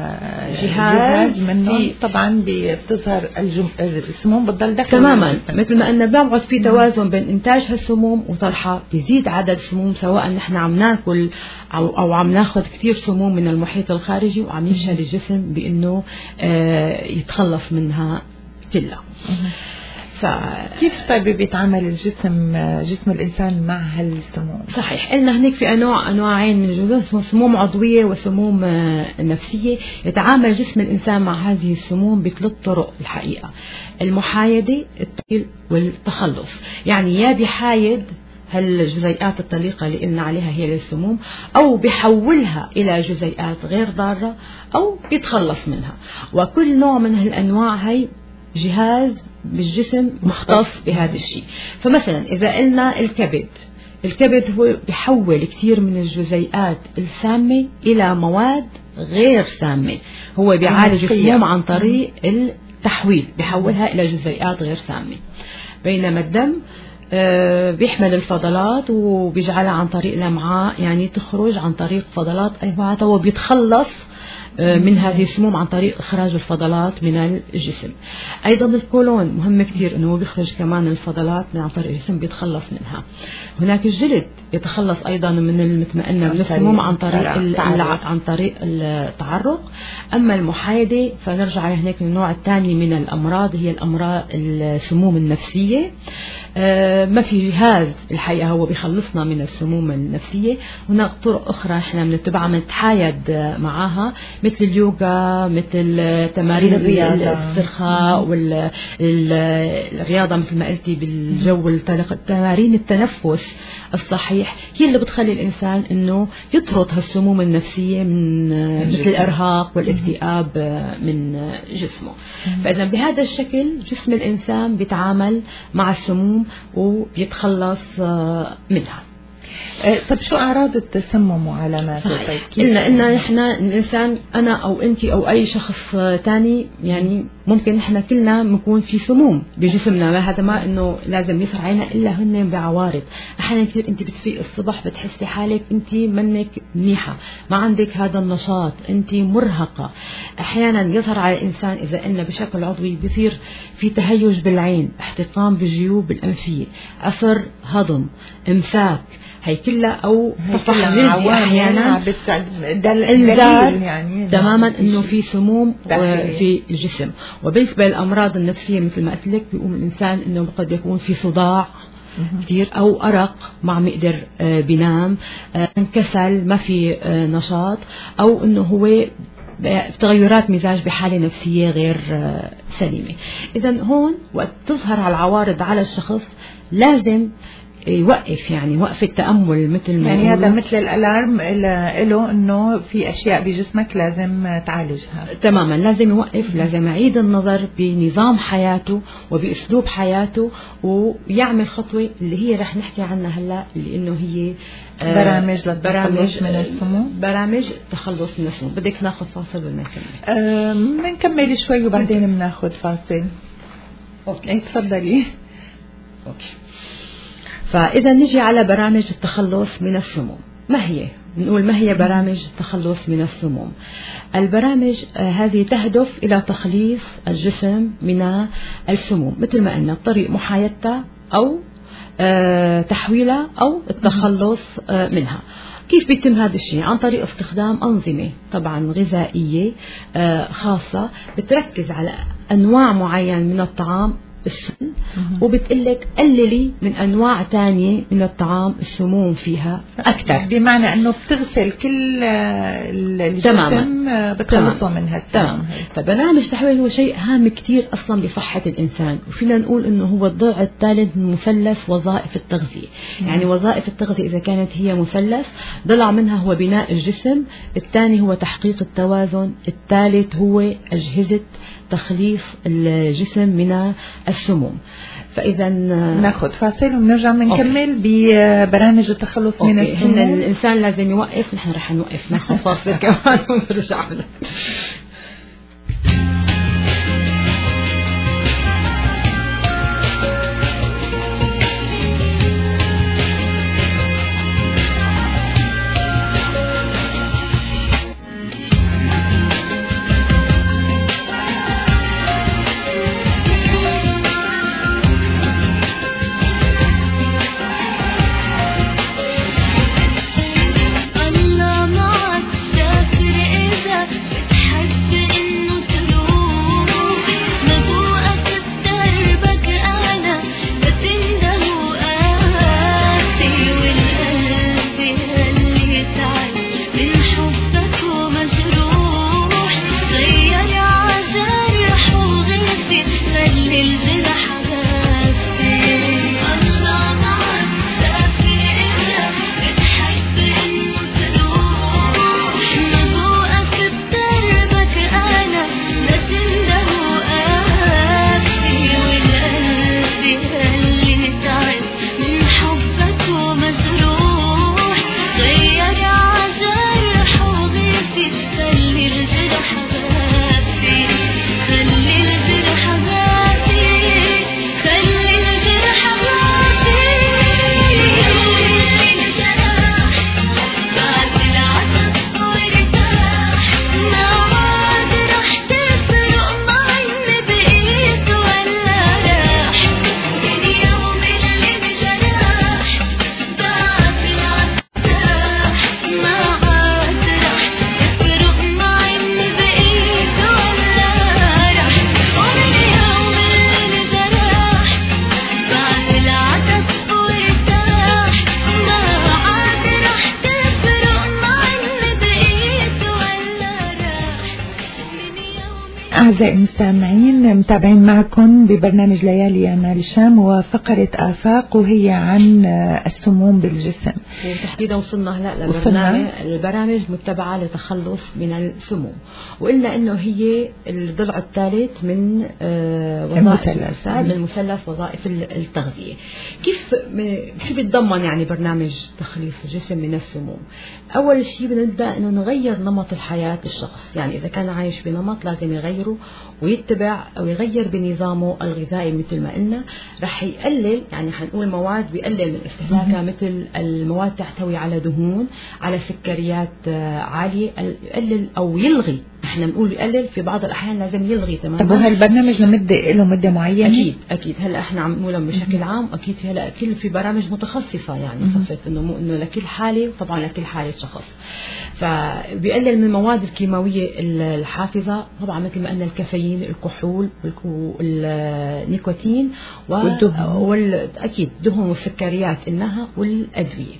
جهاز منه طبعا بتظهر السموم بتضل داخل تماما. مثل ما أن بنعد في توازن بين إنتاج هالسموم وطرحها، بيزيد عدد سموم، سواء نحن عم ناكل أو, أو عم ناخذ كثير سموم من المحيط الخارجي وعم يفشل الجسم بأنه آه يتخلص منها كلها. ف... كيف طيب بيتعامل الجسم جسم الإنسان مع هالسموم؟ صحيح، قلنا هناك في أنواع أنواعين من الجسم، سموم عضوية وسموم نفسية. يتعامل جسم الإنسان مع هذه السموم بثلاث طرق الحقيقة: المحايدة، التقليل، والتخلص. يعني يا بحايد هالجزيئات الطليقة اللي قلنا عليها هي للسموم، أو بحولها إلى جزيئات غير ضارة، أو يتخلص منها. وكل نوع من هالأنواع هي جهاز بالجسم مختص بهذا الشيء. فمثلا إذا قلنا الكبد، الكبد هو بيحول كثير من الجزيئات السامة إلى مواد غير سامة، هو بيعالج السموم عن طريق التحويل، بيحولها إلى جزيئات غير سامة. بينما الدم بيحمل الفضلات وبيجعلها عن طريق الأمعاء، يعني تخرج عن طريق فضلات أمعاء، وبيتخلص من هذه السموم عن طريق إخراج الفضلات من الجسم. أيضا الكولون مهم كثير أنه بيخرج كمان الفضلات من عن طريق الجسم، بيتخلص منها. هناك الجلد يتخلص أيضا من مثل ما قلنا من السموم عن طريق العرق، عن طريق التعرق. أما المحايدة فنرجع هناك النوع الثاني من الأمراض، هي الأمراض السموم النفسية. آه ما في جهاز الحقيقة هو بيخلصنا من السموم النفسية. هناك طرق أخرى إحنا بنتبعها بنتحايد معاها، مثل اليوغا، مثل تمارين الاسترخاء والرياضة مثل ما قلتي بالجو الطلق، تمارين التنفس الصحيح هي اللي بتخلي الإنسان إنه يطرد هالسموم النفسية من مثل الإرهاق والاكتئاب من جسمه. فإذا بهذا الشكل جسم الإنسان بيتعامل مع السموم وبيتخلص منها. طب شو أعراض التسمم وعلاماته؟ طيب قلنا إن إحنا الإنسان، أنا أو أنت أو أي شخص تاني، يعني ممكن إحنا كلنا نكون في سموم بجسمنا، ما هذا ما إنه لازم يصير علينا إلا هن بعوارض. أحيانا كثير أنت بتفيق الصبح بتحسي حالك أنت منك منيحة، ما عندك هذا النشاط، أنت مرهقة. أحيانا يظهر على الإنسان إذا قلنا بشكل عضوي بيصير في تهيج بالعين، احتقان بالجيوب الأنفية، عسر هضم، إمساك، هي كلها أو تفحم أحيانا الإنذار يعني تماما إنه في سموم في الجسم. وبالنسبة للأمراض النفسية مثل ما قلت لك، بيقوم الإنسان إنه قد يكون في صداع كثير، أو أرق ما عم يقدر بينام، كسل، ما في نشاط، أو إنه هو تغيرات مزاج بحالة نفسية غير سليمة. إذا هون وقت تظهر على العوارض على الشخص لازم يوقف، يعني وقف التأمل مثل ما يعني هذا مثل الألارم له إنه في أشياء بجسمك لازم تعالجها. تماما، لازم يوقف، لازم يعيد النظر بنظام حياته وبأسلوب حياته، ويعمل خطوة اللي هي رح نحكي عنها هلا، اللي إنه هي برامج للتخلص من السموم، برامج التخلص من السموم. بدك ناخذ فاصل ولا نكمل؟ أه بنكمل شوي وبعدين بناخذ فاصل. اوكي تفضلي. اوكي. فإذا نجي على برامج التخلص من السموم، ما هي؟ نقول ما هي برامج التخلص من السموم؟ البرامج هذه تهدف إلى تخليص الجسم من السموم مثل ما قلنا بطريق محايدتها أو تحويلها أو التخلص منها. كيف بيتم هذا الشيء؟ عن طريق استخدام أنظمة طبعا غذائية خاصة بتركز على أنواع معينة من الطعام السم، وبتقلك قللي من أنواع تانية من الطعام السموم فيها أكثر، بمعنى أنه بتغسل كل الجسم بتخلصه منها. تمام. فبرنامج تحويل هو شيء هام كتير أصلا بصحة الإنسان، وفينا نقول أنه هو الضلع الثالث من مثلث وظائف التغذية. مم. يعني وظائف التغذية إذا كانت هي مثلث، ضلع منها هو بناء الجسم، الثاني هو تحقيق التوازن، الثالث هو أجهزة تخليص الجسم من السموم. فإذا ناخذ فاصل ونرجع بنكمل ببرامج التخلص من السموم. هن الإنسان لازم يوقف، نحن رح نوقف ناخذ فاصل كمان ونرجع. الله معك سافر إذا بتحب أعزائي المستمعين، متابعين معكم ببرنامج ليالي يمال الشام وفقرة آفاق، وهي عن السموم بالجسم. وتحديدا وصلنا هلا لبرنامج البرامج متبعة للتخلص من السموم، وقلنا انه هي الضلع الثالث من وظائف من مثلث وظائف التغذية. كيف شو بيتضمن يعني برنامج تخليص الجسم من السموم؟ أول شيء بنبدأ إنه نغير نمط الحياة الشخص، يعني إذا كان عايش بنمط لازم يغيره ويتبع أو يغير بنظامه الغذائي. مثل ما قلنا رح يقلل، يعني حنقول مواد بيقلل من استهلاكها، مثل المواد تحتوي على دهون، على سكريات عالية، يقلل أو يلغي. احنا بنقول يقلل، في بعض الأحيان لازم يلغي تماما. طب وهالبرنامج لمدة له مدة معينة؟ أكيد أكيد. هلا احنا عم نقولها بشكل عام، أكيد هلا كل في برامج متخصصة، يعني صفت إنه مو إنه لكل حالة، طبعا لكل حالة شخص. فبيقلل من المواد الكيماوية الحافظة، طبعا مثل ما قلنا الكافيين، الكحول، والنيكوتين، والدهون، أكيد دهون والسكريات إنها، والأدوية.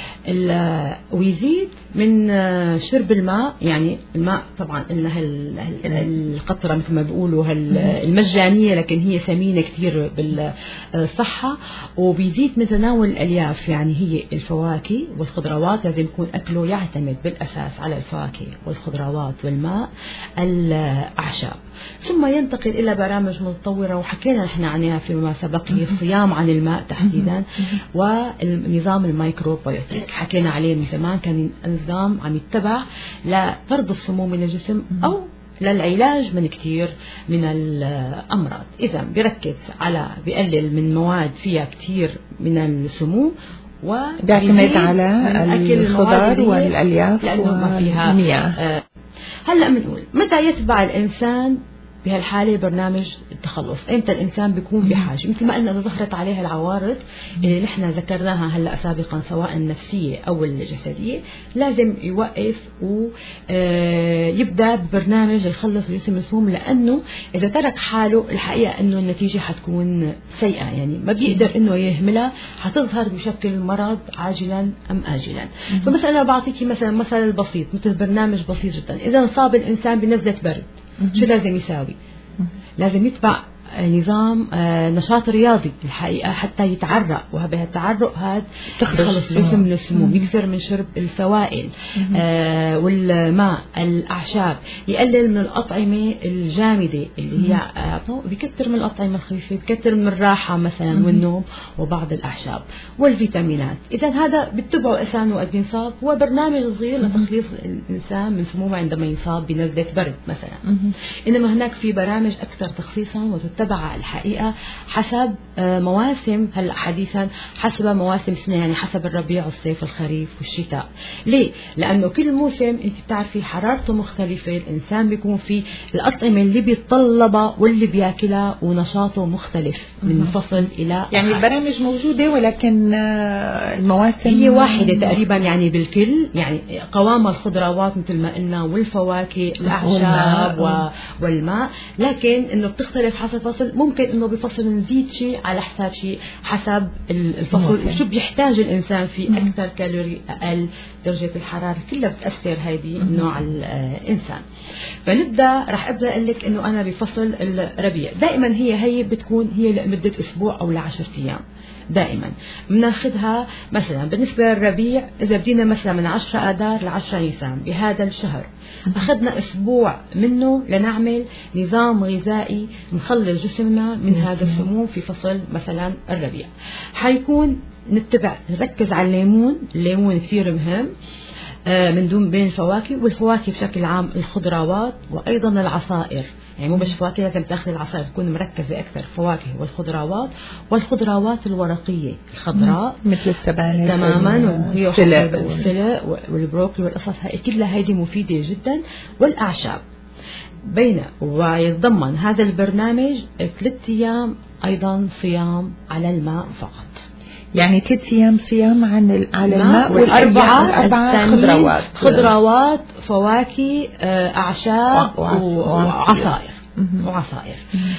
ويزيد من شرب الماء، يعني الماء طبعا إنها القطرة مثل ما بيقولوا المجانية، لكن هي ثمينة كثير بالصحة. وبيزيد من تناول الألياف، يعني هي الفواكه والخضروات، لازم يكون أكله يعتمد بالأساس على الفواكه والخضروات والماء، الأعشاب. ثم ينتقل إلى برامج متطورة وحكينا نحن عنها فيما سبق، هي الصيام عن الماء تحديدا، والنظام الميكروبيوتيك حكينا عليه من زمان، كان نظام عم يتبع لطرد السموم من الجسم أو للعلاج من كثير من الأمراض. إذا بيركز على بيقلل من مواد فيها كثير من السموم، وبيعتمد على الخضار والألياف والمياه. هلا بنقول متى يتبع الإنسان بهالحالة برنامج التخلص؟ امتى الانسان بيكون بحاجه؟ مثل ما قلنا اذا ظهرت عليها العوارض اللي نحن ذكرناها هلا سابقا، سواء النفسيه او الجسديه، لازم يوقف ويبدا ببرنامج يخلص الجسم من السموم، لانه اذا ترك حاله الحقيقه انه النتيجه حتكون سيئه، يعني ما بيقدر انه يهملها، حتظهر بشكل مرض عاجلا ام اجلا. فمثلا انا بعطيكي مثلا مثل بسيط، مثل برنامج بسيط جدا. اذا انصاب الانسان بنزله برد، شو لازم يساوي؟ لازم يتبع نظام نشاط رياضي الحقيقة حتى يتعرق، وبهالتعرق هذا تخلص الجسم من السموم. يكثر من شرب السوائل آه والماء، الأعشاب، يقلل من الأطعمة الجامدة اللي هي آه بيكثر من الأطعمة الخفيفة، بيكثر من الراحة مثلا والنوم وبعض الأعشاب والفيتامينات. إذا هذا بتبعه إنسان وقت بينصاب، هو برنامج صغير لتخليص الإنسان من سمومه عندما ينصاب بنزلة برد مثلا. إنما هناك في برامج أكثر تخصيصا تبع الحقيقة حسب مواسم، هلا حديثا حسب مواسم سنة، يعني حسب الربيع والصيف والخريف والشتاء. ليه؟ لأنه كل موسم أنت بتعرفي حرارته مختلفة، الإنسان بيكون في الأطعمة اللي بيتطلبها واللي بياكلها ونشاطه مختلف من فصل إلى يعني البرامج موجودة ولكن المواسم هي واحدة تقريبا، يعني بالكل، يعني قوام الخضروات مثل ما قلنا والفواكه الأعشاب والماء، لكن إنه بتختلف حسب فصل. ممكن انه بفصل نزيد شيء على حساب شيء حسب الفصل، شو بيحتاج الانسان في اكثر كالوري، اقل درجه الحراره، كلها بتاثر هذه نوع الانسان. فنبدا راح ابدا اقول لك انه انا بفصل الربيع دائما هي هي بتكون هي لمده اسبوع او لعشرة ايام. دائما بناخذها مثلا بالنسبة للربيع، إذا بدينا مثلا من عشرة آذار لعشرة نيسان بهذا الشهر، أخذنا أسبوع منه لنعمل نظام غذائي نخلص جسمنا من هذا السموم في فصل مثلا الربيع. حيكون نتبع نركز على الليمون، الليمون كثير مهم من دون بين الفواكه، والفواكه بشكل عام الخضروات، وأيضا العصائر، يعني مو بس فواكه، لازم تاخذ العصائر تكون مركزة أكثر، فواكه والخضروات، والخضروات الورقية الخضراء مثل السبانخ تماما، وهي والسلق والبروكلي والقصص، هاي كلها هيدي مفيدة جدا. والأعشاب بين، ويتضمن هذا البرنامج ثلاث أيام أيضا صيام على الماء فقط، يعني ثلاث أيام صيام عن على الماء، والأربعة أربعة خضروات خضروات فواكه أعشاب وعصائر وعصائر.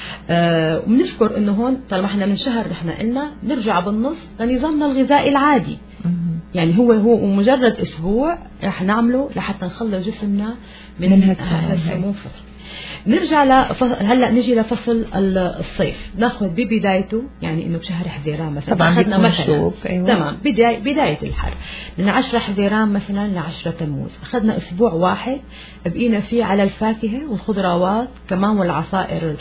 آه وبنذكر انه هون طالما احنا من شهر نحن قلنا نرجع بالنص لنظامنا الغذائي العادي، يعني هو هو مجرد اسبوع رح نعمله لحتى نخلص جسمنا من هذا السموم. نرجع لفصل هلا نجي لفصل الصيف، ناخذ ببدايته يعني انه بشهر حزيران مثلا طبعا اخذنا مثلا أيوة. تمام بدايه بدايه الحر من عشرة حزيران مثلا ل عشرة تموز، اخذنا اسبوع واحد بقينا فيه على الفاكهه والخضروات كمان والعصائر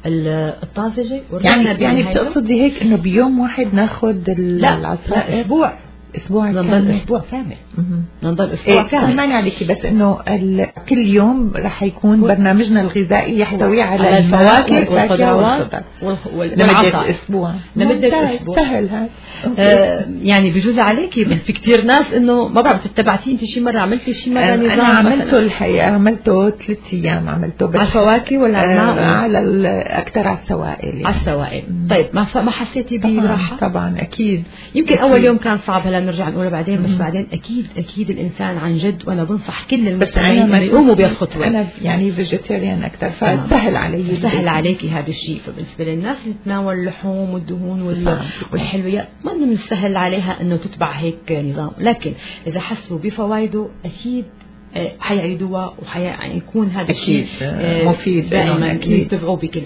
الطازجه. يعني يعني بتقصدي هيك انه بيوم واحد ناخذ العصائر؟ لا اسبوع اسبوع نضل اسبوع كامل نضل اسبوع إيه كامل. ما عليكي بس انه كل يوم راح يكون برنامجنا الغذائي يحتوي على, على الفواكه والخضروات لمدة اسبوع. لمدة اسبوع سهل هذا. آه يعني بجوز عليكي، بس في كثير ناس انه ما بعرف تتبعتي انت شي مره عملتي شي مره أنا نظام؟ انا عملته الحقيقه عملته ثلاث ايام عملته على الفواكه ولا على الماء؟ آه على اكثر على السوائل يعني. على السوائل. طيب ما ما حسيتي براحه؟ طبعا اكيد يمكن أكيد. اول يوم كان صعب، هلا نرجع نقولها بعدين، بس بعدين اكيد اكيد الانسان عن جد، وانا بنصح كل المستمعين انه يقوموا بهالخطوه. انا يعني فيجيتيريان اكثر فسهل علي سهل عليكي هذا الشيء. فبالنسبه للناس اللي تتناول اللحوم والدهون والحلويات ما من السهل عليها انه تتبع هيك نظام، لكن اذا حسوا بفوائده اكيد حيعيدوها وحيكون هذا الشيء مفيد دائما يتبعوه بكل.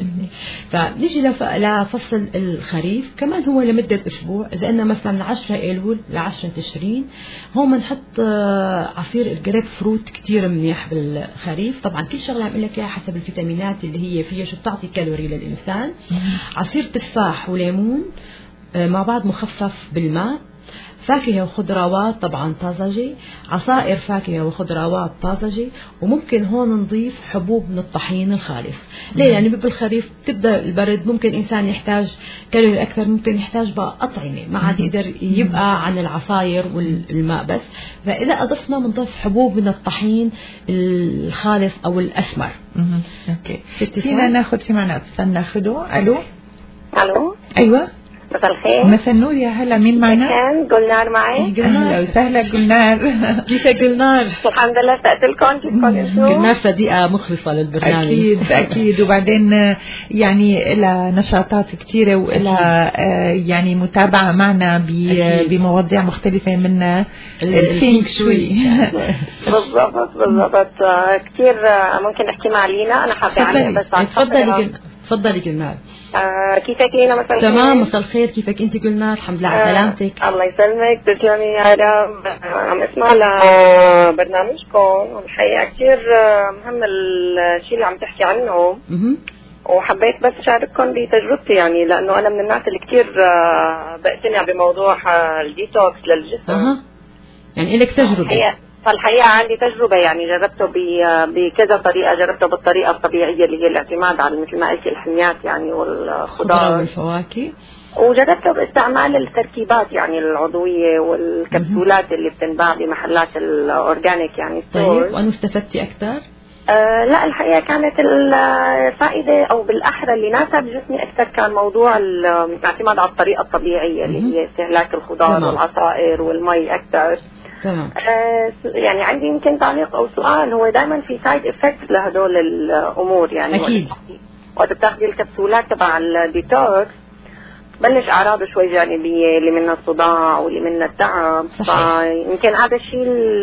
فنيجي لفصل الخريف كمان هو لمدة أسبوع، إذا أننا مثلا عشرة أيلول لعشرة تشرين هون بنحط عصير الجريب فروت كتير منيح بالخريف. طبعا كل شغلة عم لك إياها حسب الفيتامينات اللي هي فيها شو بتعطي كالوري للإنسان. عصير تفاح وليمون مع بعض مخفف بالماء، فاكهة وخضروات طبعا طازجة، عصائر فاكهة وخضروات طازجة، وممكن هون نضيف حبوب من الطحين الخالص. ليه؟ يعني بالخريف تبدأ البرد، ممكن إنسان يحتاج كالوري أكثر، ممكن يحتاج بقى أطعمة ما عاد يقدر يبقى عن العصائر والماء بس. فإذا أضفنا بنضيف حبوب من الطحين الخالص أو الأسمر. أوكي. فينا ناخذ في معنا اتصال ناخذه. ألو. ألو. أيوة. مساء الخير. مساء النور، يا هلا، مين معنا؟ كان جلنار معي. اهلا وسهلا جلنار. كيفك جلنار؟ الحمد لله اشتقت لكم. كيفكم انتم؟ جلنار صديقة مخلصة للبرنامج. أكيد أكيد. وبعدين يعني لها نشاطات كثيرة ولها يعني متابعة معنا بمواضيع مختلفة منها الفينغ شوي. بالضبط بالضبط. كثير ممكن نحكي مع لينا. أنا حابة أعلق بس على تفضلي تفضلي جلنار. آه كيفك لينا؟ مساء تمام مساء الخير. كيفك انت جلنار؟ الحمد لله على سلامتك. آه الله يسلمك. تسلمي يا رب. عم اسمع لبرنامجكم والحقيقة كثير مهم الشيء اللي عم تحكي عنه. وحبيت بس شارككم بتجربتي، يعني لأنه أنا من الناس اللي كثير بقتنع بموضوع الديتوكس للجسم. أها. يعني لك تجربة؟ فالحقيقة عندي تجربة، يعني جربته بكذا طريقة. جربته بالطريقة الطبيعية اللي هي الاعتماد على مثل ما قلت الحميات يعني والخضار والفواكه، وجربته باستعمال التركيبات يعني العضوية والكبسولات اللي بتنباع بمحلات الأورجانيك يعني. طيب وأنا استفدتي أكثر؟ آه لا الحقيقة كانت الفائدة أو بالأحرى اللي ناسب جسمي أكثر كان موضوع الاعتماد على الطريقة الطبيعية اللي هي استهلاك الخضار تمام. والعصائر والمي أكثر. تمام. آه يعني عندي يمكن تعليق او سؤال. هو دائما في سايد افكت لهدول الامور يعني. اكيد وقت بتاخذي الكبسولات تبع الديتوكس بلش اعراض شوي جانبيه اللي منها الصداع واللي منها التعب. فيمكن هذا الشيء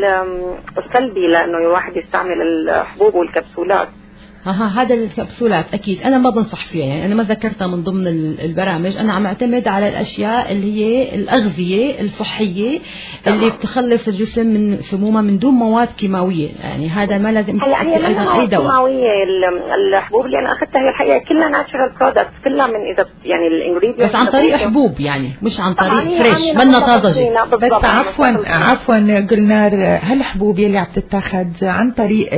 السلبي لانه الواحد يستعمل الحبوب والكبسولات. اها هذا الكبسولات اكيد انا ما بنصح فيها، يعني انا ما ذكرتها من ضمن البرامج. انا عم اعتمد على الاشياء اللي هي الاغذيه الصحيه اللي بتخلص الجسم من سمومه من دون مواد كيماويه، يعني هذا ما لازم هلا هي ايضا اي دواء كيماويه. الحبوب اللي انا اخذتها هي الحقيقه كلها ناتشرال برودكتس، كلها من اذا يعني الانجريدينتس بس عن طريق حبوب يعني مش عن طريق فريش منا طازجه. بس عفوا عفوا قلنا هالحبوب اللي عم تتاخذ عن طريق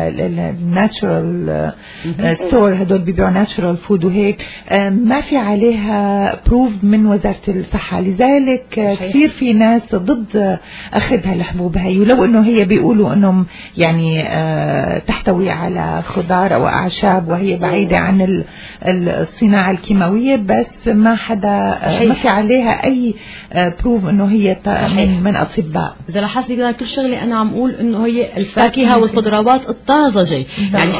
الناتشرال ستور هدول بيبيعوا ناتشرال فود وهيك ما في عليها بروف من وزارة الصحة، لذلك كثير في ناس ضد أخذها الحبوب هي، ولو إنه هي بيقولوا إنهم يعني تحتوي على خضار أو أعشاب وهي بعيدة عن الصناعة الكيماوية، بس ما حدا ما في عليها أي بروف إنه هي من, من أطباء. إذا لاحظتي كل شغلة أنا عم أقول إنه هي الفاكهة والخضروات الطازجة، يعني إحنا ما حناخذ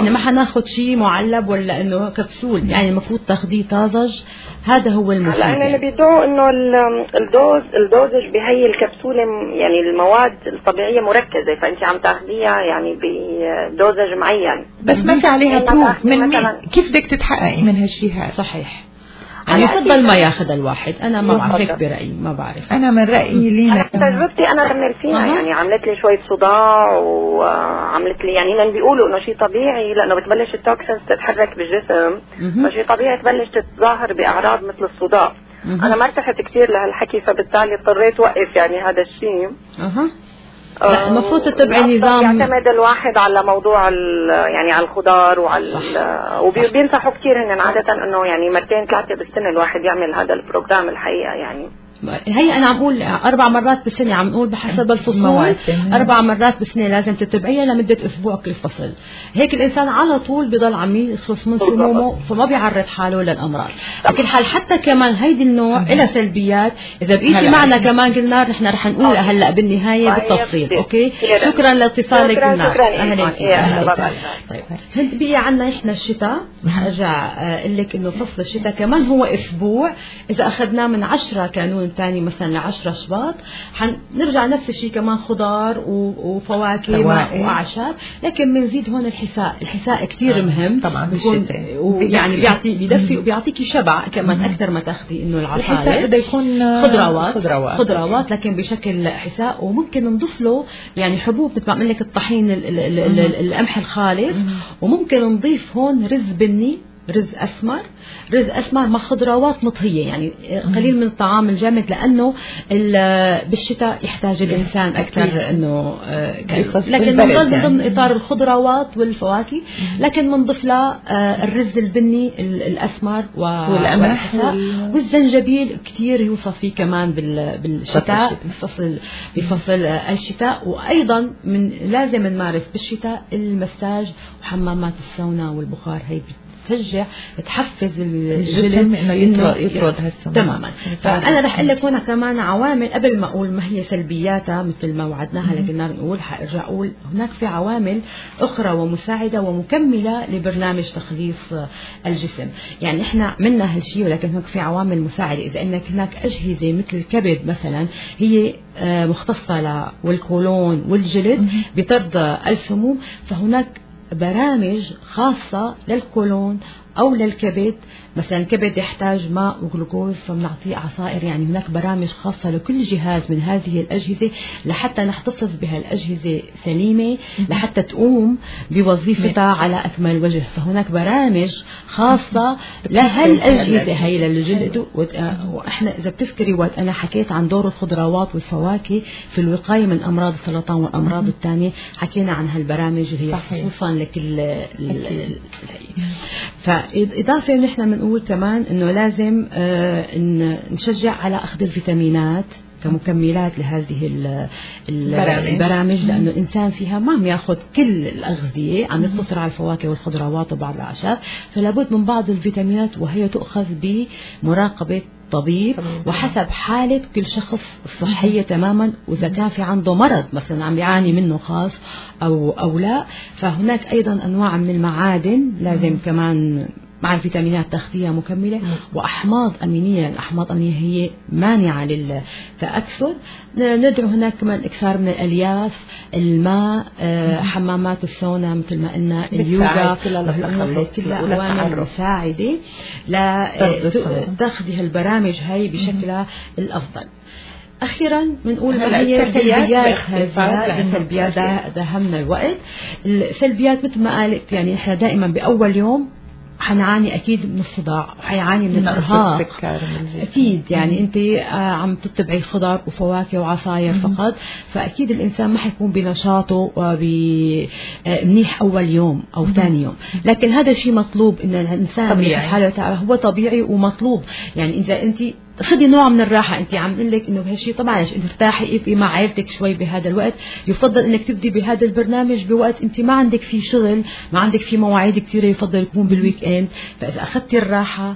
ناخذ شيء معلب ولا انه كبسول، يعني المفروض تاخذيه طازج، هذا هو المفيد. لأن اللي بيدعوا انه الدوز الدوزج بهي الكبسولة يعني المواد الطبيعية مركزة، فانت عم تاخذيها يعني بدوزج معين، بس ما في عليها بروف من مين؟ كيف بدك تتحققي من هالشيء هذا؟ صحيح. يعني يفضل ما ياخذ الواحد، انا ما بعرف برأيي، ما بعرف. انا من رأيي لينا تجربتي انا كمل فيها، أه. يعني عملت لي شويه صداع وعملت لي يعني هن بيقولوا انه شيء طبيعي لانه بتبلش التوكسينز تتحرك بالجسم، فشيء طبيعي تبلش تتظاهر باعراض مثل الصداع. انا ما ارتحت كثير لهالحكي، فبالتالي اضطريت اوقف يعني هذا الشيء. اها لا المفروض تتبعي نظام يعتمد الواحد على موضوع يعني على الخضار وعلى وبينصحوا كثير هن عاده انه يعني مرتين ثلاثه بالسنه الواحد يعمل هذا البروجرام الحقيقه. يعني هي انا عم اقول اربع مرات بالسنه، عم نقول بحسب الفصول اربع مرات بالسنه لازم تتبعيها لمده اسبوع كل فصل، هيك الانسان على طول بضل عم يخلص من سمومه فما بيعرض حاله للامراض. لكن حال حتى كمان هيدي النوع لها سلبيات، اذا بقيتي معنا كمان قلنا نحن رح نقول هلا بالنهايه بالتفصيل. اوكي شكرا لاتصالك لنا. اهلا فيك. طيب هند بقي عنا احنا الشتاء، رح ارجع اقول لك انه فصل الشتاء كمان هو اسبوع، اذا اخذناه من عشرة كانون ثاني مثلا لعشرة شباط حنرجع نفس الشيء كمان خضار وفواكه واعشاب، لكن بنزيد هون الحساء. الحساء كثير مهم طبعا بالشتاء، ويعني بيعطي بيدفي وبيعطيكي شبع كمان اكثر ما تاخذي انه العصاير. بده يكون خضروات خضروات, خضروات لكن بشكل حساء، وممكن نضيف له يعني حبوب مثل ما عمل لك الطحين القمح الخالص، وممكن نضيف هون رز بني، رز أسمر، رز أسمر مع خضروات مطهية، يعني قليل من الطعام الجامد، لأنه بالشتاء يحتاج الإنسان أكثر إنه لكن نضل من ضمن إطار الخضروات والفواكه، من نضيف له الرز البني الأسمر والقمح والزنجبيل كثير يوصف فيه كمان بالشتاء بفصل بفصل الشتاء. وأيضا من لازم نمارس بالشتاء المساج وحمامات السونا والبخار، هي تشجع تحفز الجلد انه يطرد يطرد هالسموم تماما. فانا رح اقول لك هنا كمان عوامل قبل ما اقول ما هي سلبياتها مثل ما وعدناها، لكن نقول حارجع اقول هناك في عوامل اخرى ومساعده ومكمله لبرنامج تخليص الجسم. يعني احنا عملنا هالشيء، ولكن هناك في عوامل مساعده. اذا انك هناك اجهزه مثل الكبد مثلا هي مختصه والكولون والجلد بطرد السموم، فهناك برامج خاصة للكولون أو للكبد. مثلا الكبد يحتاج ماء وجلوكوز فبنعطيه عصائر، يعني هناك برامج خاصة لكل جهاز من هذه الأجهزة لحتى نحتفظ بها الأجهزة سليمة لحتى تقوم بوظيفتها على أكمل وجه. فهناك برامج خاصة لهالأجهزة هي للجلد. وإحنا إذا بتذكري وقت أنا حكيت عن دور الخضروات والفواكه في الوقاية من أمراض السرطان والأمراض الثانية، حكينا عن هالبرامج اللي هي خصوصا لكل فإضافة نحن بنقول كمان إنه لازم آه نشجع على أخذ الفيتامينات كمكملات لهذه البرامج، لأنه الإنسان فيها ما عم ياخذ كل الأغذية، عم يقتصر على الفواكه والخضروات وبعض الأعشاب، فلابد من بعض الفيتامينات وهي تؤخذ بمراقبة طبيب وحسب حالة كل شخص الصحية تماما، وإذا كان في عنده مرض مثلا عم يعاني منه خاص أو أو لا. فهناك أيضا أنواع من المعادن لازم كمان مع الفيتامينات تاخذيها مكملة، وأحماض أمينية. الأحماض الأمينية هي مانعة للتأكسد. ندعو هناك كمان إكثار من الألياف، الماء، آه، حمامات السونا مثل ما قلنا، اليوغا، كلها عوامل مساعدة لتاخذي هالبرامج هاي بشكلها الأفضل. أخيرا بنقول ما هي سلبيات هذه السلبيات. دهمنا الوقت. السلبيات مثل ما قالت، يعني إحنا دائما بأول يوم حنعاني أكيد من الصداع وحيعاني من الإرهاق أكيد. يعني أنت عم تتبعي خضار وفواكه وعصاير فقط، فأكيد الإنسان ما حيكون بنشاطه وبمنيح أول يوم أو ثاني يوم. لكن هذا الشيء مطلوب، إن الإنسان حاله هو طبيعي ومطلوب. يعني إذا أنت خذي نوع من الراحة، أنت عم نقول لك إنه بهالشيء طبعا أنت ارتاحي ابقي مع عائلتك شوي بهذا الوقت. يفضل إنك تبدي بهذا البرنامج بوقت أنت ما عندك فيه شغل، ما عندك فيه مواعيد كثيرة، يفضل يكون بالويك إند. فإذا أخذتي الراحة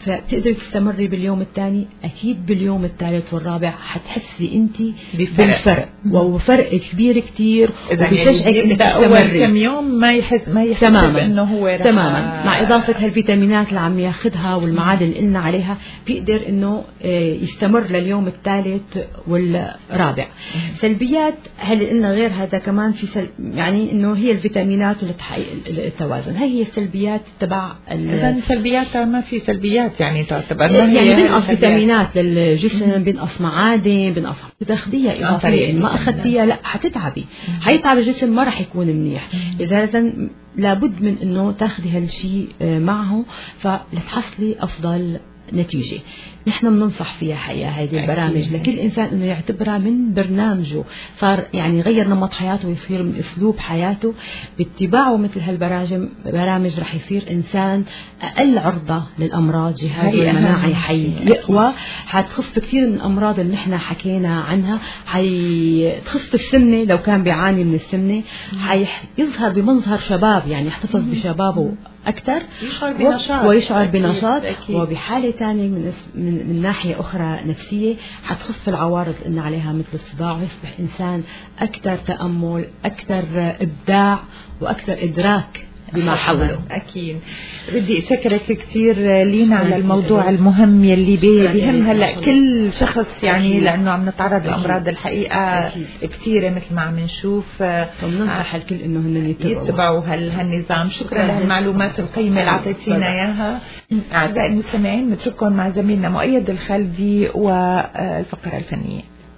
فبتقدري تستمري باليوم الثاني. أكيد باليوم الثالث والرابع حتحسي أنت بالفرق، وفرق كبير كتير، وبشجعك إنك تستمري. كم يوم ما يحس ما يحس إنه هو تماما، مع إضافة هالفيتامينات اللي عم ياخدها والمعادن اللي قلنا عليها، بيقدر إنه يستمر لليوم الثالث والرابع. سلبيات هل قلنا غير هذا كمان في سل... يعني إنه هي الفيتامينات اللي تحقق التوازن. هي هي السلبيات تبع إذا سلبيات ما في سلبيات يعني تعتبر ما يعني هي بنقص فيتامينات للجسم، بنقص معادن، بنقص بتاخديها إضافية ما أخذتيها لا حتتعبي، حيتعب الجسم، ما راح يكون منيح. إذا لازم لابد من إنه تاخدي هالشيء معه فلتحصلي أفضل نتيجة. نحن بننصح فيها حقيقة هذه البرامج لكل إنسان إنه يعتبرها من برنامجه، صار يعني غير نمط حياته ويصير من أسلوب حياته. باتباعه مثل هالبرامج برامج رح يصير إنسان أقل عرضة للأمراض، جهازه المناعي حيقوى، حتخف كثير من الأمراض اللي نحن حكينا عنها، حتخف السمنة لو كان بيعاني من السمنة، حيظهر بمنظر شباب يعني يحتفظ بشبابه أكثر، يشعر بنشاط ويشعر بنشاط. وبحالة ثانية من من من ناحية أخرى نفسية حتخف العوارض اللي قلنا عليها مثل الصداع، ويصبح إنسان أكثر تأمل، أكثر إبداع، وأكثر إدراك بما حوله. أكيد. بدي أشكرك كثير لينا على الموضوع المهم يلي بيهم هلا كل شخص يعني لأنه عم نتعرض لأمراض الحقيقة كثيرة مثل ما عم نشوف، فبننصح الكل إنه هن يتبعوا, يتبعوا هالنظام. شكرا لهالمعلومات القيمة اللي أعطيتينا إياها. أعزائي المستمعين نترككم مع زميلنا مؤيد الخالدي والفقرة الفنية.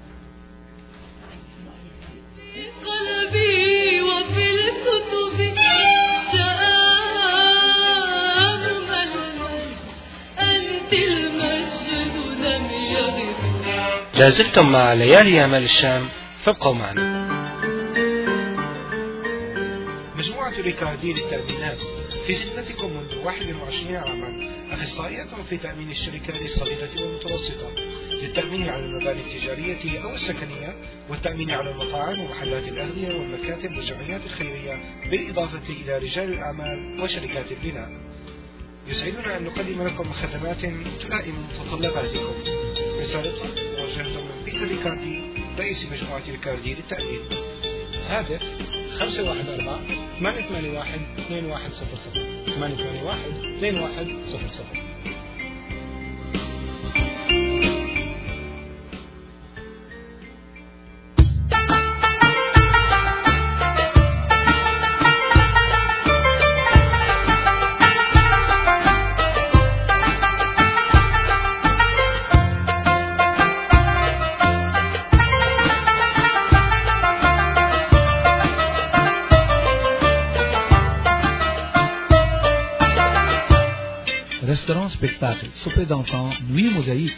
قلبي وفي الكتب لازلتم مع ليالي أمل الشام، فابقوا معنا. مجموعة ريكاردي للتأمينات في خدمتكم منذ واحد وعشرين عاما، أخصائيات في تأمين الشركات الصغيرة والمتوسطة للتأمين على المباني التجارية أو السكنية، والتأمين على المطاعم ومحلات الأغذية والمكاتب والجمعيات الخيرية، بالإضافة إلى رجال الأعمال وشركات البناء. يسعدنا أن نقدم لكم خدمات تلائم متطلباتكم. رسالتكم موجهة من بيتر ريكاردي رئيس مجموعة ريكاردي للتأمين. هاتف خمسة واحد أربعة ثمانية ثمانية واحد اثنين واحد صفر صفر ثمانية ثمانية واحد اثنين واحد صفر صفر. Restaurant spectacle, souper d'enfants, nuit mosaïque.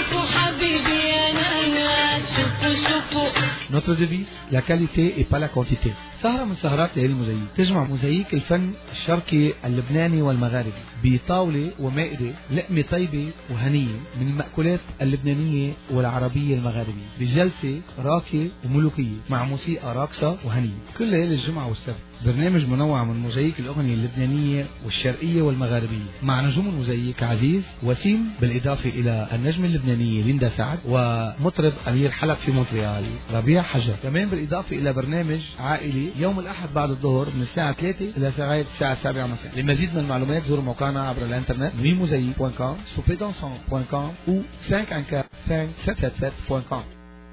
Notre devise, la qualité et pas la quantité. سهرة من سهرات ليالي الموزايك تجمع موزايك الفن الشرقي اللبناني والمغاربي بطاولة ومائدة لقمة طيبة وهنية من المأكولات اللبنانية والعربية المغاربية بجلسة راقية وملوكية مع موسيقى راقصة وهنية كل ليالي الجمعة والسبت. برنامج منوع من موزايك الأغنية اللبنانية والشرقية والمغاربية مع نجوم الموزايك عزيز وسيم، بالإضافة إلى النجمة اللبنانية ليندا سعد ومطرب أمير حلب في مونتريال ربيع حجر. كمان بالإضافة إلى برنامج عائلي يوم الأحد بعد الظهر من الساعة ثلاثة إلى ساعة الساعة السابعة مساء. لمزيد من المعلومات زوروا موقعنا عبر الإنترنت nuit mosaïque point com, souper dansant point com ou cinq un quatre cinq sept sept sept point com.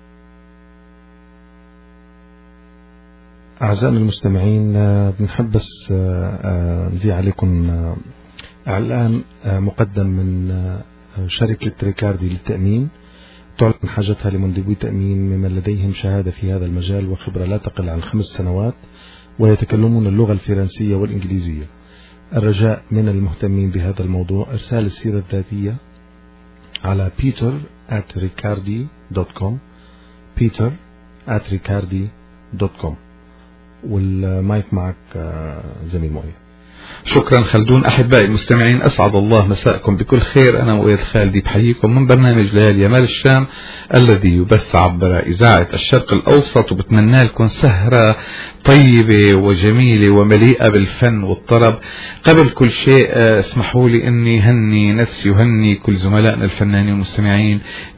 أعزائنا المستمعين، بنحب بس نذيع عليكم إعلان مقدم من شركة ريكاردي للتأمين تعلن حاجتها لمندوبي تأمين ممن لديهم شهادة في هذا المجال وخبرة لا تقل عن خمس سنوات ويتكلمون اللغة الفرنسية والإنجليزية. الرجاء من المهتمين بهذا الموضوع إرسال السيرة الذاتية على peter at ricardi dot com peter at ricardi dot com. والمايك معك زميل مؤيد. شكرا خلدون. أحبائي المستمعين، أسعد الله مساءكم بكل خير. أنا وإياد خالدي بحييكم من برنامج ليالي يمال الشام الذي يبث عبر إذاعة الشرق الأوسط، وبتمنى لكم سهرة طيبة وجميلة ومليئة بالفن والطرب. قبل كل شيء اسمحوا لي أني هني نفسي وهني كل زملائنا الفنانين والمستمعين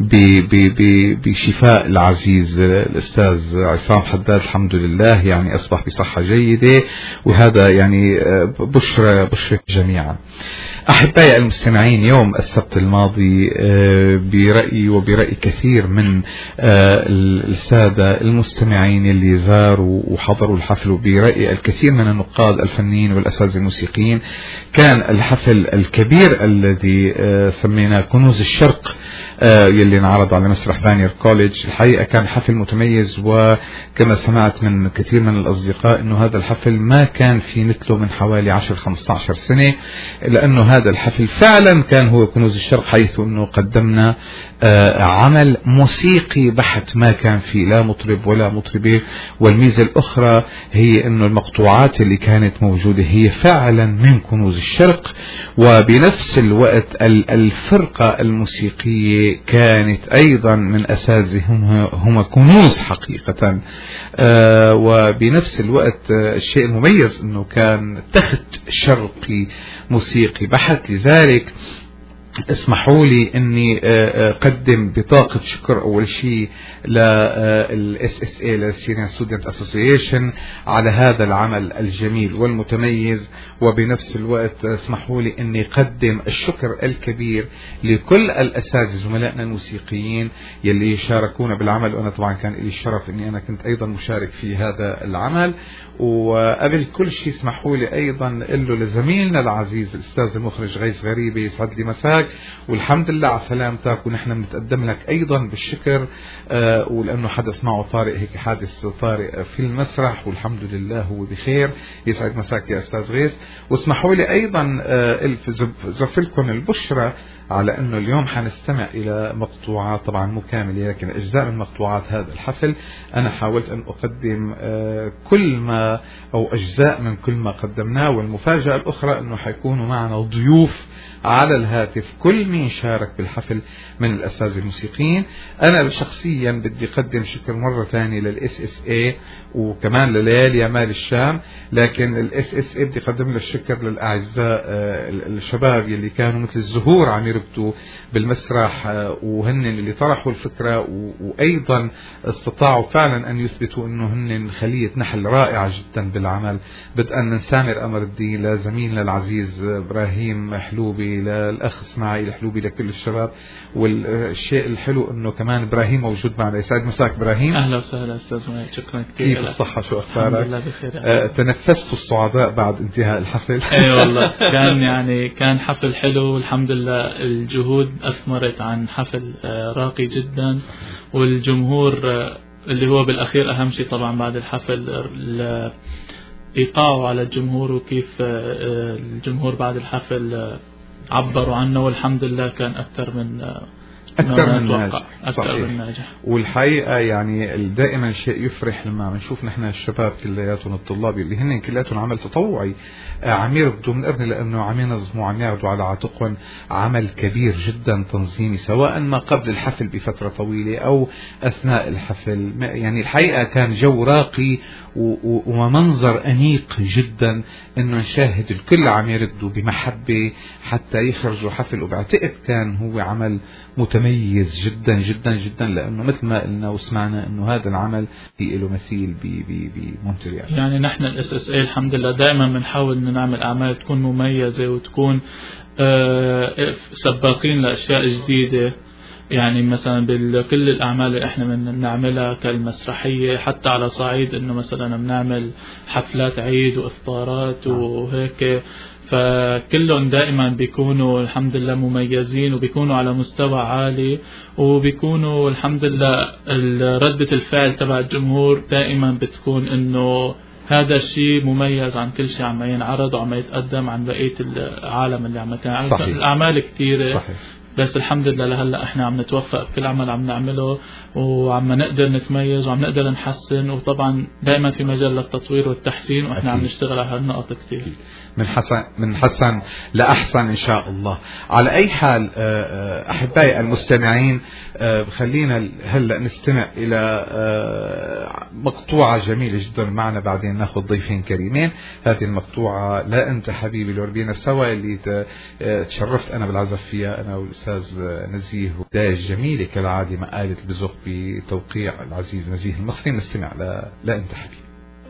بشفاء العزيز الأستاذ عصام حداد. الحمد لله يعني أصبح بصحة جيدة، وهذا يعني بشرى بشرى جميعا. أحبائي المستمعين، يوم السبت الماضي برأيي وبرأي كثير من السادة المستمعين اللي زاروا وحضروا الحفل، وبرأي الكثير من النقاد الفنيين والأساتذة الموسيقيين، كان الحفل الكبير الذي سميناه كنوز الشرق يلي انعرض على مسرح بانير كوليدج. الحقيقة كان حفل متميز، وكما سمعت من كثير من الأصدقاء أنه هذا الحفل ما كان في مثله من حوالي عشر خمسة عشر سنة، لأنه هذا الحفل فعلا كان هو كنوز الشرق، حيث أنه قدمنا عمل موسيقي بحت، ما كان فيه لا مطرب ولا مطربة. والميزة الأخرى هي أنه المقطوعات اللي كانت موجودة هي فعلا من كنوز الشرق، وبنفس الوقت الفرقة الموسيقية كانت أيضا من أساتذة هم, هم كنوز حقيقة. آه وبنفس الوقت آه الشيء المميز أنه كان تخت شرقي موسيقي بحت. لذلك اسمحوا لي اني اقدم بطاقة شكر اول شيء للاس اس اي للسيريان ستودنت اسوسيشن على هذا العمل الجميل والمتميز. وبنفس الوقت اسمحوا لي اني اقدم الشكر الكبير لكل الاساتذة زملائنا الموسيقيين يلي شاركونا بالعمل، وانا طبعا كان لي الشرف اني انا كنت ايضا مشارك في هذا العمل. وقبل كل شيء اسمحوا لي ايضا له لزميلنا العزيز الاستاذ المخرج غيث غريبة، يسعد لي مساك والحمد لله على سلامتك، ونحن بنتقدم لك ايضا بالشكر آه ولانه حدث معه طارئ، هيك حادث طارئ في المسرح، والحمد لله هو بخير. يسعد مساك يا استاذ غيث. واسمحوا لي ايضا آه زف لكم البشرى على انه اليوم حنستمع الى مقطوعات، طبعا مو كامله لكن اجزاء من مقطوعات هذا الحفل. انا حاولت ان اقدم آه كل ما او اجزاء من كل ما قدمناه، والمفاجأة الاخرى انه حيكونوا معنا ضيوف على الهاتف كل مين شارك بالحفل من الأساتذة الموسيقيين. أنا شخصيا بدي أقدم شكر مرة ثانية للإس إس إيه وكمان لليالي يمال الشام، لكن الإس إس إيه بدي أقدم له الشكر للأعزاء الشباب يلي كانوا مثل الزهور عم يربطوا بالمسرح، وهن اللي طرحوا الفكرة وأيضا استطاعوا فعلا أن يثبتوا أنه هن خلية نحل رائعة جدا بالعمل، بدءا من سامر قمر الدين لزميلنا العزيز إبراهيم حلوبي للأخ اسماعيل حلوبي لكل الشباب. والشيء الحلو انه كمان ابراهيم موجود معنا. يسعد مساك ابراهيم. اهلا وسهلا استاذ مايك، شكرا كثير. كيف الصحة؟ شو اخبارك؟ الحمد لله بخير. آه تنفست الصعداء بعد انتهاء الحفل؟ اي والله كان يعني كان حفل حلو والحمد لله الجهود اثمرت عن حفل آه راقي جدا، والجمهور آه اللي هو بالاخير اهم شيء طبعا بعد الحفل ايقاعه على الجمهور، وكيف آه الجمهور بعد الحفل آه عبروا عنه، والحمد لله كان أكثر من أكثر من ناجح. أكثر من ناجح. والحقيقة يعني دائما شيء يفرح لما بنشوف نحن الشباب كلياتهم الطلاب اللي هن كلياتهم عمل تطوعي عم يربطوا من قرن، لأنه عم ينظموا عم ياخذوا على عاتقهم عمل كبير جدا تنظيمي، سواء ما قبل الحفل بفترة طويلة أو أثناء الحفل. يعني الحقيقة كان جو راقي ومنظر أنيق جدا إنه نشاهد الكل عم يردوا بمحبة حتى يخرجوا حفل. وبعتقد كان هو عمل متميز جدا جدا جدا، لأنه مثل ما قلنا وسمعنا إنه هذا العمل في له مثيل بمونتريال. يعني نحن الاس اس اي الحمد لله دائما بنحاول إن نعمل أعمال تكون مميزة وتكون آه سباقين لأشياء جديدة. يعني مثلا بكل الأعمال اللي احنا بنعملها كالمسرحية، حتى على صعيد انه مثلا بنعمل حفلات عيد وإفطارات وهيك، فكلهم دائما بيكونوا الحمد لله مميزين وبيكونوا على مستوى عالي، وبيكونوا الحمد لله ردة الفعل تبع الجمهور دائما بتكون انه هذا الشيء مميز عن كل شيء عم ينعرض وعم يتقدم عن بقية العالم اللي عم يتعرض. الأعمال كتيرة، صحيح. بس الحمد لله لهلا احنا عم نتوفق بكل عمل عم نعمله وعم نقدر نتميز وعم نقدر نحسن، وطبعا دائما في مجال للتطوير والتحسين واحنا أكيد. عم نشتغل على هالنقط كتير من حسن من حسن لأحسن إن شاء الله. على أي حال أحبائي المستمعين، خلينا هلأ نستمع إلى مقطوعة جميلة جدا معنا، بعدين ناخذ ضيفين كريمين. هذه المقطوعة لا أنت حبيبي لوربينا سوا اللي تشرفت أنا بالعزف فيها أنا والأستاذ نزيه، بداية جميلة كالعادة مقالة البزق بتوقيع العزيز نزيه المصري. نستمع لا, لا أنت حبيبي.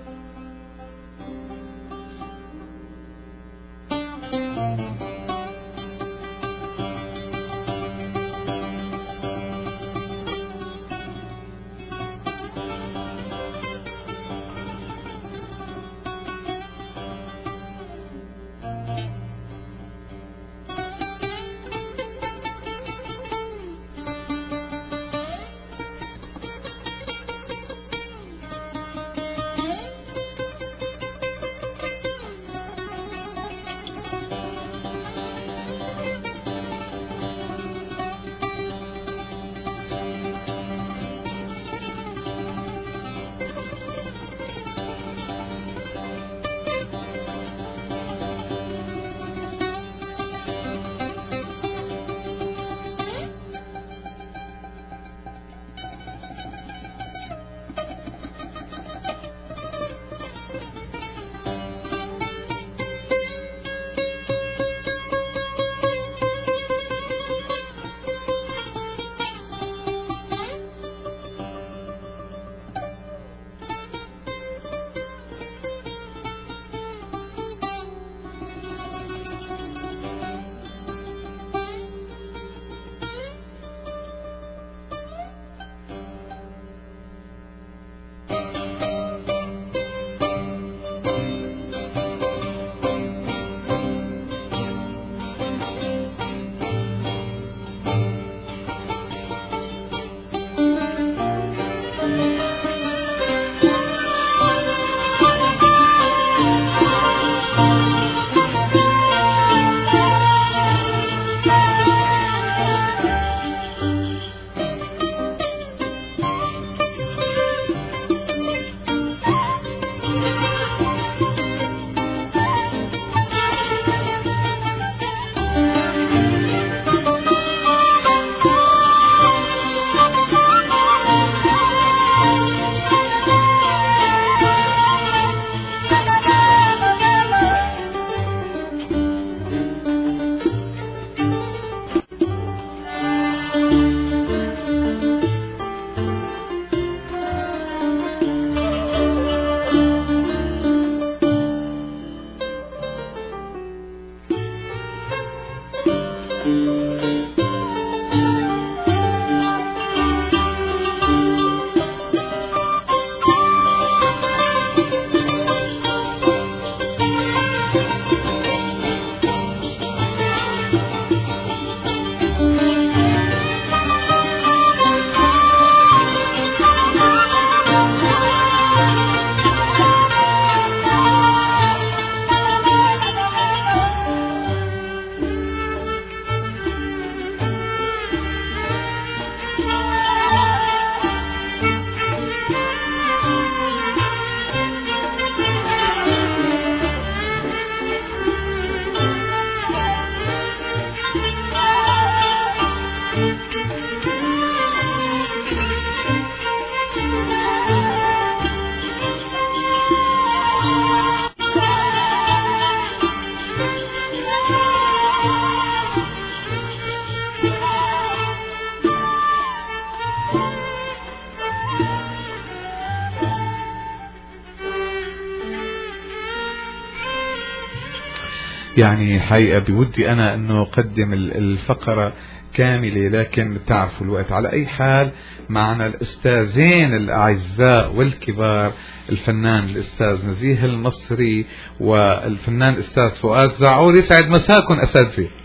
يعني حقيقة بودي أنا أنه أقدم الفقرة كاملة، لكن تعرفوا الوقت. على أي حال معنا الأستاذين الأعزاء والكبار، الفنان الأستاذ نزيه المصري والفنان الأستاذ فؤاد زعور. يسعد مساكم أساتذة.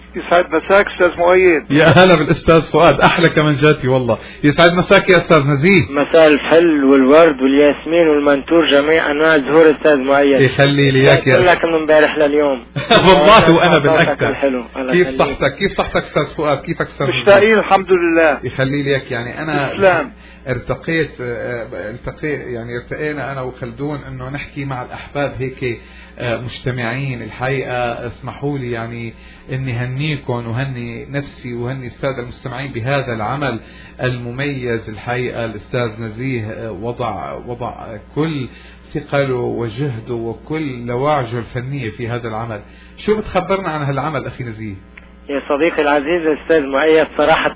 يسعد مساك استاذ مؤيد. يا هلا بالاستاذ فؤاد، احلى كمنجاتي والله. يسعد مساك يا استاذ نزيه. مساء الفل والورد والياسمين والمنتور، جميع انواع الزهور استاذ مؤيد. يخلي لي اياك يا اقول لك من امبارح لليوم. والله وانا بالاكثر. الحلو. كيف صحتك؟ كيف صحتك استاذ فؤاد؟ كيفك استاذ؟ مشتاقين الحمد لله. يخلي لي اياك. يعني انا اسلام. ارتقيت التقي يعني ارتقينا انا وخلدون انه نحكي مع الاحباب هيك مجتمعين. الحقيقه اسمحوا لي يعني اني هنيكم وهني نفسي وهني الساده المستمعين بهذا العمل المميز. الحقيقه الاستاذ نزيه وضع وضع كل ثقله وجهده وكل لواعجه الفنيه في هذا العمل. شو بتخبرنا عن هالعمل اخي نزيه؟ يا صديقي العزيز استاذ مؤيد، صراحه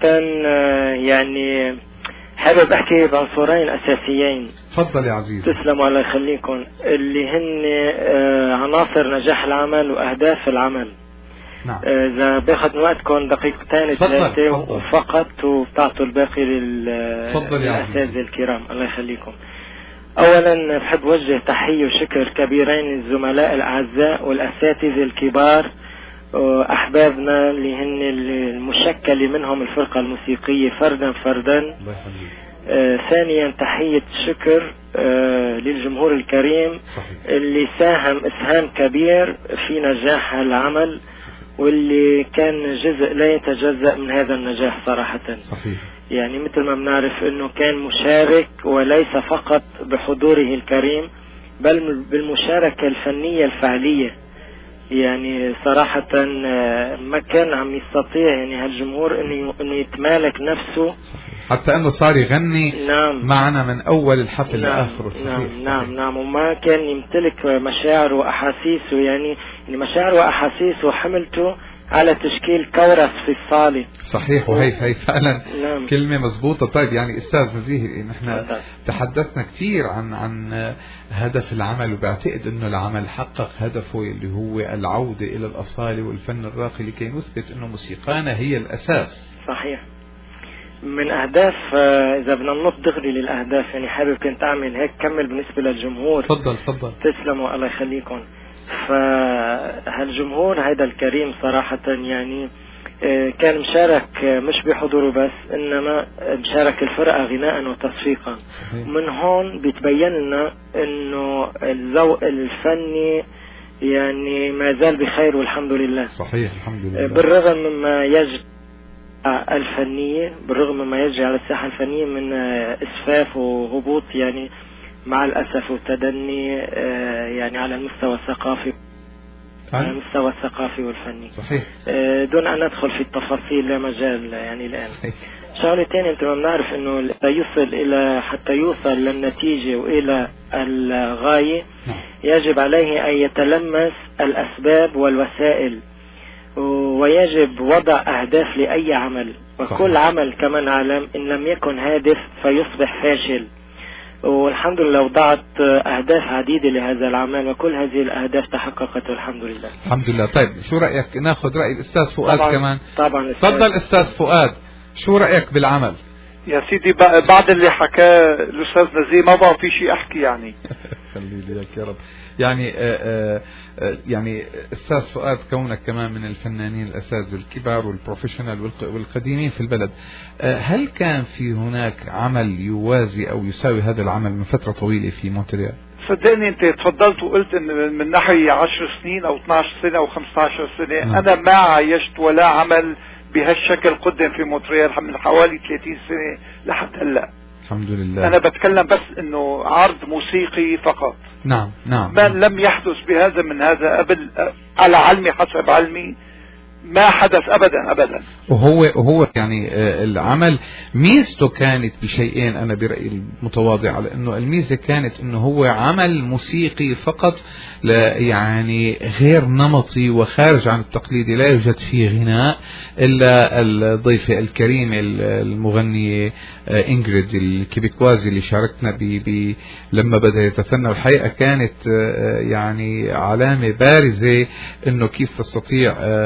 يعني حابب احكي بعنصرين اساسيين. تفضل يا عزيز. تسلموا الله يخليكم، اللي هن عناصر نجاح العمل واهداف العمل. نعم. اذا باخذ وقتكم دقيقتين ثلاثه فقط وبتعطوا الباقي للاساتذه الكرام الله يخليكم. اولا بحب وجه تحيه وشكر كبيرين للزملاء الاعزاء والاساتذه الكبار واحبابنا اللي هن المشكل منهم الفرقه الموسيقيه فردا فردا. الله يخليك. آه ثانيا تحيه شكر آه للجمهور الكريم. صحيح. اللي ساهم اسهام كبير في نجاح العمل واللي كان جزء لا يتجزأ من هذا النجاح صراحه. صحيح. يعني مثل ما بنعرف انه كان مشارك وليس فقط بحضوره الكريم بل بالمشاركه الفنيه الفعليه. يعني صراحة ما كان عم يستطيع يعني هالجمهور انه انه يتمالك نفسه، حتى انه صار يغني نعم معنا من اول الحفل نعم لاخره. نعم نعم نعم وما كان يمتلك مشاعر واحاسيسه، يعني يعني مشاعر واحاسيسه وحملته على تشكيل كورس في الصالة. صحيح. وهي هي فعلا نعم. كلمة مضبوطة. طيب يعني استاذ نزيه نحن تحدثنا كثير عن عن هدف العمل، وبعتقد انه العمل حقق هدفه اللي هو العودة الى الاصالة والفن الراقي لكي نثبت انه موسيقانا هي الاساس. صحيح. من اهداف اذا بدنا ننط دغري للاهداف، يعني حابب كنت اعمل هيك كمل بالنسبة للجمهور. تفضل تفضل. تسلموا الله يخليكم. فهالجمهور هيدا الكريم صراحة يعني كان مشارك مش بحضوره بس، انما مشارك الفرقة غناء وتصفيقا. من هون بيتبين لنا انه الذوق الفني يعني ما زال بخير والحمد لله. صحيح الحمد لله. بالرغم مما يجري الفنية بالرغم مما يجري على الساحة الفنية من اسفاف وهبوط يعني مع الأسف والتدني يعني على المستوى الثقافي على المستوى الثقافي والفني. صحيح. دون أن ندخل في التفاصيل لا مجال يعني الآن. شغلة تانية أنت ما بنعرف أنه يصل إلى حتى يوصل للنتيجة وإلى الغاية يجب عليه أن يتلمس الأسباب والوسائل، ويجب وضع أهداف لأي عمل. وكل عمل كما نعلم إن لم يكن هادف فيصبح فاشل. والحمد لله وضعت أهداف عديدة لهذا العمل وكل هذه الأهداف تحققت والحمد لله. الحمد لله. طيب شو رأيك ناخذ رأي الأستاذ فؤاد طبعاً كمان؟ طبعا. تفضل أستاذ فؤاد، شو رأيك بالعمل؟ يا سيدي بعد اللي حكاه الأستاذ نزيه ما بقى في شيء أحكي يعني. خلي لي لك يا رب. يعني آآ آآ يعني أستاذ فؤاد كونك كمان من الفنانين الأساتذة الكبار والبروفيشنال والقديمين في البلد، هل كان في هناك عمل يوازي أو يساوي هذا العمل من فترة طويلة في مونتريال؟ صدقني انت تفضلت وقلت ان من ناحية عشر سنين او اثنعش سنة او خمسة عشر سنة م. انا ما عايشت ولا عمل بهالشكل قدم في مونتريال من حوالي ثلاثين سنة لحد هلا. الحمد لله. انا بتكلم بس انه عرض موسيقي فقط. نعم نعم. ما لم يحدث بهذا من هذا قبل على علمي حسب علمي ما حدث ابدا ابدا. وهو وهو يعني العمل ميزته كانت بشيئين انا برأيي المتواضع، على انه الميزه كانت انه هو عمل موسيقي فقط، لا يعني غير نمطي وخارج عن التقليدي، لا يوجد فيه غناء الا الضيفه الكريمه المغنيه إنجريد الكيبيكوازي اللي شاركتنا ب لما بدا يتثنى. الحقيقه كانت يعني علامه بارزه انه كيف تستطيع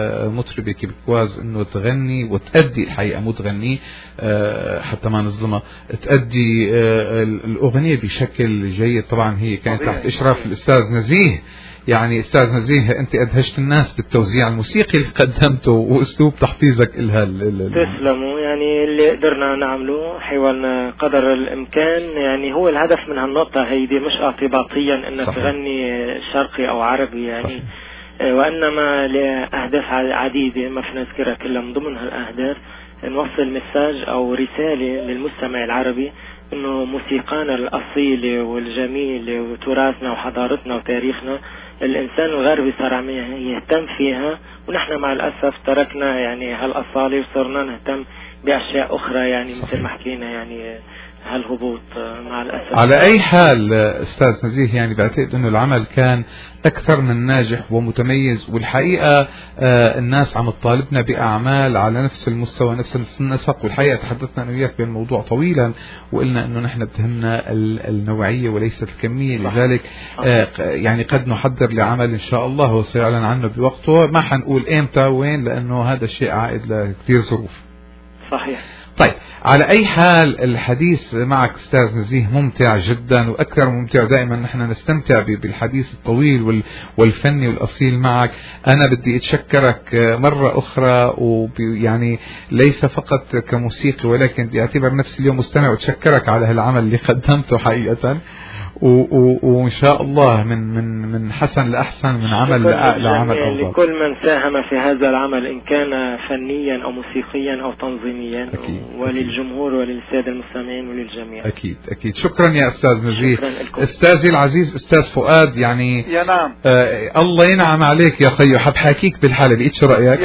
المطربة كيبكواز انه تغني وتأدي، الحقيقة مو تغني حتى ما نظلمها، تأدي الأغنية بشكل جيد. طبعا هي كانت تحت إشراف الأستاذ نزيه. يعني أستاذ نزيه أنت أدهشت الناس بالتوزيع الموسيقي اللي قدمته وأسلوب تحفيزك إلها. تسلموا. يعني اللي قدرنا نعمله حاولنا قدر الإمكان. يعني هو الهدف من هالنقطة هيدي مش اعتباطيا أنك تغني شرقي أو عربي يعني صحيح. وإنما لأهداف عديدة ما فينا نذكرها كلها. من ضمن هالأهداف نوصل مساج أو رسالة للمستمع العربي إنه موسيقانا الأصيلة والجميلة وتراثنا وحضارتنا وتاريخنا الإنسان الغربي صار عم يهتم فيها، ونحن مع الأسف تركنا يعني هالأصالة وصرنا نهتم بأشياء أخرى يعني صحيح. مثل ما حكينا يعني هالهبوط مع الأسف. على أي حال أستاذ نزيه يعني بعتقد أنه العمل كان أكثر من ناجح ومتميز، والحقيقة آه الناس عم تطالبنا بأعمال على نفس المستوى نفس النسق، والحقيقة تحدثنا أنا وياك بالموضوع طويلا وقلنا أنه نحن بتهمنا النوعية وليست الكمية. لذلك آه يعني قد نحضر لعمل إن شاء الله وسيعلن عنه بوقته، ما حنقول إمتى وين لأنه هذا الشيء عائد لكثير ظروف. صحيح. طيب على أي حال الحديث معك أستاذ نزيه ممتع جدا وأكثر ممتع. دائما نحن نستمتع بالحديث الطويل والفني والأصيل معك. أنا بدي أتشكرك مرة أخرى، ويعني ليس فقط كموسيقي ولكن بدي أعتبر نفسي اليوم مستمع وأتشكرك على هالعمل اللي قدمته حقيقة، وإن شاء الله من من من حسن لأحسن، من عمل لعمل أفضل. لكل من ساهم في هذا العمل إن كان فنيا أو موسيقيا أو تنظيميا أكيد. وللجمهور وللسادة المستمعين وللجميع. أكيد أكيد. شكرا يا أستاذ نزيه. أستاذي العزيز أستاذ فؤاد، يعني يا نعم آه الله ينعم عليك يا خيو، حب حكيك بالحالة بقيت شو رأيك؟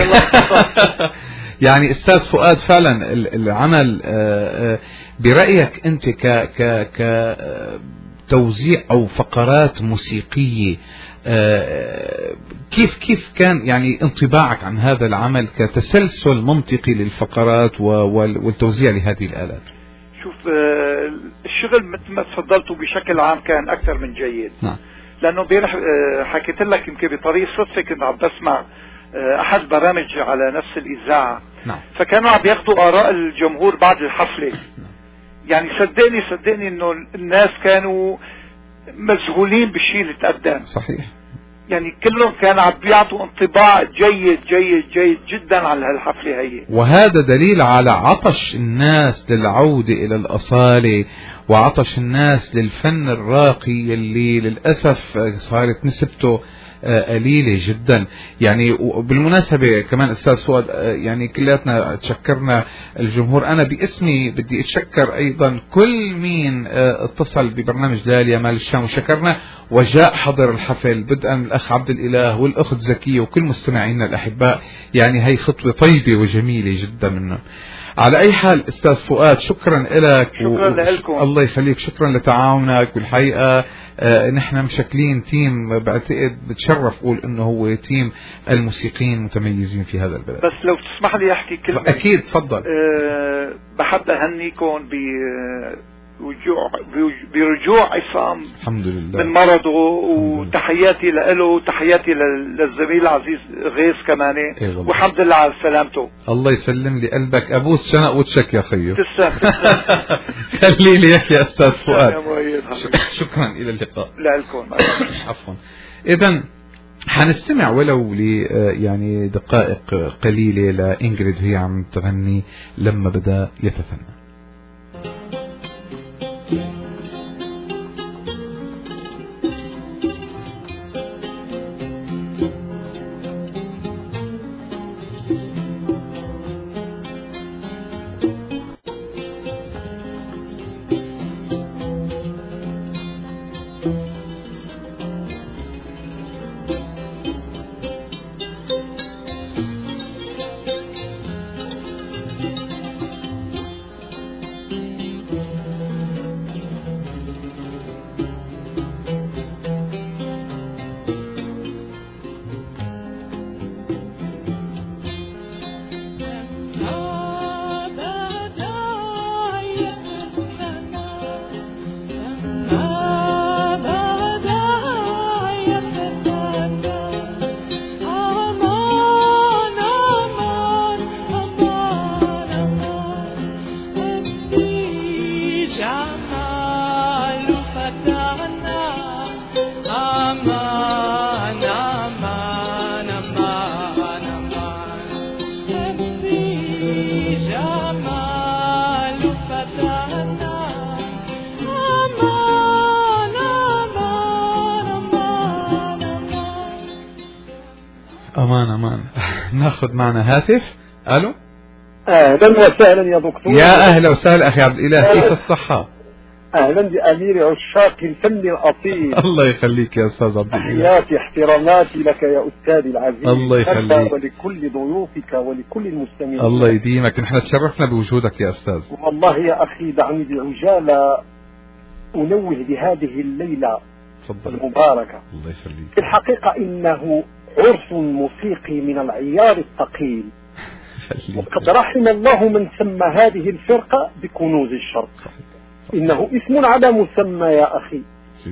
يعني أستاذ فؤاد فعلا العمل آه آه برأيك أنت ك ك ك توزيع أو فقرات موسيقية كيف كيف كان يعني انطباعك عن هذا العمل كتسلسل منطقي للفقرات والتوزيع لهذه الآلات؟ شوف الشغل مثل ما تفضلتوا بشكل عام كان أكثر من جيد. نعم. لأنه بيرح حكيت لك يمكن بطريق صدفة كنت عم بسمع أحد برامج على نفس الإذاعة. نعم. فكانوا عم ياخذوا آراء الجمهور بعد الحفلة. يعني صدقني صدقني انه الناس كانوا مشغولين بالشيء اللي تقدم. صحيح. يعني كلهم كانوا عم بيعطوا انطباع جيد جيد جيد جدا على هالحفلة هي. وهذا دليل على عطش الناس للعودة إلى الأصالة، وعطش الناس للفن الراقي اللي للأسف صارت نسبته قليلة جدا. يعني بالمناسبة كمان أستاذ فؤاد، يعني كلاتنا تشكرنا الجمهور، أنا باسمي بدي أتشكر أيضا كل مين اتصل ببرنامج ليالي يمال الشام وشكرنا وجاء حضر الحفل، بدءا من الأخ عبد الإله والأخت زكية وكل مستمعينا الأحباء. يعني هي خطوة طيبة وجميلة جدا منهم. على أي حال أستاذ فؤاد شكرا لك. شكرا و... لكم. الله يخليك، شكرا لتعاونك. والحقيقة آه نحن مشكلين تيم بعتقد بتشرف أقول إنه هو تيم الموسيقيين المتميزين في هذا البلد. بس لو تسمح لي أحكي كلمة. أكيد تفضل. أه بحب أهنيكم ب برجوع برجوع عصام الحمد لله من مرضه، وتحياتي له وتحياتي للزميل العزيز غيث كمان، والحمد لله على سلامته. الله يسلم لي قلبك، ابوس شنق وتشك يا خيو. تسلم تسلم. خلي لي يا استاذ فؤاد. شكرا الى اللقاء. لكم عفوا. اذا حنستمع ولو ل يعني دقائق قليله لإنجريد وهي عم تغني لما بدا يتثنى. أمان أمان أمان أمان نفسي جمال فتانا أمان أمان أمان أمان أمان. ناخذ معنا هاتف. ألو. أهلا وسهلا يا دكتور. يا أهلا وسهلا أخي عبد الإله، كيف الصحة؟ أهلا بأمير عشاق الفن الأصيل. الله يخليك يا أستاذ عبد الإله. حياتي احتراماتي لك يا أستاذي العزيز. الله يخليك. ولكل ضيوفك ولكل المستمعين. الله يديمك، نحن تشرفنا بوجودك يا أستاذ. والله يا أخي دعني بعجالة أنوه بهذه الليلة تفضل. المباركة. الله يخليك. في الحقيقة إنه عرس موسيقي من العيار الثقيل، وقد رحم الله من سمى هذه الفرقة بكنوز الشرق. صحيح. صحيح. إنه اسم على مسمى يا أخي،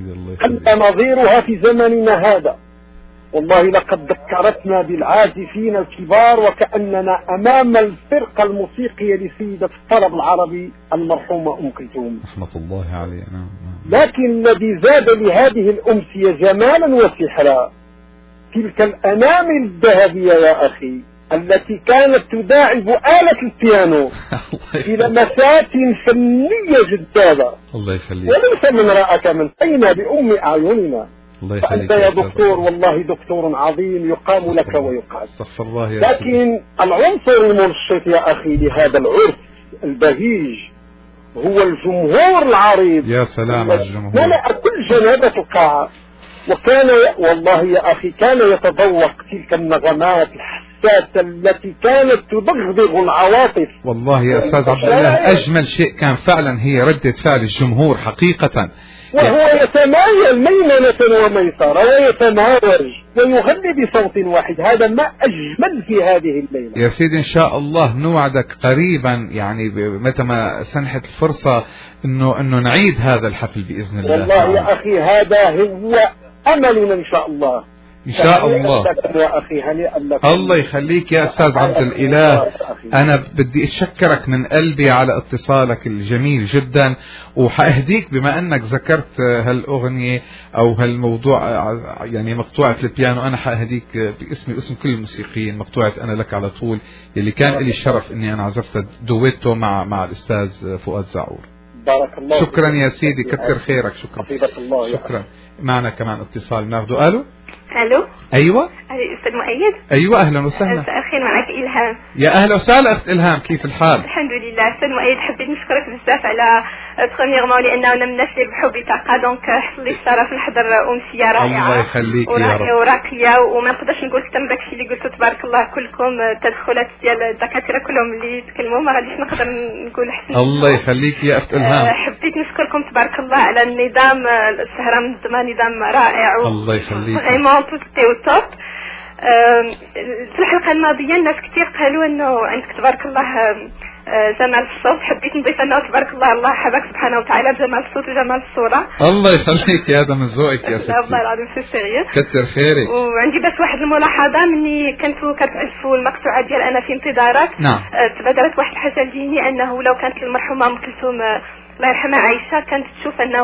أنت نظيرها في زمننا هذا. والله لقد ذكرتنا بالعازفين الكبار وكأننا أمام الفرقة الموسيقية لسيدة الطرب العربي المرحومة أم كلثوم رحمة الله عليها. نعم. لكن الذي زاد لهذه الأمسية جمالا وسحرا تلك الأنامل الذهبية يا أخي التي كانت تداعب آلة البيانو إلى مسات فنية جذابة. الله يخليك. وليس من رأك من أين بأم أعيننا. الله يخليك. فأنت يا دكتور والله دكتور عظيم يقام لك ويقعد. استغفر الله يا لكن العنصر المنشط يا أخي لهذا العرس البهيج هو الجمهور العريض. يا سلام على الجمهور. ملأ كل جنابة القاعة، وكان والله يا أخي كان يتذوق تلك النغمات الحساسة التي كانت تضغضغ العواطف. والله يا أستاذ عبد الإله أجمل شيء كان فعلا هي ردة فعل الجمهور حقيقة، وهو يتمايل ميمنة وميسرة ويتماوج ويغني بصوت واحد. هذا ما أجمل في هذه الليلة يا سيدي. إن شاء الله نوعدك قريبا، يعني متى ما سنحت الفرصة إنه إنه نعيد هذا الحفل بإذن الله. والله يا أخي هذا هو أملنا إن شاء الله. إن شاء الله. يا أخي هنيئا لك. الله يخليك يا أستاذ عبد الإله. أنا بدي أشكرك من قلبي على اتصالك الجميل جدا، وحأهديك بما أنك ذكرت هالأغنية أو هالموضوع يعني مقطوعة البيانو، أنا حأهديك باسمي واسم كل الموسيقيين مقطوعة أنا لك على طول، اللي كان لي الشرف أني أنا عزفت دويتو مع مع الأستاذ فؤاد زعور. بارك الله. شكرا يا سيدي، كثر خيرك. شكرا. الله شكرا. معنا كمان اتصال ناخده. ألو. الو. ايوه. استاذ مؤيد. ايوه اهلا وسهلا. مساء الخير، معك الهام. يا اهلا وسهلا اخت الهام، كيف الحال؟ الحمد لله. استاذ مؤيد حبيت نشكرك بزاف على برومييرمون لانه انا من الناس اللي بحب يتعقى، دونك حصل لي الشرف نحضر امسيه رائعه. الله يخليك يا رب. وراقيه، وما نقدرش نقول اكثر من داكشي اللي قلتو. تبارك الله كلكم، التدخلات ديال الدكاتره كلهم اللي تكلموا ما غاديش نقدر نقول احسن. الله يخليك يا اخت الهام. حبيت نشكركم تبارك الله على النظام، السهره منظمه نظام رائع. الله يخليك. فريمون تو توب. في الحلقة الماضية الناس كتير قالوا انه عندك تبارك الله جمال الصوت، حبيت نضيف انه تبارك الله الله حبك سبحانه وتعالى بجمال الصوت وجمال الصورة. الله يخليك يا هذا من ذوقك يا ستي. والله العظيم سي سيريو. كتر خيرك. وعندي بس واحد الملاحظة، مني كنتوا كتعزفوا المقطوعة ديال انا في انتظارك. نعم. تبادرت واحد الحاجة لذهني انه لو كانت المرحومة ام كلثوم الله يرحمها عايشة كانت تشوف انه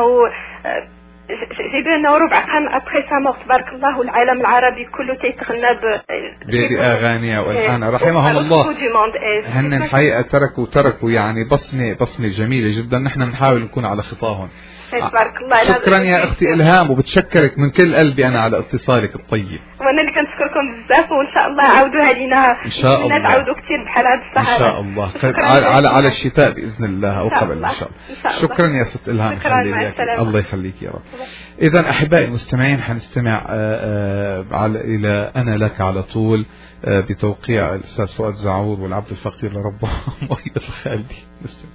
جيبوا لنا ربع قرن ابخي سامو تبارك الله، والعالم العربي كله تيتغنى بأغاني والحان رحمهم الله. هن الحقيقة تركوا تركوا يعني بصمة بصمة جميلة جدا، نحن نحاول نكون على خطاهم. تبارك الله. شكرا يا اختي الهام، وبتشكرك من كل قلبي انا على اتصالك الطيب. وانا اللي كنشكركم بزاف، وان شاء الله عاودوها لينا ان شاء الله. تعاودوا كثير بحال هذا الصحابه ان شاء الله على على, على الشتاء باذن الله او قبل ان شاء الله. شكرا يا ست الهام. الله يخليك يا رب. اذا احبائي المستمعين حنستمع على الى انا لك على طول بتوقيع الاستاذ فؤاد زعور والعبد الفقير لربه مؤيد الخالدي. نستمع.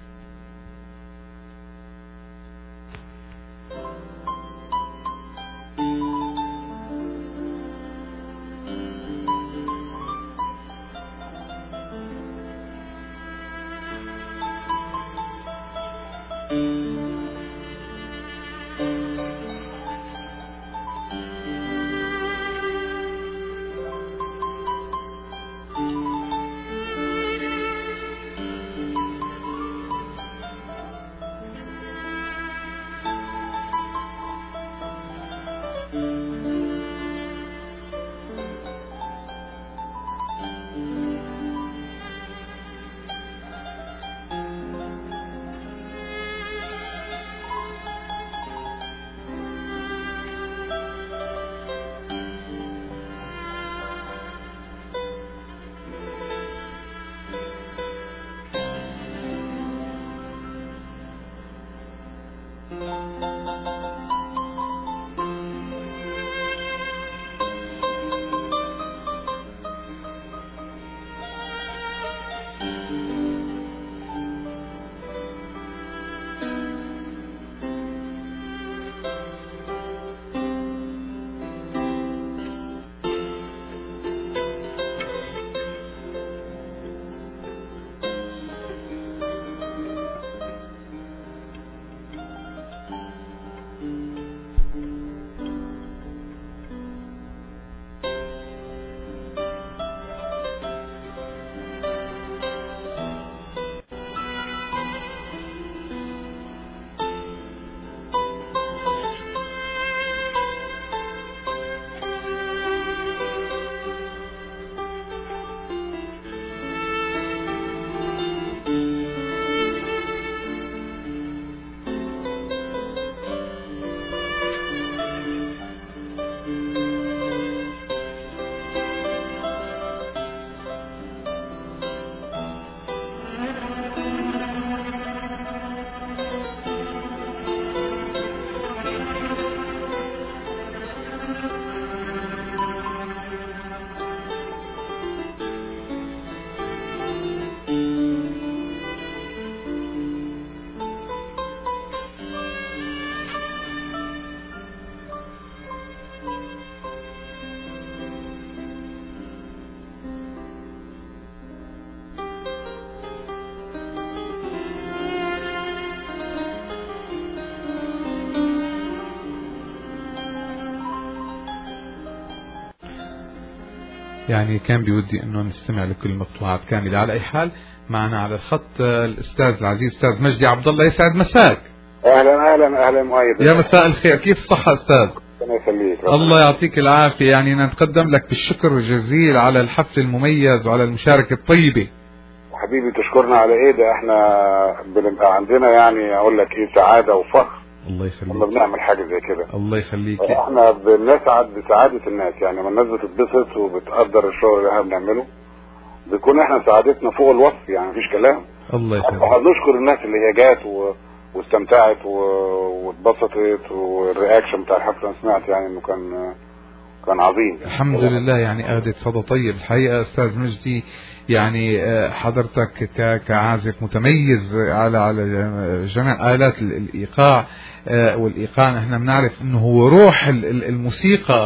يعني كان بودي انه نستمع لكل المقطوعات كاملة. على اي حال معنا على الخط الاستاذ العزيز استاذ مجدي عبد الله، يسعد مساك. اهلا اهلا اهلا مؤيد. يا مساء الخير، كيف الصحة استاذ؟ الله يخليك. الله يعطيك العافية. يعني نتقدم لك بالشكر الجزيل على الحفل المميز وعلى المشاركة الطيبة. حبيبي تشكرنا على ايه ده، احنا بنبقى عندنا يعني اقول لك ايه سعادة وفخر الله يخليك لما بنعمل حاجة زي كده. الله يخليك. احنا بنسعد بسعادة الناس، يعني لما الناس بتتبسط وبتقدر الشغل اللي احنا بنعمله بيكون احنا سعادتنا فوق الوصف، يعني مفيش كلام. الله يخليك. نشكر الناس اللي هي جات و... واستمتعت و... واتبسطت، والرياكشن بتاع الحفلة انا سمعت يعني انه كان كان عظيم. الحمد لله، يعني أهدت صدى طيب الحقيقة أستاذ مجدي. يعني حضرتك كعازف متميز على على جميع آلات الإيقاع والإيقاع، نحن بنعرف إنه هو روح الموسيقى.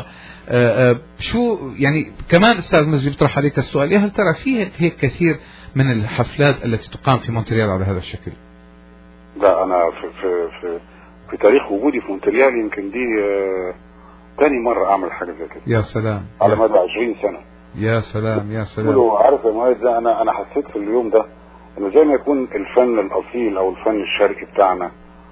شو يعني كمان أستاذ مجدي بطرح عليك السؤال، هل ترى فيه هيك كثير من الحفلات التي تقام في مونتريال على هذا الشكل؟ لا أنا في في في, في تاريخ وجودي في مونتريال يمكن دي تاني مرة أعمل حاجة زي كده. يا سلام. على مدى عشرين سنة. يا سلام يا سلام. عارف يا مؤيد، ده أنا أنا حسيت في اليوم ده إنه زي ما يكون الفن الأصيل أو الفن الشرقي بتاعنا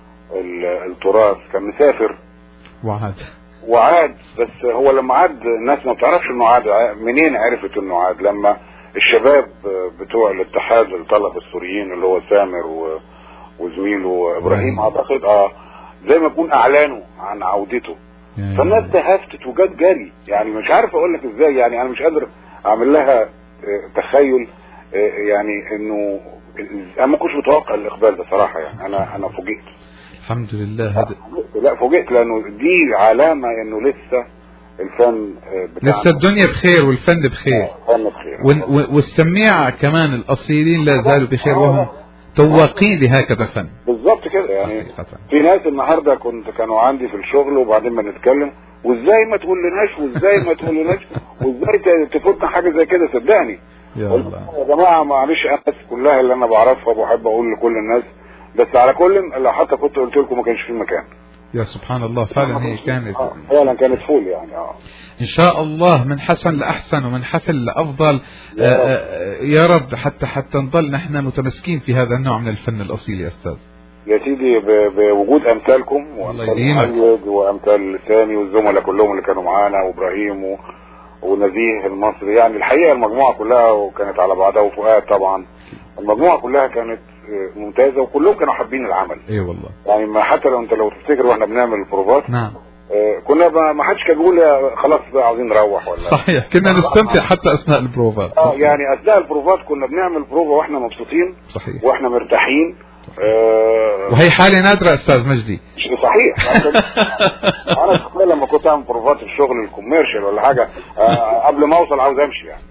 التراث كان مسافر وعاد وعاد بس هو لما عاد الناس ما بتعرفش إنه عاد. منين عرفت إنه عاد؟ لما الشباب بتوع الاتحاد الطلبة السوريين اللي هو سامر و... وزميله إبراهيم أعتقد اه زي ما يكون أعلنوا عن عودته، فالناس تهفتت وجات جري. يعني مش عارف اقول لك ازاي، يعني انا مش قادر اعمل لها تخيل. يعني انه انا ما كنتش متوقع الاقبال ده صراحه، يعني انا انا فوجئت. الحمد لله. هذا لا فوجئت لانه دي علامه انه لسه الفن بتاعنا لسه الدنيا بخير والفن بخير. الفن بخير والسميع كمان الاصيلين لا زالوا بخير وهم تواقين لهكذا فن. بالظبط كده. يعني في ناس النهارده كنت كانوا عندي في الشغل وبعدين بنتكلم وازاي ما تقول لناش وازاي ما تقول لناش وازاي تفوتنا حاجه زي كده. صدقني يا الله يا جماعه معلش الناس كلها اللي انا بعرفها وبحب اقول لكل الناس، بس على كل لو حتى كنت قلت لكم ما كانش في مكان. يا سبحان الله فعلا هي كانت آه. فعلا كانت فول يعني. اه ان شاء الله من حسن لاحسن ومن حفل لافضل يا رب, آه يا رب حتى حتى نضل نحن متمسكين في هذا النوع من الفن الاصيل يا استاذ. يا سيدي بوجود امثالكم وامثال وامثال سامي والزملاء كلهم اللي كانوا معانا وابراهيم و... ونزيه المصري، يعني الحقيقه المجموعه كلها كانت على بعضها وفؤاد طبعا، المجموعه كلها كانت ممتازه وكلهم كانوا حابين العمل. اي أيوة والله. يعني ما حتى لو انت لو تفتكر واحنا بنعمل البروفات نعم آه كنا ما حدش كان بيقول خلاص بقى عاوزين نروح ولا. صحيح كنا نستمتع حتى اثناء البروفات. اه يعني اثناء البروفات كنا بنعمل بروفه واحنا مبسوطين. صحيح. واحنا مرتاحين. آه وهي حاله نادره استاذ مجدي. صحيح. انا شخصيا لما كنت اعمل بروفات في الشغل الكوميرشال ولا حاجه آه قبل ما اوصل عاوز امشي يعني.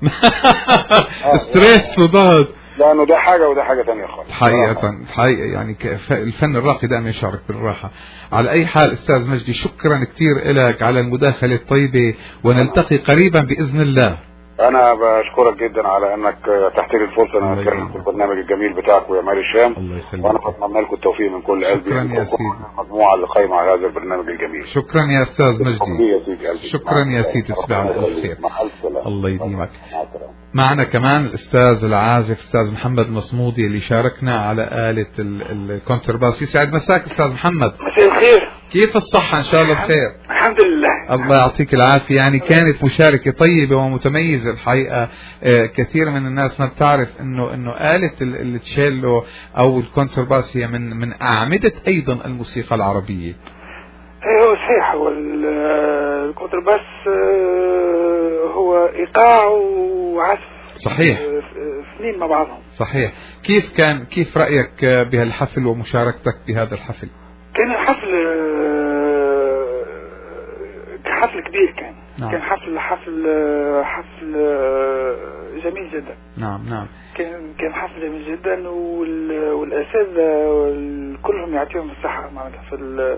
ستريس وضغط. لانه ده حاجه وده حاجه ثانيه خالص. حقيقه حقيقه يعني الفن الراقي دائما يشعرك بالراحه. على اي حال استاذ مجدي شكرا كثير لك على المداخله الطيبه ونلتقي قريبا باذن الله. انا بشكرك جدا على انك تحت لي الفرصه ان اتكلم في البرنامج الجميل بتاعك ويا مال الشام، وانا بتمنى لكم التوفيق من كل قلبي. شكرا يا سيدي. المجموعه اللي قايمه على هذا البرنامج الجميل. شكرا يا استاذ مجدي. يا سيدي قلبي. شكرا يا سيدي تصبح على الخير. الله يديمك. معنا كمان الاستاذ العازف استاذ محمد مصمودي اللي شاركنا على آلة الكونترباس. يسعد مساك استاذ محمد. مساء الخير. كيف الصحة؟ ان شاء الله بخير. الحمد لله. الله يعطيك العافية. يعني كانت مشاركة طيبة ومتميزة الحقيقة. آه كثير من الناس ما بتعرف انه انه آلة التشيلو او الكونترباس هي من من اعمدة ايضا الموسيقى العربية. ايوه صحيح. هو الكونترباس هو ايقاع وعزف. صحيح. اثنين مع بعضهم. صحيح. كيف كان كيف رأيك بهالحفل ومشاركتك بهذا الحفل؟ كان الحفل حفل كبير كان. نعم. كان حفل حفل حفل جميل جدا. نعم نعم. كان كان حفل جميل جدا والاساتذه كلهم يعطيهم الصحه معناتها في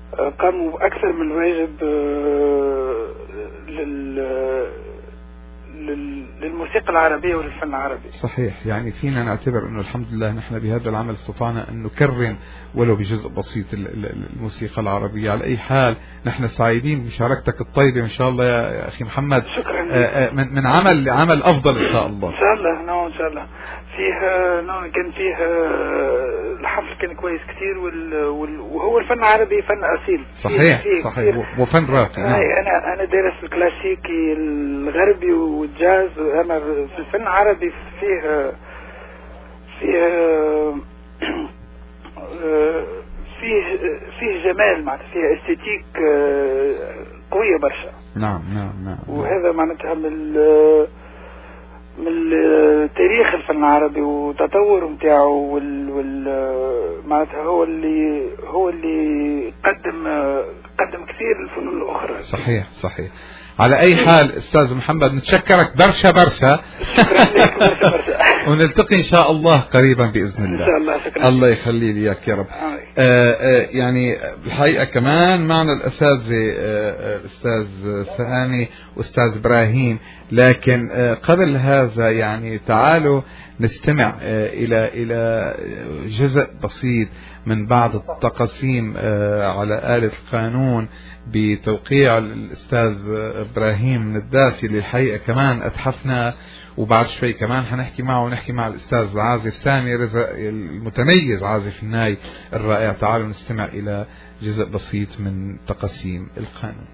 قاموا بأكثر من الواجب لل للموسيقى العربية وللفن العربي. صحيح، يعني فينا نعتبر أنه الحمد لله نحن بهذا العمل استطعنا أن نكرم ولو بجزء بسيط الموسيقى العربية. على أي حال نحن سعيدين بمشاركتك الطيبة إن شاء الله يا أخي محمد. شكرا. من, من عمل لعمل أفضل إن شاء الله. إن شاء الله. نعم إن شاء الله. فيه نعم كان فيه الحفل كان كويس كتير وهو الفن العربي فن أصيل. صحيح فيه صحيح وفن راقي. نعم. أنا أنا دارس الكلاسيكي الغربي والجاز، أما في الفن العربي فيه فيه فيه فيه جمال معناتها، فيه استيتيك قوية برشا. نعم نعم نعم. وهذا معناتها من من تاريخ الفن العربي وتطور متاعه وال, وال معناتها هو اللي هو اللي قدم قدم كثير الفنون الأخرى. صحيح صحيح. على أي حال أستاذ محمد نتشكرك برشا برشا. شكرا لك برشا برشا. ونلتقي إن شاء الله قريبا بإذن الله. إن شاء الله. شكرا. الله يخلي لي إياك يا رب. آه آه يعني الحقيقة كمان معنا الأساتذة آه الأستاذ سامي وأستاذ إبراهيم، لكن آه قبل هذا يعني تعالوا نستمع آه إلى إلى جزء بسيط من بعض التقاسيم آه على آلة القانون بتوقيع الأستاذ إبراهيم الندافي اللي الحقيقة كمان أتحفنا، وبعد شوي كمان حنحكي معه ونحكي مع الأستاذ العازف سامي رزق المتميز عازف الناي الرائع. تعالوا نستمع إلى جزء بسيط من تقاسيم القانون.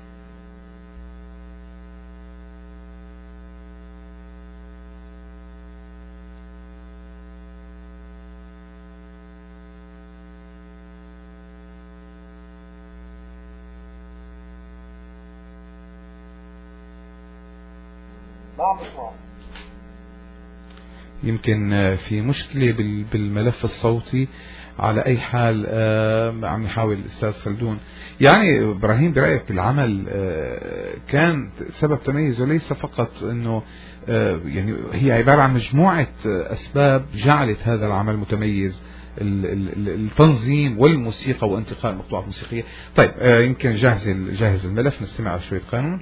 يمكن في مشكلة بالملف الصوتي. على أي حال عم يحاول الأستاذ خلدون. يعني إبراهيم برأيك العمل كان سبب تميزه ليس فقط أنه يعني هي عبارة عن مجموعة أسباب جعلت هذا العمل متميز، التنظيم والموسيقى وانتقاء المقطوعات الموسيقية. طيب يمكن جاهز جاهز الملف، نستمع على شوية قانون.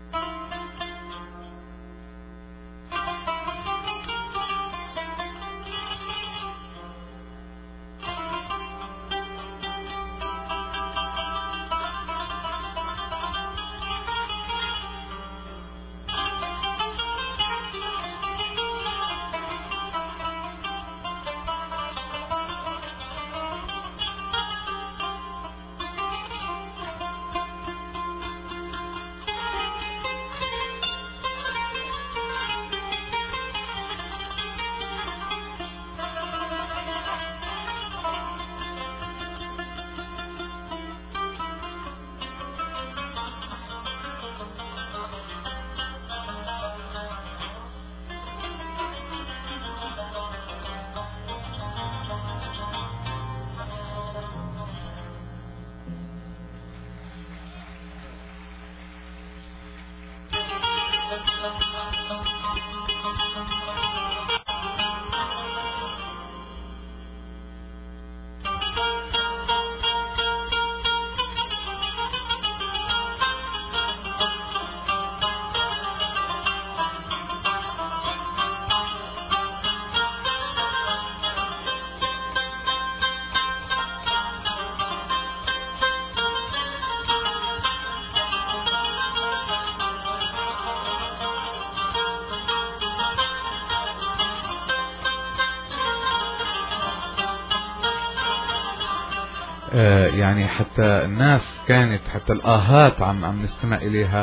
يعني حتى الناس كانت حتى الآهات عم عم نستمع إليها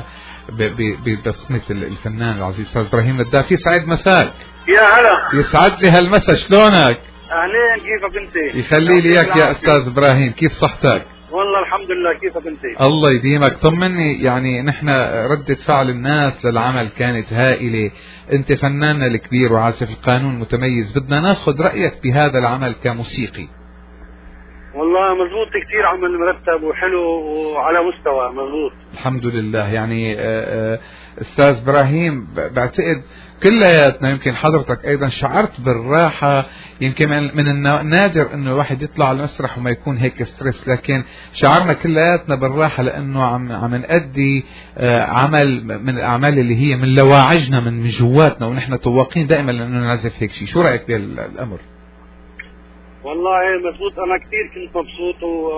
ببصمة الفنان العزيز أستاذ إبراهيم الندافي. سعيد مساك. يا هلا. يسعد لي هالمسا، شلونك؟ أهلين، كيفك أنت؟ يخلي لي إياك يا أستاذ إبراهيم، كيف صحتك؟ والله الحمد لله، كيفك أنت؟ الله يديمك، طمني. يعني نحن ردة فعل الناس للعمل كانت هائلة، أنت فناننا الكبير وعازف القانون متميز، بدنا ناخذ رأيك بهذا العمل كموسيقي. والله مزبوط كتير، عمل مرتب وحلو وعلى مستوى مزبوط الحمد لله. يعني استاذ ابراهيم بعتقد كلياتنا يمكن حضرتك أيضا شعرت بالراحة. يمكن من النادر أنه الواحد يطلع على المسرح وما يكون هيك ستريس، لكن شعرنا كلياتنا بالراحة لأنه عم عم نأدي عمل من الأعمال اللي هي من لواعجنا من من جواتنا، ونحن تواقين دائما لأنه نعزف هيك شيء. شو رأيك بالأمر؟ والله مزبوط، أنا كثير كنت مبسوط و...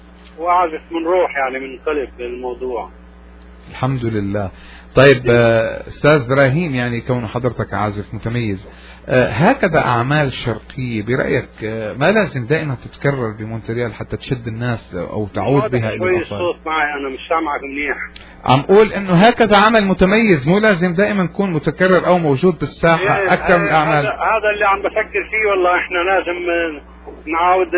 وأعزف من روح يعني من قلب للموضوع. الحمد لله. طيب أستاذ إبراهيم، يعني كون حضرتك عازف متميز، هكذا أعمال شرقية برأيك ما لازم دائما تتكرر بمونتريال حتى تشد الناس أو تعود بها إلى شوي الصوت معي أنا مش سامعك منيح. عم قول إنه هكذا عمل متميز مو لازم دائما يكون متكرر أو موجود بالساحة إيه أكثر من أعمال. هذا اللي عم بفكر فيه والله. إحنا لازم نعاود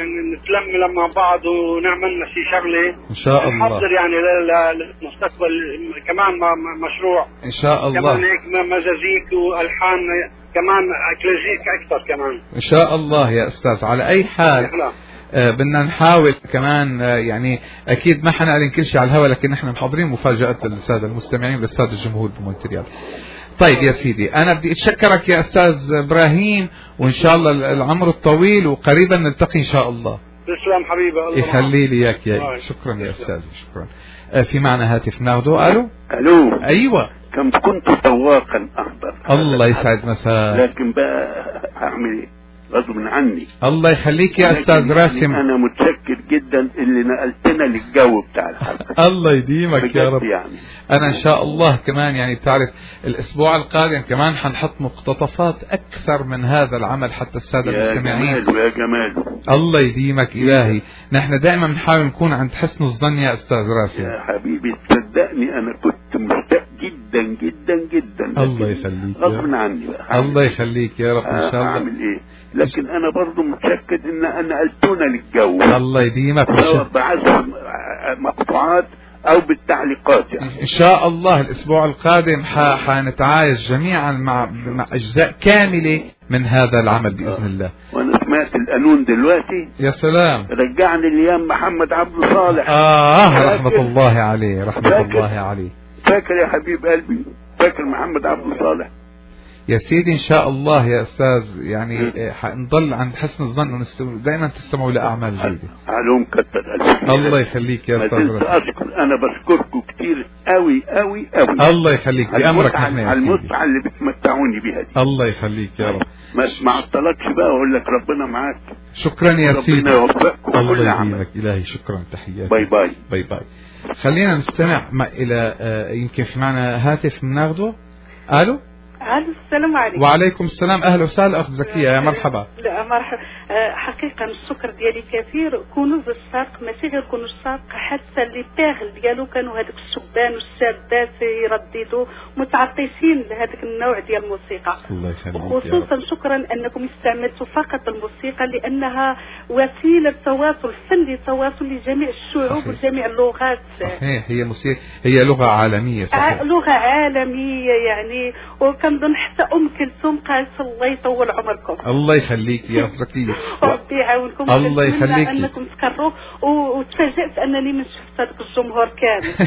نتلم لما بعض ونعملنا شيء شغله ان شاء الله، نحضر يعني للمستقبل كمان مشروع ان شاء الله، كمان هيك مزازيك والحان كمان كلاسيك اكثر كمان ان شاء الله يا استاذ. على اي حال آه بدنا نحاول كمان آه يعني اكيد ما حنعلن كل شيء على الهواء، لكن نحن محضرين مفاجات للساده المستمعين وللساده الجمهور بمونتريال. طيب يا سيدي، أنا بدي أتشكرك يا أستاذ إبراهيم، وإن شاء الله العمر الطويل وقريبا نلتقي إن شاء الله. تسلم حبيبي، الله يخلي لي إياك يا شكرا يا أستاذ، شكرا. آه في معنا هاتف ناخده. ألو ألو. أيوة. كم كنت ذواقا أحضر. الله يسعد مساك. لكن بقى أعمل إيه؟ غصب عني. الله يخليك يا أستاذ راسم. يعني أنا متشكر جدا اللي نقلتنا للجو بتاع الحلقة. الله يديمك يا رب. يعني. أنا إن شاء الله كمان يعني بتعرف الأسبوع القادم كمان حنحط مقتطفات أكثر من هذا العمل حتى السادة المستمعين. يا جماله يا جماله. الله يديمك إلهي. نحن دائما بنحاول نكون عند حسن الظن يا أستاذ راسم. يا حبيبي تصدقني أنا كنت مشتاق جدا جدا جدا. الله يخليك. غصب عني بقى. الله يخليك يا رب إن شاء الله. أعمل إيه؟ لكن انا برضو متشكد ان انا نقلتونا للجو. الله يديمك. سواء بعزف مقطوعات او بالتعليقات يعني. ان شاء الله الاسبوع القادم حنتعايش جميعا مع مع اجزاء كامله من هذا العمل باذن الله. وانا سمعت القانون دلوقتي. يا سلام. رجعني الايام محمد عبد صالح. اه رحمه الله عليه، رحمه الله عليه. فاكر يا حبيب قلبي؟ فاكر محمد عبد صالح؟ يا سيدي ان شاء الله يا استاذ، يعني نضل عند حسن الظن ودائما تستمعوا لاعمال جيده. علوم كتر الف. الله يخليك يا استاذ. اشكر انا بشكركم كتير قوي قوي قوي. الله يخليك بامرك نحن على المتعه اللي بتمتعوني بيها دي. الله يخليك يا رب. ما ما عطلكش بقى واقول لك ربنا معاك. شكرا يا سيدي. ربنا يوفقكم. الله يديمك الهي. شكرا، تحياتي. باي باي باي باي. خلينا نستمع ما الى آه يمكن في معنا هاتف بناخده. الو. الو السلام عليكم. وعليكم السلام، اهلا وسهلا اخت زكيه، يا مرحبا. لا مرحبا. حقيقه الشكر ديالي كثير. كنوز الشرق ماشي غير كنوز الشرق، حتى اللي باغل ديالو كانوا هذوك الشبان والشابات يرددوا متعطشين لهذاك النوع ديال الموسيقى. الله يخليك. خصوصا شكرا انكم استعملتوا فقط الموسيقى لانها وسيله تواصل فني، تواصل لجميع الشعوب وجميع اللغات. صحيح، هي موسيقى، هي لغه عالميه. صحيح. لغه عالميه يعني. وكان نظن حتى ام كلثوم قالت الله يطول عمركم. الله يخليك يا زكيه. ربي يعاونكم. الله يخليك. انكم تكرروا وتفاجأت انني من شفت هذاك الجمهور كامل.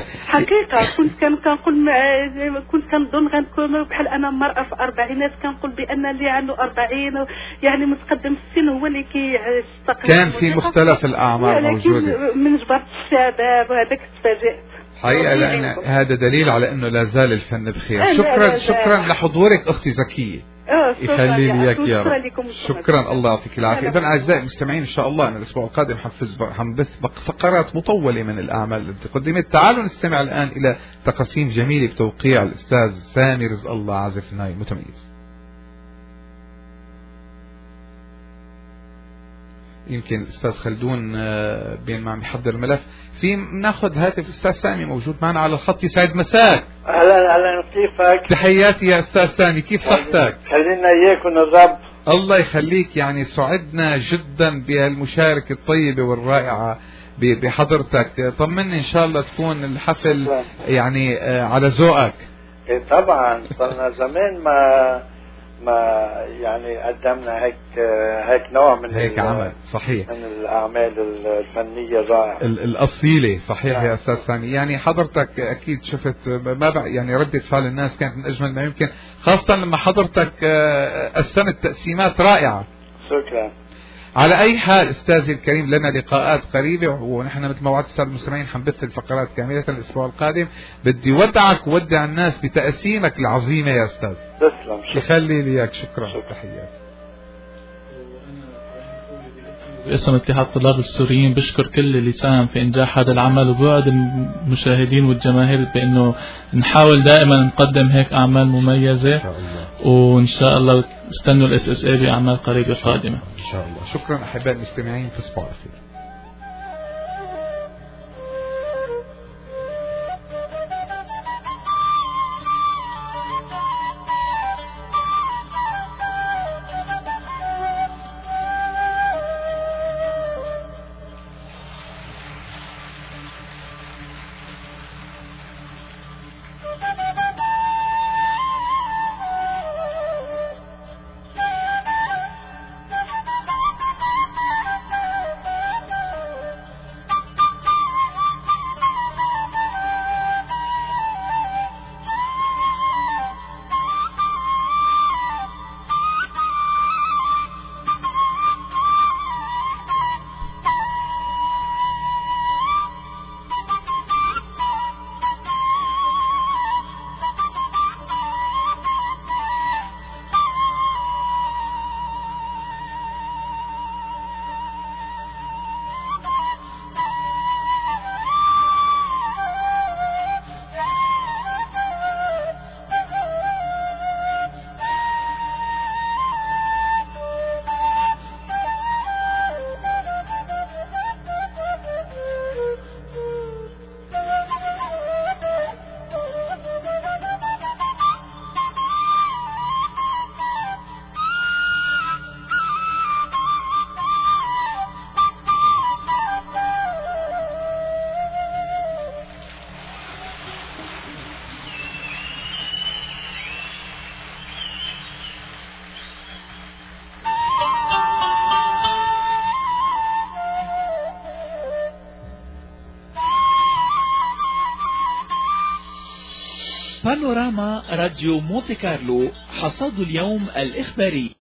حقيقه كنت كان كنقول كنت كنظن غنكون بحال انا مرأة في أربعينات، كنقول بان اللي عنده أربعين يعني متقدم في السن هو اللي كيستقل. كان في مختلف الاعمار موجوده. من جبرت الشباب وهذاك تفاجأت حقيقة، لأن هذا دليل على أنه لا زال الفن بخير. شكرا شكرا لحضورك أختي زكية. يخلي لي إياك يا رب. شكرا، الله يعطيك العافية. إذن أعزائي المستمعين إن شاء الله أن الأسبوع القادم حنفز حنبث فقرات مطولة من الأعمال التي قدمت. تعالوا نستمع الآن إلى تقاسيم جميلة بتوقيع الأستاذ سامي رزق الله، عازف ناي متميز. يمكن الأستاذ خلدون بين ما عم يحضر الملف في ناخذ هاتف الأستاذ سامي موجود معنا على الخط. يسعد مساك. أهلا أهلا، كيفك؟ تحياتي يا أستاذ سامي، كيف صحتك؟ خلينا إياك ونرب. الله يخليك، يعني سعدنا جدا بهالمشاركة الطيبة والرائعة بحضرتك. طمني إن شاء الله تكون الحفل يعني على ذوقك. إيه طبعا، صرنا زمان ما ما يعني قدمنا هيك هيك نوع من هيك عمل صحيح من الأعمال الفنية رائعة الأصيلة صحيح يا أستاذ سامي. يعني حضرتك أكيد شفت ما بقى يعني ردة فعل الناس كانت من أجمل ما يمكن، خاصة لما حضرتك قسمت تقسيمات رائعة. شكرا. على أي حال أستاذي الكريم لنا لقاءات قريبة، ونحن مثل ما وعدت السادة المستمعين حنبث الفقرات كاملة الأسبوع القادم. بدي ودعك وودع الناس بتقسيمك العظيمة يا أستاذ. تسلم. يخلي لي إياك. شكرا. تحياتي. باسم اتحاد الطلاب السوريين بشكر كل اللي ساهم في إنجاح هذا العمل، وبوعد المشاهدين والجماهير بأنه نحاول دائما نقدم هيك أعمال مميزة، وإن شاء الله استنوا الاس اس اي بأعمال قريبة قادمة إن شاء الله. شكرا أحبائي المستمعين، تصبحوا على خير. بانوراما راديو مونتي كارلو، حصاد اليوم الإخباري.